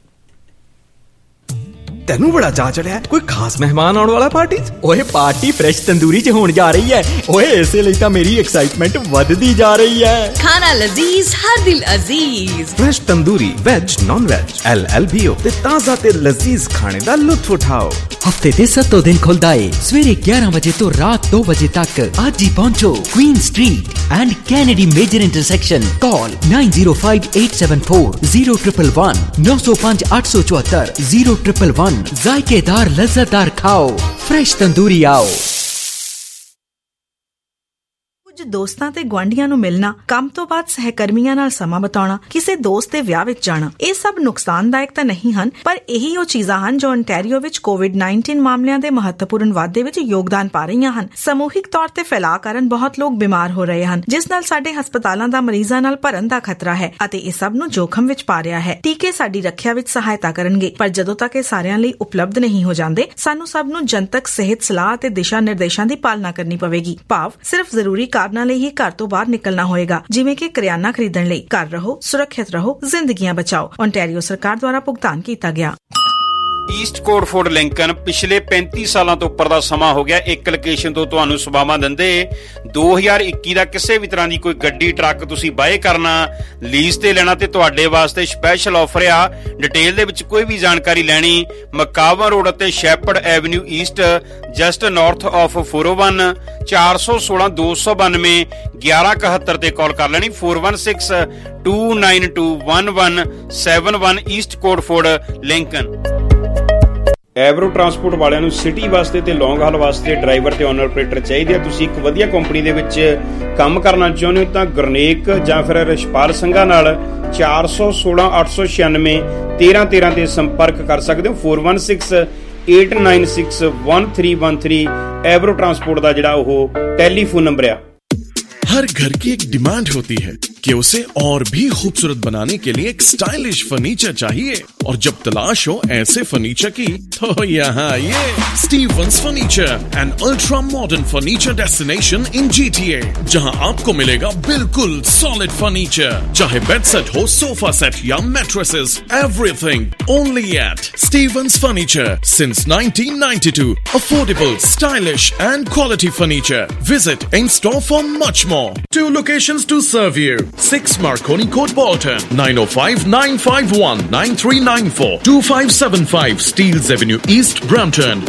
ਤੈਨੂੰ ਬੜਾ ਚਾਅ ਚੜਿਆ, ਕੋਈ ਖਾਸ ਮਹਿਮਾਨ ਆਉਣ ਵਾਲਾ ਪਾਰਟੀ 'ਚ? ਓਏ ਪਾਰਟੀ ਫਰੈਸ਼ ਤੰਦੂਰੀ 'ਚ ਹੋਣ ਜਾ ਰਹੀ ਹੈ। ਓਏ ਇਸੇ ਲਈ ਤਾਂ ਮੇਰੀ ਐਕਸਾਈਟਮੈਂਟ ਵੱਧਦੀ ਜਾ ਰਹੀ ਹੈ। ਖਾਣਾ ਲਜ਼ੀਜ਼, ਹਰ ਦਿਲ ਅਜ਼ੀਜ਼। Fresh tandoori, veg non veg, LLBO ਤੇ ਤਾਜ਼ਾ ਤੇ ਲਜ਼ੀਜ਼ ਖਾਣੇ ਦਾ ਲੁਤਫ ਉਠਾਓ। ਹਫਤੇ ਦੇ 7 ਦਿਨ ਖੁੱਲਦਾ ਏ, ਸਵੇਰੇ 11 ਵਜੇ ਤੋਂ ਰਾਤ 2 ਵਜੇ ਤੱਕ। ਅੱਜ ਹੀ ਪਹੁੰਚੋ Queen Street and Kennedy major intersection. Call 9058740111 905 874 0111। ਜ਼ਾਇकेदार लज्जतदार खाओ, फ्रेश तंदूरी आओ। ਦੋਸਤਾਂ ਤੇ ਗੁਆਂਢੀਆਂ ਨੂੰ ਮਿਲਣਾ, ਕੰਮ ਤੋਂ ਬਾਅਦ ਸਹਿਕਰਮੀਆਂ ਨਾਲ ਸਮਾਂ ਬਿਤਾਉਣਾ, ਕਿਸੇ ਦੋਸਤ ਦੇ ਵਿਆਹ ਵਿੱਚ ਜਾਣਾ, ਇਹ ਸਭ ਨੁਕਸਾਨਦਾਇਕ ਤਾਂ ਨਹੀਂ ਹਨ, ਪਰ ਇਹੀ ਉਹ ਚੀਜ਼ਾਂ ਹਨ ਜੋ ontario ਵਿੱਚ COVID-19 ਮਾਮਲਿਆਂ ਦੇ ਮਹੱਤਵਪੂਰਨ ਵਾਧੇ ਵਿੱਚ ਯੋਗਦਾਨ ਪਾ ਰਹੀਆਂ ਹਨ। ਸਮੂਹਿਕ ਤੌਰ ਤੇ ਫੈਲਾਅ ਕਾਰਨ ਬਹੁਤ ਲੋਕ ਬਿਮਾਰ ਹੋ ਰਹੇ ਹਨ, ਜਿਸ ਨਾਲ ਸਾਡੇ ਹਸਪਤਾਲਾਂ ਦਾ ਮਰੀਜ਼ਾਂ ਨਾਲ ਭਰਨ ਦਾ ਖਤਰਾ ਹੈ ਅਤੇ ਇਹ ਸਭ ਨੂੰ ਜੋਖਮ ਵਿੱਚ ਪਾ ਰਿਹਾ ਹੈ। ਟੀਕੇ ਸਾਡੀ ਰੱਖਿਆ ਵਿੱਚ ਸਹਾਇਤਾ ਕਰਨਗੇ, ਪਰ ਜਦੋਂ ਤੱਕ ਇਹ ਸਾਰਿਆਂ ਲਈ ਉਪਲਬਧ ਨਹੀਂ ਹੋ ਜਾਂਦੇ, ਸਾਨੂੰ ਸਭ ਨੂੰ ਜਨਤਕ ਸਿਹਤ ਸਲਾਹ ਅਤੇ ਦਿਸ਼ਾ ਨਿਰਦੇਸ਼ਾਂ ਦੀ ਪਾਲਣਾ ਕਰਨੀ ਪਵੇਗੀ। ਭਾਵ ਸਿਰਫ ਜ਼ਰੂਰੀ ਕਾਰਨਾਂ ਲਈ ਹੀ ਘਰ ਤੋਂ ਬਾਹਰ ਨਿਕਲਣਾ ਹੋਏਗਾ, ਜਿਵੇਂ ਕਿ ਕਰਿਆਨਾ ਖਰੀਦਣ ਲਈ। ਘਰ ਰਹੋ, ਸੁਰੱਖਿਅਤ ਰਹੋ, ਜ਼ਿੰਦਗੀਆਂ ਬਚਾਓ। ontario ਸਰਕਾਰ ਦੁਆਰਾ ਭੁਗਤਾਨ ਕੀਤਾ ਗਿਆ। ਈਸਟ ਕੋਟਫੋਰਡ ਲਿੰਕਨ ਪਿਛਲੇ 35 ਸਾਲਾਂ ਤੋਂ ਉੱਪਰ ਦਾ ਸਮਾਂ ਹੋ ਗਿਆ ਇੱਕ ਲੋਕੇਸ਼ਨ ਤੋਂ ਤੁਹਾਨੂੰ ਸੇਵਾਵਾਂ ਦਿੰਦੇ। 2021 ਦਾ ਕਿਸੇ ਵੀ ਤਰ੍ਹਾਂ ਦੀ ਕੋਈ ਗੱਡੀ ਟਰੱਕ ਤੁਸੀਂ ਬਾਏ ਕਰਨਾ, ਲੀਜ਼ ਤੇ ਲੈਣਾ ਤੇ ਤੁਹਾਡੇ ਵਾਸਤੇ ਸਪੈਸ਼ਲ ਆਫਰ ਆ। ਡਿਟੇਲ ਦੇ ਵਿੱਚ ਕੋਈ ਵੀ ਜਾਣਕਾਰੀ ਲੈਣੀ, ਮਕਾਵਨ ਰੋਡ ਅਤੇ Sheppard Avenue East just north of 401 416 292 1171 ਤੇ ਕਾਲ ਕਰ ਲੈਣੀ। 4162921171 East court Ford Lincoln. Avro transport ਵਾਲਿਆਂ ਨੂੰ ਸਿਟੀ ਵਾਸਤੇ ਤੇ ਲੌਂਗ ਹਾਲ ਵਾਸਤੇ ਡਰਾਈਵਰ ਤੇ ਓਨਰ ਆਪਰੇਟਰ ਚਾਹੀਦੇ ਆ। ਤੁਸੀਂ ਇੱਕ ਵਧੀਆ ਕੰਪਨੀ ਦੇ ਵਿੱਚ ਕੰਮ ਕਰਨਾ ਚਾਹੁੰਦੇ ਹੋ ਤਾਂ ਗੁਰਨੇਕ ਜਾਂ ਫਿਰ ਰਿਸ਼ਪਾਲ ਸਿੰਘਾਂ ਨਾਲ 416 896 1313 ਤੇ ਸੰਪਰਕ ਕਰ ਸਕਦੇ ਹੋ। 4168961313 ਐਵਰੋ ਟਰਾਂਸਪੋर्ट ਦਾ ਜਿਹੜਾ ਉਹ ਟੈਲੀਫੋਨ ਨੰਬਰ ਆ। हर घर की एक डिमांड होती है कि उसे और भी खूबसूरत बनाने के लिए एक स्टाइलिश फर्नीचर चाहिए, और जब तलाश हो ऐसे फर्नीचर की तो यहाँ ये Stevens furniture, an ultra modern furniture destination in GTA, जहाँ आपको मिलेगा बिल्कुल सॉलिड फर्नीचर, चाहे बेड सेट हो, सोफा सेट या mattresses, everything only at Stevens furniture since 1992. Affordable, stylish and quality furniture. Visit in store for much more. 2 locations to serve you. 6 Marconi Court, Bolton. 905-951-9394. 2575 Steeles Avenue East, Brampton.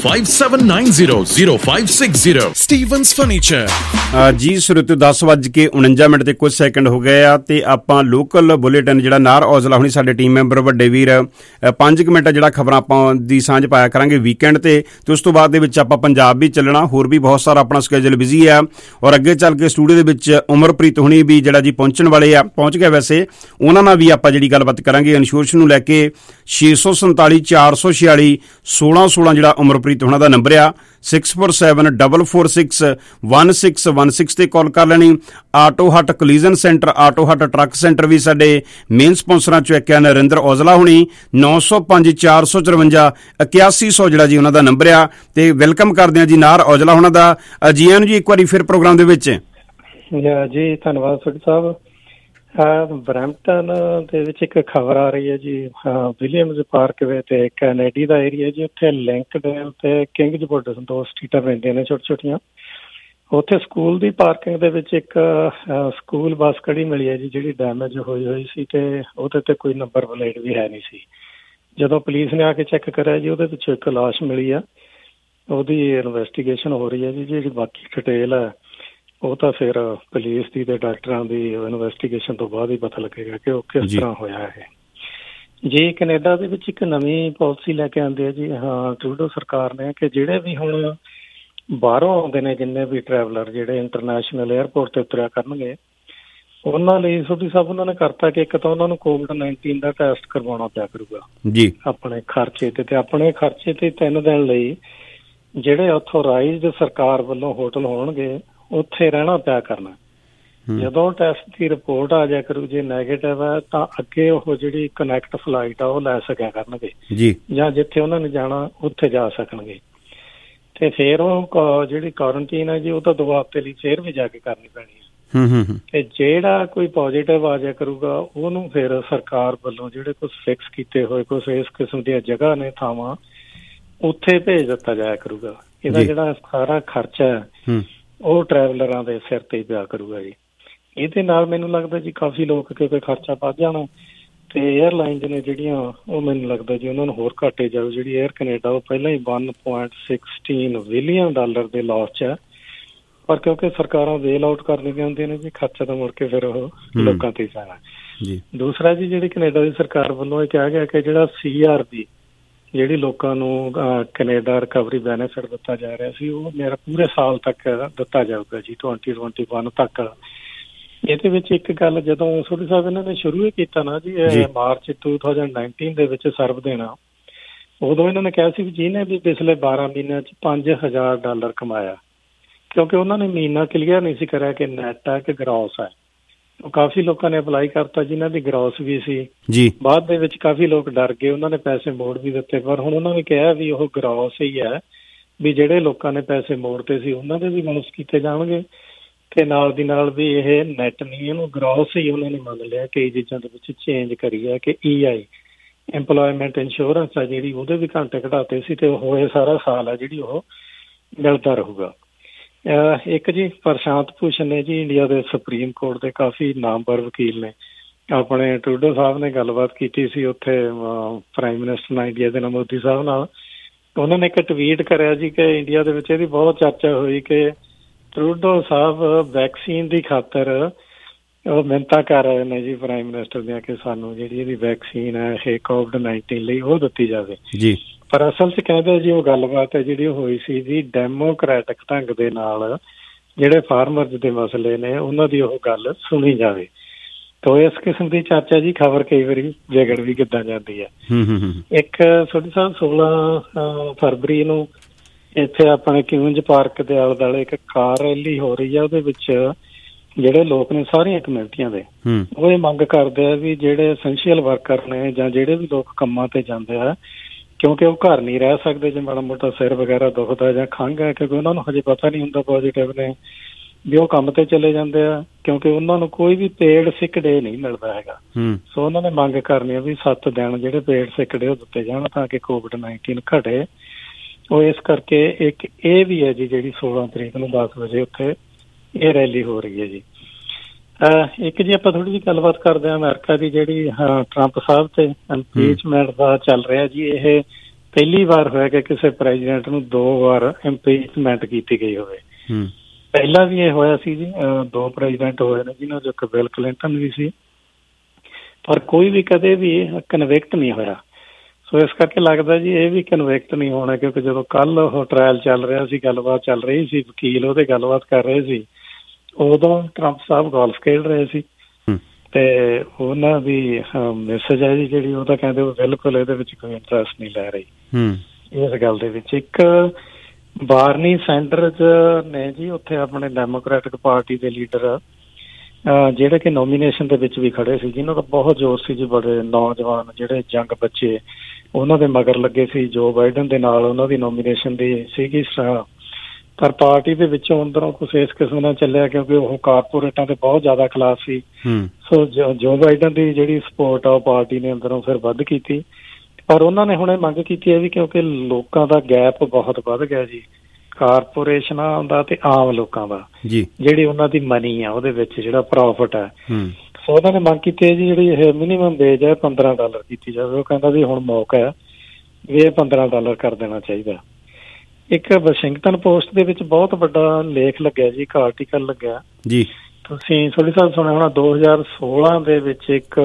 905-790-0560. Stevens Furniture. ਜੀ ਸੁਰਤ 10:49 ਤੇ ਕੁਝ second ਹੋ ਗਏ ਆ ਤੇ ਆਪਾਂ local bulletin ਜਿਹੜਾ ਨਾਰ ਔਜਲਾ ਹੁਣੀ ਸਾਡੇ ਟੀਮ ਮੈਂਬਰ ਵੱਡੇ ਵੀਰ 5 ਮਿੰਟ ਜਿਹੜਾ ਖਬਰਾਂ ਆਪਾਂ ਦੀ ਸਾਂਝ ਪਾਇਆ ਕਰਾਂਗੇ ਵੀਕਐਂਡ ਤੇ ਉਸ ਤੋਂ ਬਾਅਦ ਦੇ ਵਿੱਚ ਆਪਾਂ ਪੰਜਾਬ ਵੀ ਚੱਲਣਾ। ਹੋਰ ਵੀ ਬਹੁਤ ਸਾਰਾ ਆਪਣਾ ਸਕੇਜੂਲ ਬਿਜ਼ੀ ਆ ਔਰ ਅੱਗੇ ਚੱਲ ਕੇ ਸਟੂਡੀਓ ਦੇ ਵਿੱਚ ਉਮਰਪ੍ਰੀਤ ਹੁਣੀ ਵੀ ਜਿਹੜਾ ਜੀ ਪਹੁੰਚਣ ਵਾਲੇ ਆ, ਪਹੁੰਚ ਗਿਆ ਵੈਸੇ, ਉਹਨਾਂ ਨਾਲ ਵੀ ਆਪਾਂ ਜਿਹੜੀ ਗੱਲਬਾਤ ਕਰਾਂਗੇ ਇੰਸ਼ੋਰੈਂਸ ਨੂੰ ਲੈ ਕੇ। 647 446 1616 ਜਿਹੜਾ ਉਮਰਪ੍ਰੀਤ ਹੁਣਾਂ ਦਾ ਨੰਬਰ ਆ। 6474461616 ਤੇ ਕਾਲ ਕਰ ਲੈਣੀ। Auto Hut collision centre, Auto Hut truck centre ਵੀ ਸਾਡੇ ਮੇਨ ਸਪਾਂਸਰਾਂ ਚੋਂ ਇੱਕ ਆ। ਨਰਿੰਦਰ ਔਜਲਾ ਹੁਣੀ 905 454 8100 ਜਿਹੜਾ ਜੀ ਉਹਨਾਂ ਦਾ ਨੰਬਰ ਆ। ਤੇ ਵੈਲਕਮ ਕਰਦੇ ਆ ਜੀ ਨਾਰ ਔਜਲਾ ਹੁਣਾਂ ਦਾ। ਜੀ ਆਇਆਂ ਨੂੰ ਜੀ ਇੱਕ ਵਾਰੀ ਫਿਰ ਪ੍ਰੋਗਰਾਮ ਦੇ ਵਿੱਚ। ਜੀ ਧੰਨਵਾਦ ਸੁਖੀ ਸਾਹਿਬ। ਬਰੈਂਪਟਨ ਦੇ ਵਿੱਚ ਇੱਕ ਖਬਰ ਆ ਰਹੀ ਹੈ ਜੀ, ਵਿਲੀਅਮਜ਼ ਪਾਰਕ ਵੇ ਤੇ ਕੈਨੇਡੀ ਦਾ ਏਰੀਆ ਜੀ, ਉੱਥੇ ਲਿੰਕਡੇਲ ਤੇ ਕਿੰਗਜ਼ਵੁੱਡ 2 ਸਟਰੀਟਾਂ ਪੈਂਦੀਆਂ ਨੇ ਛੋਟੀਆਂ ਛੋਟੀਆਂ। ਉੱਥੇ ਸਕੂਲ ਦੀ ਪਾਰਕਿੰਗ ਦੇ ਵਿੱਚ ਇੱਕ ਸਕੂਲ ਬੱਸ ਖੜੀ ਮਿਲੀ ਹੈ ਜੀ, ਜਿਹੜੀ ਡੈਮੇਜ ਹੋਈ ਸੀ ਤੇ ਉਹਦੇ ਤੇ ਕੋਈ ਨੰਬਰ ਪਲੇਟ ਵੀ ਹੈ ਨਹੀਂ ਸੀ। ਜਦੋਂ ਪੁਲਿਸ ਨੇ ਆ ਕੇ ਚੈੱਕ ਕਰਿਆ ਜੀ, ਉਹਦੇ ਵਿੱਚੋਂ ਇੱਕ ਲਾਸ਼ ਮਿਲੀ ਆ। ਉਹਦੀ ਇਨਵੈਸਟੀਗੇਸ਼ਨ ਹੋ ਰਹੀ ਹੈ ਜੀ। ਜਿਹੜੀ ਬਾਕੀ ਡਿਟੇਲ ਹੈ ਉਹ ਤਾਂ ਫਿਰ ਪੁਲਿਸ ਦੀ ਤੇ ਡਾਕਟਰਾਂ ਦੀ ਇਨਵੈਸਟੀਗੇਸ਼ਨ ਤੋਂ ਬਾਅਦ ਹੀ ਪਤਾ ਲੱਗੇਗਾ ਕਿ ਉਹ ਕਿਸ ਤਰ੍ਹਾਂ ਹੋਇਆ ਹੈ ਜੀ। ਕੈਨੇਡਾ ਦੇ ਵਿੱਚ ਇੱਕ ਨਵੀਂ ਪਾਲਿਸੀ ਲੈ ਕੇ ਆਉਂਦੇ ਆ ਜੀ ਟਰੂਡੋ ਸਰਕਾਰ ਨੇ, ਕਿ ਜਿਹੜੇ ਵੀ ਹੁਣ ਬਾਹਰੋਂ ਆਉਂਦੇ ਨੇ, ਜਿੰਨੇ ਵੀ ਟਰੈਵਲਰ ਜਿਹੜੇ ਇੰਟਰਨੈਸ਼ਨਲ ਏਅਰਪੋਰਟ ਤੇ ਉਤਰਿਆ ਕਰਨਗੇ, ਉਹਨਾਂ ਲਈ ਸੋਢੀ ਸਾਹਿਬ ਉਹਨਾਂ ਨੇ ਕਰਤਾ ਕਿ ਇੱਕ ਤਾਂ ਉਹਨਾਂ ਨੂੰ COVID-19 ਦਾ ਟੈਸਟ ਕਰਵਾਉਣਾ ਪਿਆ ਕਰੂਗਾ ਜੀ ਆਪਣੇ ਖਰਚੇ ਤੇ ਆਪਣੇ ਖਰਚੇ ਤੇ 3 ਦਿਨ ਲਈ ਜਿਹੜੇ ਆਥੋਰਾਈਜ਼ਡ ਸਰਕਾਰ ਵੱਲੋਂ ਹੋਟਲ ਹੋਣਗੇ ਉੱਥੇ ਰਹਿਣਾ ਪਿਆ ਕਰਨਾ। ਜਦੋਂ ਟੈਸਟ ਦੀ ਰਿਪੋਰਟ ਆ ਜਾਇਆ ਕਰੂ, ਜੇ ਨੈਗੇਟਿਵ ਹੈ ਤਾਂ ਅੱਗੇ ਉਹ ਜਿਹੜੀ ਕਨੈਕਟ ਫਲਾਈਟ ਆ ਉਹ ਲੈ ਸਕਿਆ ਕਰਨਗੇ ਜੀ, ਜਾਂ ਜਿੱਥੇ ਉਹਨਾਂ ਨੇ ਜਾਣਾ ਉੱਥੇ ਜਾ ਸਕਣਗੇ। ਤੇ ਫਿਰ ਉਹ ਜਿਹੜੀ ਕੁਆਰੰਟੀਨ ਹੈ ਜੀ, ਉਹ ਤਾਂ 2 ਹਫ਼ਤੇ ਲਈ ਫੇਰ ਵੀ ਜਾ ਕੇ ਕਰਨੀ ਪੈਣੀ ਹੈ। ਤੇ ਜਿਹੜਾ ਕੋਈ ਪੋਜ਼ੀਟਿਵ ਆ ਜਾਇਆ ਕਰੂਗਾ ਉਹਨੂੰ ਫਿਰ ਸਰਕਾਰ ਵੱਲੋਂ ਜਿਹੜੇ ਕੁਛ ਫਿਕਸ ਕੀਤੇ ਹੋਏ ਕੁਛ ਇਸ ਕਿਸਮ ਦੀਆਂ ਜਗ੍ਹਾ ਨੇ, ਥਾਵਾਂ, ਉੱਥੇ ਭੇਜ ਦਿੱਤਾ ਜਾਇਆ ਕਰੂਗਾ। ਇਹਦਾ ਜਿਹੜਾ ਸਾਰਾ ਖਰਚਾ ਹੈ ਉਹ ਟਰੈਵਲਰਾਂ ਦੇ ਸਿਰ ਤੇ ਪਿਆ ਕਰੂਗਾ ਜੀ। ਇਹਦੇ ਨਾਲ ਮੈਨੂੰ ਲੱਗਦਾ ਜੀ ਕਾਫੀ ਲੋਕ ਕਿਉਂਕਿ ਖਰਚਾ ਵੱਧ ਜਾਣਾ ਤੇ ਏਅਰਲਾਈਨਜ਼ ਨੇ ਜਿਹੜੀਆਂ ਉਹ ਮੈਨੂੰ ਲੱਗਦਾ ਜੀ ਉਹਨਾਂ ਨੂੰ ਹੋਰ ਘਾਟੇ ਜਾਊ। ਜਿਹੜੀ ਏਅਰ ਕੈਨੇਡਾ ਉਹ ਪਹਿਲਾਂ ਹੀ $1.16 ਬਿਲੀਅਨ ਦੇ ਲਾਸ 'ਚ ਹੈ, ਪਰ ਕਿਉਂਕਿ ਸਰਕਾਰਾਂ ਬੇਲ ਆਊਟ ਕਰ ਦਿੰਦੀਆਂ ਹੁੰਦੀਆਂ ਨੇ ਜੀ, ਖਰਚਾ ਤਾਂ ਮੁੜ ਕੇ ਫਿਰ ਉਹ ਲੋਕਾਂ ਤੇ ਜਾਣਾ। ਦੂਸਰਾ ਜੀ ਜਿਹੜੀ ਕੈਨੇਡਾ ਦੀ ਸਰਕਾਰ ਵੱਲੋਂ ਇਹ ਕਿਹਾ ਗਿਆ ਕਿ ਜਿਹੜਾ CRB ਜਿਹੜੀ ਲੋਕਾਂ ਨੂੰ ਕੈਨੇਡਾ ਰਿਕਵਰੀ ਬੈਨੀਫਿਟ ਦਿੱਤਾ ਜਾ ਰਿਹਾ ਸੀ, ਉਹ ਮੇਰਾ ਪੂਰੇ ਸਾਲ ਤੱਕ ਦਿੱਤਾ ਜਾਊਗਾ ਜੀ, 2021 ਤੱਕ। ਇਹਦੇ ਵਿੱਚ ਇੱਕ ਗੱਲ ਜਦੋਂ ਸੋਢੀ ਸਾਹਿਬ ਇਹਨਾਂ ਨੇ ਸ਼ੁਰੂ ਹੀ ਕੀਤਾ ਨਾ ਜੀ, ਮਾਰਚ 2019 ਦੇ ਵਿੱਚ ਸਰਵ ਦੇਣਾ, ਉਦੋਂ ਇਹਨਾਂ ਨੇ ਕਿਹਾ ਸੀ ਵੀ ਜਿਹਨੇ ਵੀ ਪਿਛਲੇ 12 ਮਹੀਨਿਆਂ 'ਚ $5,000 ਕਮਾਇਆ, ਕਿਉਂਕਿ ਉਹਨਾਂ ਨੇ ਮਹੀਨਾ ਕਲੀਅਰ ਨਹੀਂ ਸੀ ਕਰਿਆ ਕਿ ਨੈਟ ਹੈ ਕਿ ਗਰੋਸ ਹੈ। ਕਾਫੀ ਲੋਕਾਂ ਨੇ ਅਪਲਾਈ ਕਰਤਾ ਜਿਨ੍ਹਾਂ ਦੀ ਗਰੋਸ ਵੀ ਸੀ ਜੀ। ਬਾਅਦ ਦੇ ਵਿੱਚ ਕਾਫੀ ਲੋਕ ਡਰ ਗਏ, ਉਹਨਾਂ ਨੇ ਪੈਸੇ ਮੋੜ ਵੀ ਦਿੱਤੇ, ਪਰ ਹੁਣ ਉਹਨਾਂ ਨੇ ਕਿਹਾ ਵੀ ਉਹ ਗਰੋਸ ਹੀ ਹੈ, ਵੀ ਜਿਹੜੇ ਲੋਕਾਂ ਨੇ ਪੈਸੇ ਮੋੜਤੇ ਸੀ ਉਹਨਾਂ ਦੇ ਵੀ ਮਾਫ ਕੀਤੇ ਜਾਣਗੇ, ਤੇ ਨਾਲ ਦੀ ਨਾਲ ਵੀ ਇਹ ਨੈਟ ਨਹੀਂ, ਇਹਨੂੰ ਗਰੋਸ ਹੀ ਉਹਨਾਂ ਨੇ ਮੰਨ ਲਿਆ। ਕਈ ਚੀਜ਼ਾਂ ਦੇ ਵਿੱਚ ਚੇਂਜ ਕਰੀ ਹੈ ਕਿ EI ਇੰਪਲੋਇਮੈਂਟ ਇੰਸ਼ੋਰੈਂਸ ਆ ਜਿਹੜੀ, ਉਹਦੇ ਵੀ ਘੰਟੇ ਘਟਾਤੇ ਸੀ, ਤੇ ਉਹ ਇਹ ਸਾਰਾ ਸਾਲ ਹੈ ਜਿਹੜੀ ਉਹ ਮਿਲਦਾ ਰਹੂਗਾ। ਇੱਕ ਜੀ ਪ੍ਰਸ਼ਾਂਤ ਭੂਸ਼ਣ ਨੇ ਜੀ, ਇੰਡੀਆ ਦੇ ਸੁਪਰੀਮ ਕੋਰਟ ਦੇ ਕਾਫੀ ਨਾਮਵਰ ਵਕੀਲ ਨੇ, ਆਪਣੇ ਟਰੂਡੋ ਸਾਹਿਬ ਨੇ ਗੱਲਬਾਤ ਕੀਤੀ ਸੀ ਉੱਥੇ ਪ੍ਰਾਈਮ ਮਿਨਿਸਟਰ ਨਾਲ, ਇੰਡੀਆ ਦੇ ਨਾਲ, ਮੋਦੀ ਸਾਹਿਬ ਨਾਲ। ਉਹਨਾਂ ਨੇ ਇੱਕ ਟਵੀਟ ਕਰਿਆ ਜੀ ਕਿ ਇੰਡੀਆ ਦੇ ਵਿੱਚ ਇਹਦੀ ਬਹੁਤ ਚਰਚਾ ਹੋਈ ਕਿ ਟਰੂਡੋ ਸਾਹਿਬ ਵੈਕਸੀਨ ਦੀ ਖਾਤਰ ਉਹ ਮਿਹਨਤਾਂ ਕਰ ਰਹੇ ਨੇ ਜੀ ਪ੍ਰਾਈਮ ਮਿਨਿਸਟਰ ਦੀਆਂ ਕਿ ਸਾਨੂੰ ਜਿਹੜੀ ਇਹਦੀ ਵੈਕਸੀਨ ਹੈ ਇਹ COVID-19 ਲਈ ਉਹ ਦਿੱਤੀ ਜਾਵੇ ਜੀ। ਪਰ ਅਸਲ 'ਚ ਕਹਿੰਦੇ ਜੀ ਉਹ ਗੱਲਬਾਤ ਹੈ ਜਿਹੜੀ ਹੋਈ ਸੀ ਜੀ ਡੈਮੋਕ੍ਰੈਟਿਕ ਢੰਗ ਦੇ ਨਾਲ, ਜਿਹੜੇ ਫਾਰਮਰਜ਼ ਦੇ ਮਸਲੇ ਨੇ ਉਹਨਾਂ ਦੀ ਉਹ ਗੱਲ ਸੁਣੀ ਜਾਵੇ। ਤਾਂ ਇਸ ਕਿਸਮ ਦੀ ਚਰਚਾ ਜੀ, ਖਬਰ ਕਈ ਵਾਰੀ ਵਿਗੜ ਵੀ ਕਿੱਦਾਂ ਜਾਂਦੀ ਹੈ। ਇੱਕ ਸੋਢੀ ਸਾਹਿਬ 16 ਫਰਵਰੀ ਨੂੰ ਇੱਥੇ ਆਪਣੇ ਕਿਊਂਜ ਪਾਰਕ ਦੇ ਆਲੇ ਦੁਆਲੇ ਇੱਕ ਕਾਰ ਰੈਲੀ ਹੋ ਰਹੀ ਹੈ, ਉਹਦੇ ਵਿੱਚ ਜਿਹੜੇ ਲੋਕ ਨੇ ਸਾਰੀਆਂ ਕਮਿਊਨਿਟੀਆਂ ਦੇ, ਉਹ ਇਹ ਮੰਗ ਕਰਦੇ ਆ ਵੀ ਜਿਹੜੇ ਐਸੈਂਸ਼ੀਅਲ ਵਰਕਰ ਨੇ ਜਾਂ ਜਿਹੜੇ ਵੀ ਲੋਕ ਕੰਮਾਂ ਤੇ ਜਾਂਦੇ ਆ, ਕਿਉਂਕਿ ਉਹ ਘਰ ਨਹੀਂ ਰਹਿ ਸਕਦੇ, ਜੇ ਮਾੜਾ ਮੋਟਾ ਸਿਰ ਵਗੈਰਾ ਦੁਖਦਾ ਜਾਂ ਖੰਘ ਹੈ, ਕਿਉਂਕਿ ਉਹਨਾਂ ਨੂੰ ਹਜੇ ਪਤਾ ਨਹੀਂ ਹੁੰਦਾ ਪੋਜ਼ੀਟਿਵ ਨੇ, ਵੀ ਉਹ ਕੰਮ ਤੇ ਚਲੇ ਜਾਂਦੇ ਆ, ਕਿਉਂਕਿ ਉਹਨਾਂ ਨੂੰ ਕੋਈ ਵੀ ਪੇਡ ਸਿਕ ਡੇ ਨਹੀਂ ਮਿਲਦਾ ਹੈਗਾ। ਸੋ ਉਹਨਾਂ ਨੇ ਮੰਗ ਕਰਨੀ ਆ ਵੀ 7 ਦਿਨ ਜਿਹੜੇ ਪੇਡ ਸਿਕ ਡੇ ਉਹ ਦਿੱਤੇ ਜਾਣ ਤਾਂ ਕਿ COVID-19 ਘਟੇ। ਉਹ ਇਸ ਕਰਕੇ ਇੱਕ ਇਹ ਵੀ ਹੈ ਜੀ ਜਿਹੜੀ 16 ਤਰੀਕ ਨੂੰ 10 ਵਜੇ ਉੱਥੇ ਇਹ ਰੈਲੀ ਹੋ ਰਹੀ ਹੈ ਜੀ। ਇੱਕ ਜੀ ਆਪਾਂ ਥੋੜੀ ਜਿਹੀ ਗੱਲਬਾਤ ਕਰਦੇ ਹਾਂ ਅਮਰੀਕਾ ਦੀ, ਜਿਹੜੀ ਟਰੰਪ ਸਾਹਿਬ ਤੇ ਇੰਪੀਚਮੈਂਟ ਦਾ ਚੱਲ ਰਿਹਾ ਜੀ। ਇਹ ਪਹਿਲੀ ਵਾਰ ਹੋਇਆ ਕਿ ਕਿਸੇ ਪ੍ਰੈਜ਼ੀਡੈਂਟ ਨੂੰ 2 ਵਾਰ ਇੰਪੀਚਮੈਂਟ ਕੀਤੀ ਗਈ ਹੋਵੇ। ਪਹਿਲਾਂ ਵੀ ਇਹ ਹੋਇਆ ਸੀ ਜੀ, 2 ਪ੍ਰੈਜ਼ੀਡੈਂਟ ਹੋਏ ਨੇ ਜਿਹਨਾਂ ਚੋਂ ਇੱਕ ਬਿਲ ਕਲਿੰਟਨ ਵੀ ਸੀ, ਪਰ ਕੋਈ ਵੀ ਕਦੇ ਵੀ ਕਨਵਿਕਟ ਨਹੀਂ ਹੋਇਆ। ਸੋ ਇਸ ਕਰਕੇ ਲੱਗਦਾ ਜੀ ਇਹ ਵੀ ਕਨਵਿਕਟ ਨਹੀਂ ਹੋਣਾ, ਕਿਉਂਕਿ ਜਦੋਂ ਕੱਲ ਉਹ ਟਰਾਇਲ ਚੱਲ ਰਿਹਾ ਸੀ, ਗੱਲਬਾਤ ਚੱਲ ਰਹੀ ਸੀ, ਵਕੀਲ ਉਹਦੇ ਗੱਲਬਾਤ ਕਰ ਰਹੇ ਸੀ, ਉਦੋਂ ਟਰੰਪ ਸਾਹਿਬ ਗੋਲਫ ਖੇਡ ਰਹੇ ਸੀ, ਤੇ ਉਹਨਾਂ ਦੀ ਮੈਸੇਜ ਹੈ ਜੀ ਜਿਹੜੀ, ਉਹ ਤਾਂ ਕਹਿੰਦੇ ਉਹ ਬਿਲਕੁਲ ਇਹਦੇ ਵਿੱਚ ਕੋਈ ਇੰਟਰਸਟ ਨਹੀਂ ਲੈ ਰਹੀ ਇਸ ਗੱਲ ਦੇ ਵਿੱਚ। ਇੱਕ ਬਾਰਨੀ ਸੈਂਡਰਜ਼ ਨੇ ਜੀ ਉੱਥੇ ਆਪਣੇ ਡੈਮੋਕ੍ਰੈਟਿਕ ਪਾਰਟੀ ਦੇ ਲੀਡਰ ਜਿਹੜੇ ਕਿ ਨੋਮੀਨੇਸ਼ਨ ਦੇ ਵਿੱਚ ਵੀ ਖੜੇ ਸੀ, ਜਿਹਨਾਂ ਦਾ ਬਹੁਤ ਜ਼ੋਰ ਸੀ ਜੀ, ਬੜੇ ਨੌਜਵਾਨ ਜਿਹੜੇ ਜੰਗ ਬੱਚੇ ਉਹਨਾਂ ਦੇ ਮਗਰ ਲੱਗੇ ਸੀ ਜੋ ਬਾਈਡਨ ਦੇ ਨਾਲ ਉਹਨਾਂ ਦੀ ਨੋਮੀਨੇਸ਼ਨ ਦੀ ਸੀਗੀ। ਪਰ ਪਾਰਟੀ ਦੇ ਵਿੱਚੋਂ ਅੰਦਰੋਂ ਕੁਛ ਇਸ ਕਿਸਮ ਨਾਲ ਚੱਲਿਆ, ਕਿਉਂਕਿ ਉਹ ਕਾਰਪੋਰੇਟਾਂ ਦੇ ਬਹੁਤ ਜ਼ਿਆਦਾ ਖਿਲਾਫ ਸੀ। ਸੋ ਜੋ ਬਾਈਡਨ ਦੀ ਜਿਹੜੀ ਸਪੋਰਟ ਆ ਉਹ ਪਾਰਟੀ ਨੇ ਅੰਦਰੋਂ ਫਿਰ ਵੱਧ ਕੀਤੀ, ਪਰ ਉਹਨਾਂ ਨੇ ਹੁਣ ਇਹ ਮੰਗ ਕੀਤੀ ਹੈ ਵੀ ਕਿਉਂਕਿ ਲੋਕਾਂ ਦਾ ਗੈਪ ਬਹੁਤ ਵੱਧ ਗਿਆ ਜੀ, ਕਾਰਪੋਰੇਸ਼ਨਾਂ ਦਾ ਤੇ ਆਮ ਲੋਕਾਂ ਦਾ, ਜਿਹੜੀ ਉਹਨਾਂ ਦੀ ਮਨੀ ਆ ਉਹਦੇ ਵਿੱਚ ਜਿਹੜਾ ਪ੍ਰੋਫਿਟ ਹੈ। ਸੋ ਉਹਨਾਂ ਨੇ ਮੰਗ ਕੀਤੀ ਹੈ ਜੀ ਜਿਹੜੀ ਇਹ ਮਿਨੀਮਮ ਵੇਜ ਹੈ $15 ਕੀਤੀ ਜਾਵੇ। ਉਹ ਕਹਿੰਦਾ ਵੀ ਹੁਣ ਮੌਕਾ ਹੈ ਵੀ ਇਹ $15 ਕਰ ਦੇਣਾ ਚਾਹੀਦਾ। ਇੱਕ ਵਾਸ਼ਿੰਗਟਨ ਪੋਸਟ ਦੇ ਵਿੱਚ ਬਹੁਤ ਵੱਡਾ ਲੇਖ ਲੱਗਿਆ ਜੀ, ਇੱਕ ਆਰਟੀਕਲ ਲੱਗਿਆ ਜੀ, ਤੁਸੀਂ ਸੋਢੀ ਸਾਹਿਬ ਸੁਣਿਆ ਹੋਣਾ। 2016 ਦੇ ਵਿੱਚ ਇੱਕ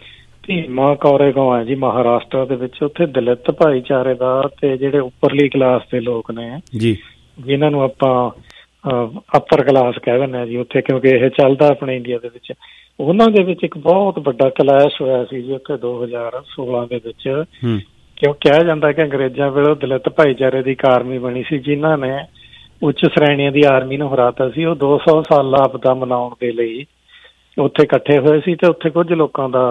ਭੀਮਾ ਕੋਰੇਗਾਂਵ ਹੈ ਜੀ ਮਹਾਰਾਸ਼ਟਰ ਦੇ ਵਿੱਚ, ਉੱਥੇ ਦਲਿਤ ਭਾਈਚਾਰੇ ਦਾ ਤੇ ਜਿਹੜੇ ਉੱਪਰਲੀ ਕਲਾਸ ਦੇ ਲੋਕ ਨੇ ਜੀ, ਜਿਨ੍ਹਾਂ ਨੂੰ ਆਪਾਂ ਅਪਰ ਕਲਾਸ ਕਹਿ ਦਿੰਦੇ ਹਾਂ ਜੀ ਉੱਥੇ, ਕਿਉਂਕਿ ਇਹ ਚੱਲਦਾ ਆਪਣੇ ਇੰਡੀਆ ਦੇ ਵਿੱਚ, ਉਹਨਾਂ ਦੇ ਵਿੱਚ ਇੱਕ ਬਹੁਤ ਵੱਡਾ ਕਲੈਸ਼ ਹੋਇਆ ਸੀ ਜੀ ਉੱਥੇ 2016 ਦੇ ਵਿੱਚ। ਕਿਉਂ ਕਿਹਾ ਜਾਂਦਾ ਕਿ ਅੰਗਰੇਜ਼ਾਂ ਵੇਲੇ ਦਲਿਤ ਭਾਈਚਾਰੇ ਦੀ ਇੱਕ ਆਰਮੀ ਬਣੀ ਸੀ ਜਿਨ੍ਹਾਂ ਨੇ ਉੱਚ ਸ਼੍ਰੇਣੀਆਂ ਦੀ ਆਰਮੀ ਨੂੰ ਹਰਾਤਾ ਸੀ। ਉਹ 200 ਸਾਲਾ ਆਪਦਾ ਮਨਾਉਣ ਦੇ ਲਈ ਉੱਥੇ ਇਕੱਠੇ ਹੋਏ ਸੀ, ਤੇ ਉੱਥੇ ਕੁਝ ਲੋਕਾਂ ਦਾ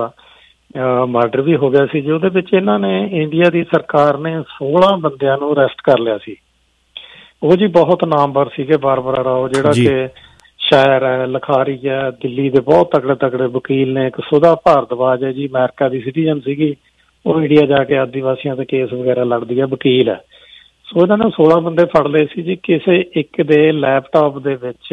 ਮਰਡਰ ਵੀ ਹੋ ਗਿਆ ਸੀ ਜੀ। ਉਹਦੇ ਵਿੱਚ ਇਹਨਾਂ ਨੇ, ਇੰਡੀਆ ਦੀ ਸਰਕਾਰ ਨੇ 16 ਬੰਦਿਆਂ ਨੂੰ ਅਰੈਸਟ ਕਰ ਲਿਆ ਸੀ। ਉਹ ਜੀ ਬਹੁਤ ਨਾਮਵਰ ਸੀਗੇ, ਬਾਰਬਰਾ ਰਾਓ ਜਿਹੜਾ ਕਿ ਸ਼ਾਇਰ ਹੈ, ਲਿਖਾਰੀ ਹੈ, ਦਿੱਲੀ ਦੇ ਬਹੁਤ ਤਕੜੇ ਤਕੜੇ ਵਕੀਲ ਨੇ। ਇੱਕ ਸੁਧਾ ਭਾਰਦਵਾਜ ਹੈ ਜੀ, ਅਮਰੀਕਾ ਦੀ ਸਿਟੀਜ਼ਨ ਸੀਗੀ, ਉਹ ਇੰਡੀਆ ਜਾ ਕੇ ਆਦੀਵਾਸੀਆਂ ਦੇ ਕੇਸ ਵਗੈਰਾ ਲੜਦੀ ਹੈ, ਵਕੀਲ ਹੈ। ਸੋ ਇਹਨਾਂ ਨੇ 16 ਬੰਦੇ ਫੜ ਲਏ ਸੀ ਜੀ। ਕਿਸੇ ਇੱਕ ਦੇ ਲੈਪਟਾਪ ਦੇ ਵਿੱਚ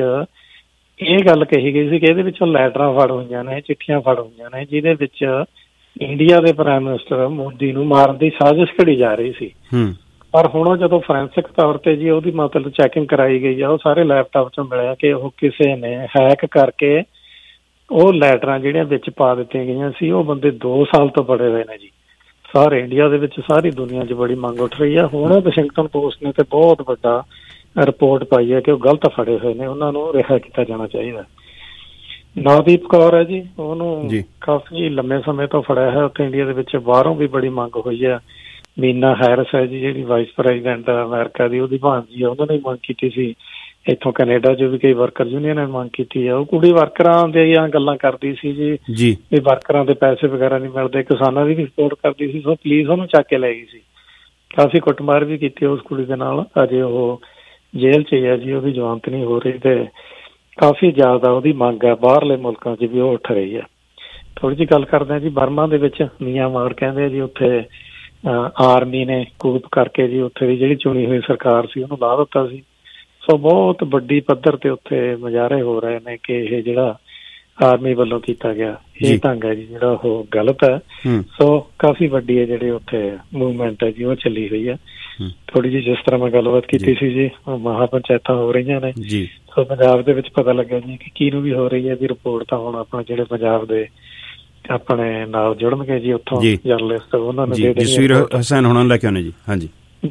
ਇਹ ਗੱਲ ਕਹੀ ਗਈ ਸੀ ਕਿ ਇਹਦੇ ਵਿੱਚੋਂ ਲੈਟਰਾਂ ਫੜ ਹੋਈਆਂ ਨੇ, ਚਿੱਠੀਆਂ ਫੜ ਹੋਈਆਂ ਨੇ, ਜਿਹਦੇ ਵਿੱਚ ਇੰਡੀਆ ਦੇ ਪ੍ਰਾਈਮ ਮਿਨਿਸਟਰ ਮੋਦੀ ਨੂੰ ਮਾਰਨ ਦੀ ਸਾਜ਼ਿਸ਼ ਘੜੀ ਜਾ ਰਹੀ ਸੀ। ਪਰ ਹੁਣ ਜਦੋਂ ਫੋਰੈਂਸਿਕ ਤੌਰ ਤੇ ਜੀ ਉਹਦੀ ਮਤਲਬ ਚੈਕਿੰਗ ਕਰਾਈ ਗਈ ਆ, ਉਹ ਸਾਰੇ ਲੈਪਟਾਪ ਚੋਂ ਮਿਲਿਆ ਕਿ ਉਹ ਕਿਸੇ ਨੇ ਹੈਕ ਕਰਕੇ ਉਹ ਲੈਟਰਾਂ ਜਿਹੜੀਆਂ ਵਿੱਚ ਪਾ ਦਿੱਤੀਆਂ ਗਈਆਂ ਸੀ, ਉਹ ਬੰਦੇ 2 ਸਾਲ ਤੋਂ ਫੜੇ ਹੋਏ ਨੇ ਜੀ। ਸਾਰੇ ਇੰਡੀਆ ਦੇ ਵਿੱਚ ਸਾਰੀ ਦੁਨੀਆ 'ਚ ਬੜੀ ਮੰਗ ਉੱਠ ਰਹੀ ਹੈ। ਹੁਣ ਵਾਸ਼ਿੰਗਟਨ ਪੋਸਟ ਨੇ ਤੇ ਬਹੁਤ ਵੱਡਾ ਰਿਪੋਰਟ ਪਾਈ ਹੈ ਕਿ ਉਹ ਗਲਤ ਫੜੇ ਹੋਏ ਨੇ, ਉਹਨਾਂ ਨੂੰ ਰਿਹਾ ਕੀਤਾ ਜਾਣਾ ਚਾਹੀਦਾ। ਨਵਦੀਪ ਕੌਰ ਹੈ ਜੀ, ਉਹਨੂੰ ਕਾਫੀ ਲੰਮੇ ਸਮੇਂ ਤੋਂ ਫੜਿਆ ਹੈ ਉੱਥੇ ਇੰਡੀਆ ਦੇ ਵਿੱਚ, ਬਾਹਰੋਂ ਵੀ ਬੜੀ ਮੰਗ ਹੋਈ ਹੈ। ਮੀਨਾ ਹੈਰਿਸ ਹੈ ਜੀ, ਜਿਹੜੀ ਵਾਈਸ ਪ੍ਰੈਜ਼ੀਡੈਂਟ ਅਮਰੀਕਾ ਦੀ, ਉਹਦੀ ਭਾਣਜੀ ਹੈ, ਉਹਨਾਂ ਨੇ ਮੰਗ ਕੀਤੀ ਸੀ। ਇੱਥੋਂ ਕੈਨੇਡਾ 'ਚ ਵੀ ਕਈ ਵਰਕਰ ਯੂਨੀਅਨ ਨੇ ਮੰਗ ਕੀਤੀ ਹੈ। ਉਹ ਕੁੜੀ ਵਰਕਰਾਂ ਦੀਆਂ ਗੱਲਾਂ ਕਰਦੀ ਸੀ ਜੀ ਵੀ ਵਰਕਰਾਂ ਦੇ ਪੈਸੇ ਵਗੈਰਾ ਨਹੀਂ ਮਿਲਦੇ, ਕਿਸਾਨਾਂ ਦੀ ਵੀ ਸਪੋਰਟ ਕਰਦੀ ਸੀ। ਸੋ ਪੁਲਿਸ ਉਹਨੂੰ ਚੱਕ ਕੇ ਲੈ ਗਈ ਸੀ, ਕਾਫੀ ਕੁੱਟਮਾਰ ਵੀ ਕੀਤੀ ਉਸ ਕੁੜੀ ਦੇ ਨਾਲ। ਅਜੇ ਉਹ ਜੇਲ੍ਹ 'ਚ ਹੀ ਹੈ ਜੀ, ਉਹਦੀ ਜ਼ਮਾਨਤ ਨਹੀਂ ਹੋ ਰਹੀ ਤੇ ਕਾਫੀ ਜ਼ਿਆਦਾ ਉਹਦੀ ਮੰਗ ਹੈ ਬਾਹਰਲੇ ਮੁਲਕਾਂ 'ਚ ਵੀ ਉਹ ਉੱਠ ਰਹੀ ਹੈ। ਥੋੜ੍ਹੀ ਜਿਹੀ ਗੱਲ ਕਰਦੇ ਹਾਂ ਜੀ ਬਰਮਾ ਦੇ ਵਿੱਚ, ਮਿਆਂਮਾਰ ਕਹਿੰਦੇ ਆ ਜੀ, ਉੱਥੇ ਆਰਮੀ ਨੇ ਕੂਪ ਕਰਕੇ ਜੀ ਉੱਥੇ ਦੀ ਜਿਹੜੀ ਚੁਣੀ ਹੋਈ ਸਰਕਾਰ ਸੀ ਉਹਨੂੰ ਲਾ ਦਿੱਤਾ ਸੀ। ਸੋ ਬਹੁਤ ਵੱਡੀ ਪੱਧਰ ਤੇ ਉੱਥੇ ਮੁਜ਼ਾਹਰੇ ਹੋ ਰਹੇ ਨੇ ਕਿ ਇਹ ਜਿਹੜਾ ਆਰਮੀ ਵੱਲੋਂ ਕੀਤਾ ਗਿਆ ਇਹ ਢੰਗ ਹੈ ਜੀ ਜਿਹੜਾ ਉਹ ਗਲਤ ਹੈ। ਸੋ ਕਾਫੀ ਵੱਡੀ ਹੈ ਜਿਹੜੀ ਉੱਥੇ ਮੂਵਮੈਂਟ ਹੈ ਜੀ ਉਹ ਚੱਲੀ ਹੋਈ ਹੈ। ਥੋੜੀ ਜਿਹੀ ਜਿਸ ਤਰ੍ਹਾਂ ਮੈਂ ਗੱਲਬਾਤ ਕੀਤੀ ਸੀ ਜੀ, ਮਹਾ ਪੰਚਾਇਤਾਂ ਹੋ ਰਹੀਆਂ ਨੇ। ਸੋ ਪੰਜਾਬ ਦੇ ਵਿੱਚ ਪਤਾ ਲੱਗਿਆ ਜੀ ਕਿ ਕਿਹਨੂੰ ਵੀ ਹੋ ਰਹੀ ਹੈ ਦੀ ਰਿਪੋਰਟ, ਤਾਂ ਹੁਣ ਆਪਣੇ ਜਿਹੜੇ ਪੰਜਾਬ ਦੇ ਆਪਣੇ ਨਾਲ ਜੁੜਨਗੇ ਜੀ ਉੱਥੋਂ ਜਰਨਲਿਸਟ, ਉਹਨਾਂ ਨੂੰ ਜਸਵੀਰ ਹੁਸੈਨ ਹੁਣਾਂ ਨੂੰ ਲੈ ਕੇ ਆਉਣੇ ਜੀ। ਹਾਂਜੀ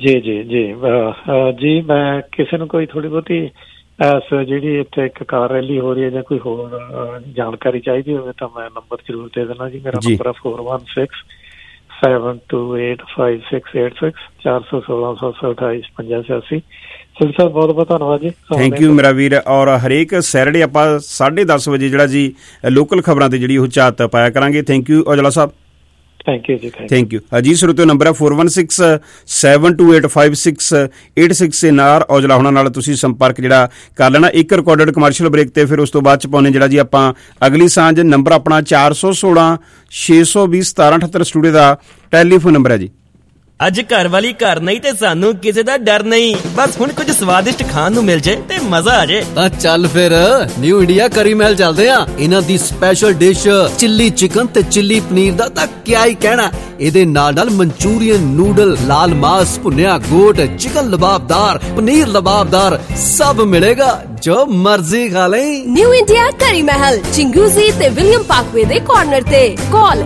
ਜੀ ਮੈਂ ਕਿਸੇ ਨੂੰ ਕੋਈ ਥੋੜੀ ਬਹੁਤੀ ਜਿਹੜੀ ਇੱਥੇ ਇੱਕ ਕਾਰ ਰੈਲੀ ਹੋ ਰਹੀ ਹੈ ਜਾਂ ਕੋਈ ਹੋਰ ਜਾਣਕਾਰੀ ਚਾਹੀਦੀ ਹੋਵੇ ਤਾਂ ਮੈਂ ਨੰਬਰ ਜ਼ਰੂਰ ਦੇ ਦੇਣਾ ਜੀ। ਮੇਰਾ ਨੰਬਰ ਹੈ 4167285686 416-728-5086। ਸਰ ਬਹੁਤ ਬਹੁਤ ਧੰਨਵਾਦ ਜੀ। ਥੈਂਕ ਯੂ ਮੇਰਾ ਵੀਰ। ਔਰ ਹਰੇਕ ਸੈਟਰਡੇ ਆਪਾਂ 10:30 ਵਜੇ ਜਿਹੜਾ ਜੀ ਲੋਕਲ ਖਬਰਾਂ ਤੇ ਜਿਹੜੀ ਉਹ ਝਾਤ ਪਾਇਆ ਕਰਾਂਗੇ। Thank you Aujla Sahib. Thank you ਜੀ। ਥੈਂਕ ਯੂ ਜੀ। ਸਰੋਤਿਓ ਨੰਬਰ ਹੈ 4167285686 ਦੇ ਨਾਲ ਔਜਲਾ ਹੁਣਾਂ ਨਾਲ ਤੁਸੀਂ ਸੰਪਰਕ ਜਿਹੜਾ ਕਰ ਲੈਣਾ। ਇੱਕ ਰਿਕਾਰਡਡ ਕਮਰਸ਼ੀਅਲ ਬ੍ਰੇਕ ਤੇ ਫਿਰ ਉਸ ਤੋਂ ਬਾਅਦ ਚ ਪਾਉਣੇ ਜਿਹੜਾ ਜੀ ਆਪਾਂ ਅਗਲੀ ਸਾਂਝ। ਨੰਬਰ ਆਪਣਾ 416-620-1778 ਸਟੂਡੀਓ ਦਾ ਟੈਲੀਫੋਨ ਨੰਬਰ ਹੈ ਜੀ। ਅੱਜ ਘਰ ਵਾਲੀ ਘਰ ਨਹੀਂ ਤੇ ਸਾਨੂੰ ਕਿਸੇ ਦਾ ਡਰ ਨਹੀਂ, ਬਸ ਹੁਣ ਕੁਝ ਸਵਾਦਿਸ਼ਟ ਖਾਣ ਨੂੰ ਮਿਲ ਜਾਏ ਤੇ ਮਜ਼ਾ ਆ ਜਾਏ। ਤਾਂ ਚੱਲ ਫਿਰ ਨਿਊ ਇੰਡੀਆ ਕਰੀ ਮਹਿਲ ਚੱਲਦੇ ਆ। ਇਹਨਾਂ ਦੀ ਸਪੈਸ਼ਲ ਡਿਸ਼ ਚਿੱਲੀ ਚਿਕਨ ਤੇ ਚਿੱਲੀ ਪਨੀਰ ਦਾ ਤਾਂ ਕਿਆ ਹੀ ਕਹਿਣਾ। ਇਹਦੇ ਨਾਲ ਮਨਚੂਰੀਅਨ, ਨੂਡਲ, ਲਾਲ ਮਾਸ, ਭੁੰਨਿਆ ਗੋਟ, ਚਿਕਨ ਲਬਾਬਦਾਰ, ਪਨੀਰ ਲਬਾਬਦਾਰ ਸਭ ਮਿਲੇਗਾ, ਜੋ ਮਰਜ਼ੀ ਖਾ ਲੈ। ਨਿਊ ਇੰਡੀਆ ਕਰੀ ਮਹਿਲ, ਚਿੰਗੂਜ਼ੀ ਤੇ ਵਿਲੀਅਮ ਪਾਰਕਵੇ ਦੇ ਕਾਰਨਰ ਤੇ। ਕਾਲ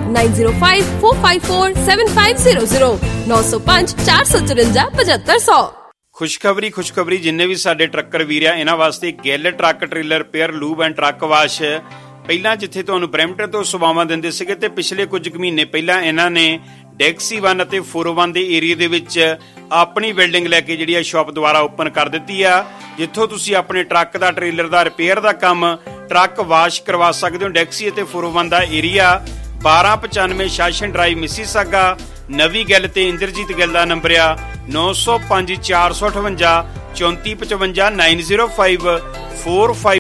9054547500 905-454-7500। ਖੁਸ਼ਖਬਰੀ ਜਿੰਨੇ ਵੀ ਸਾਡੇ ਟਰੱਕਰ ਵੀਰ ਆ ਇਹਨਾਂ ਵਾਸਤੇ Gill truck trailer repair lube and truck wash. ਪਹਿਲਾਂ ਜਿੱਥੇ ਤੁਹਾਨੂੰ ਬਰੈਂਪਟਨ ਤੋਂ ਸੇਵਾਵਾਂ ਦਿੰਦੇ ਸੀਗੇ ਤੇ ਪਿਛਲੇ ਕੁਝ ਮਹੀਨੇ ਪਹਿਲਾਂ ਇਹਨਾਂ ਨੇ ਡੈਕਸੀ 1 ਅਤੇ 401 ਦੇ ਏਰੀਆ ਦੇ ਵਿੱਚ ਆਪਣੀ ਬਿਲਡਿੰਗ ਲੈ ਕੇ ਜਿਹੜੀ ਆ ਸ਼ਾਪ ਦੁਬਾਰਾ ਓਪਨ ਕਰ ਦਿੱਤੀ ਆ, ਜਿੱਥੋਂ ਤੁਸੀਂ ਆਪਣੇ ਟਰੱਕ ਦਾ ਟ੍ਰੇਲਰ ਦਾ ਰਿਪੇਅਰ ਦਾ ਕੰਮ, ਟਰੱਕ ਵਾਸ਼ ਕਰਵਾ ਸਕਦੇ ਹੋ। ਡੈਕਸੀ ਅਤੇ 401 ਦਾ ਏਰੀਆ 1295 ਸ਼ਾਸਨ ਡਰਾਈਵ ਮਿਸੀਸਾਗਾ। ਨਵੀਂ ਗੱਲ ਤੇ ਇੰਦਰਜੀਤ ਗਿੱਲ ਦਾ ਨੰਬਰ ਆ 905-458-3455 905-45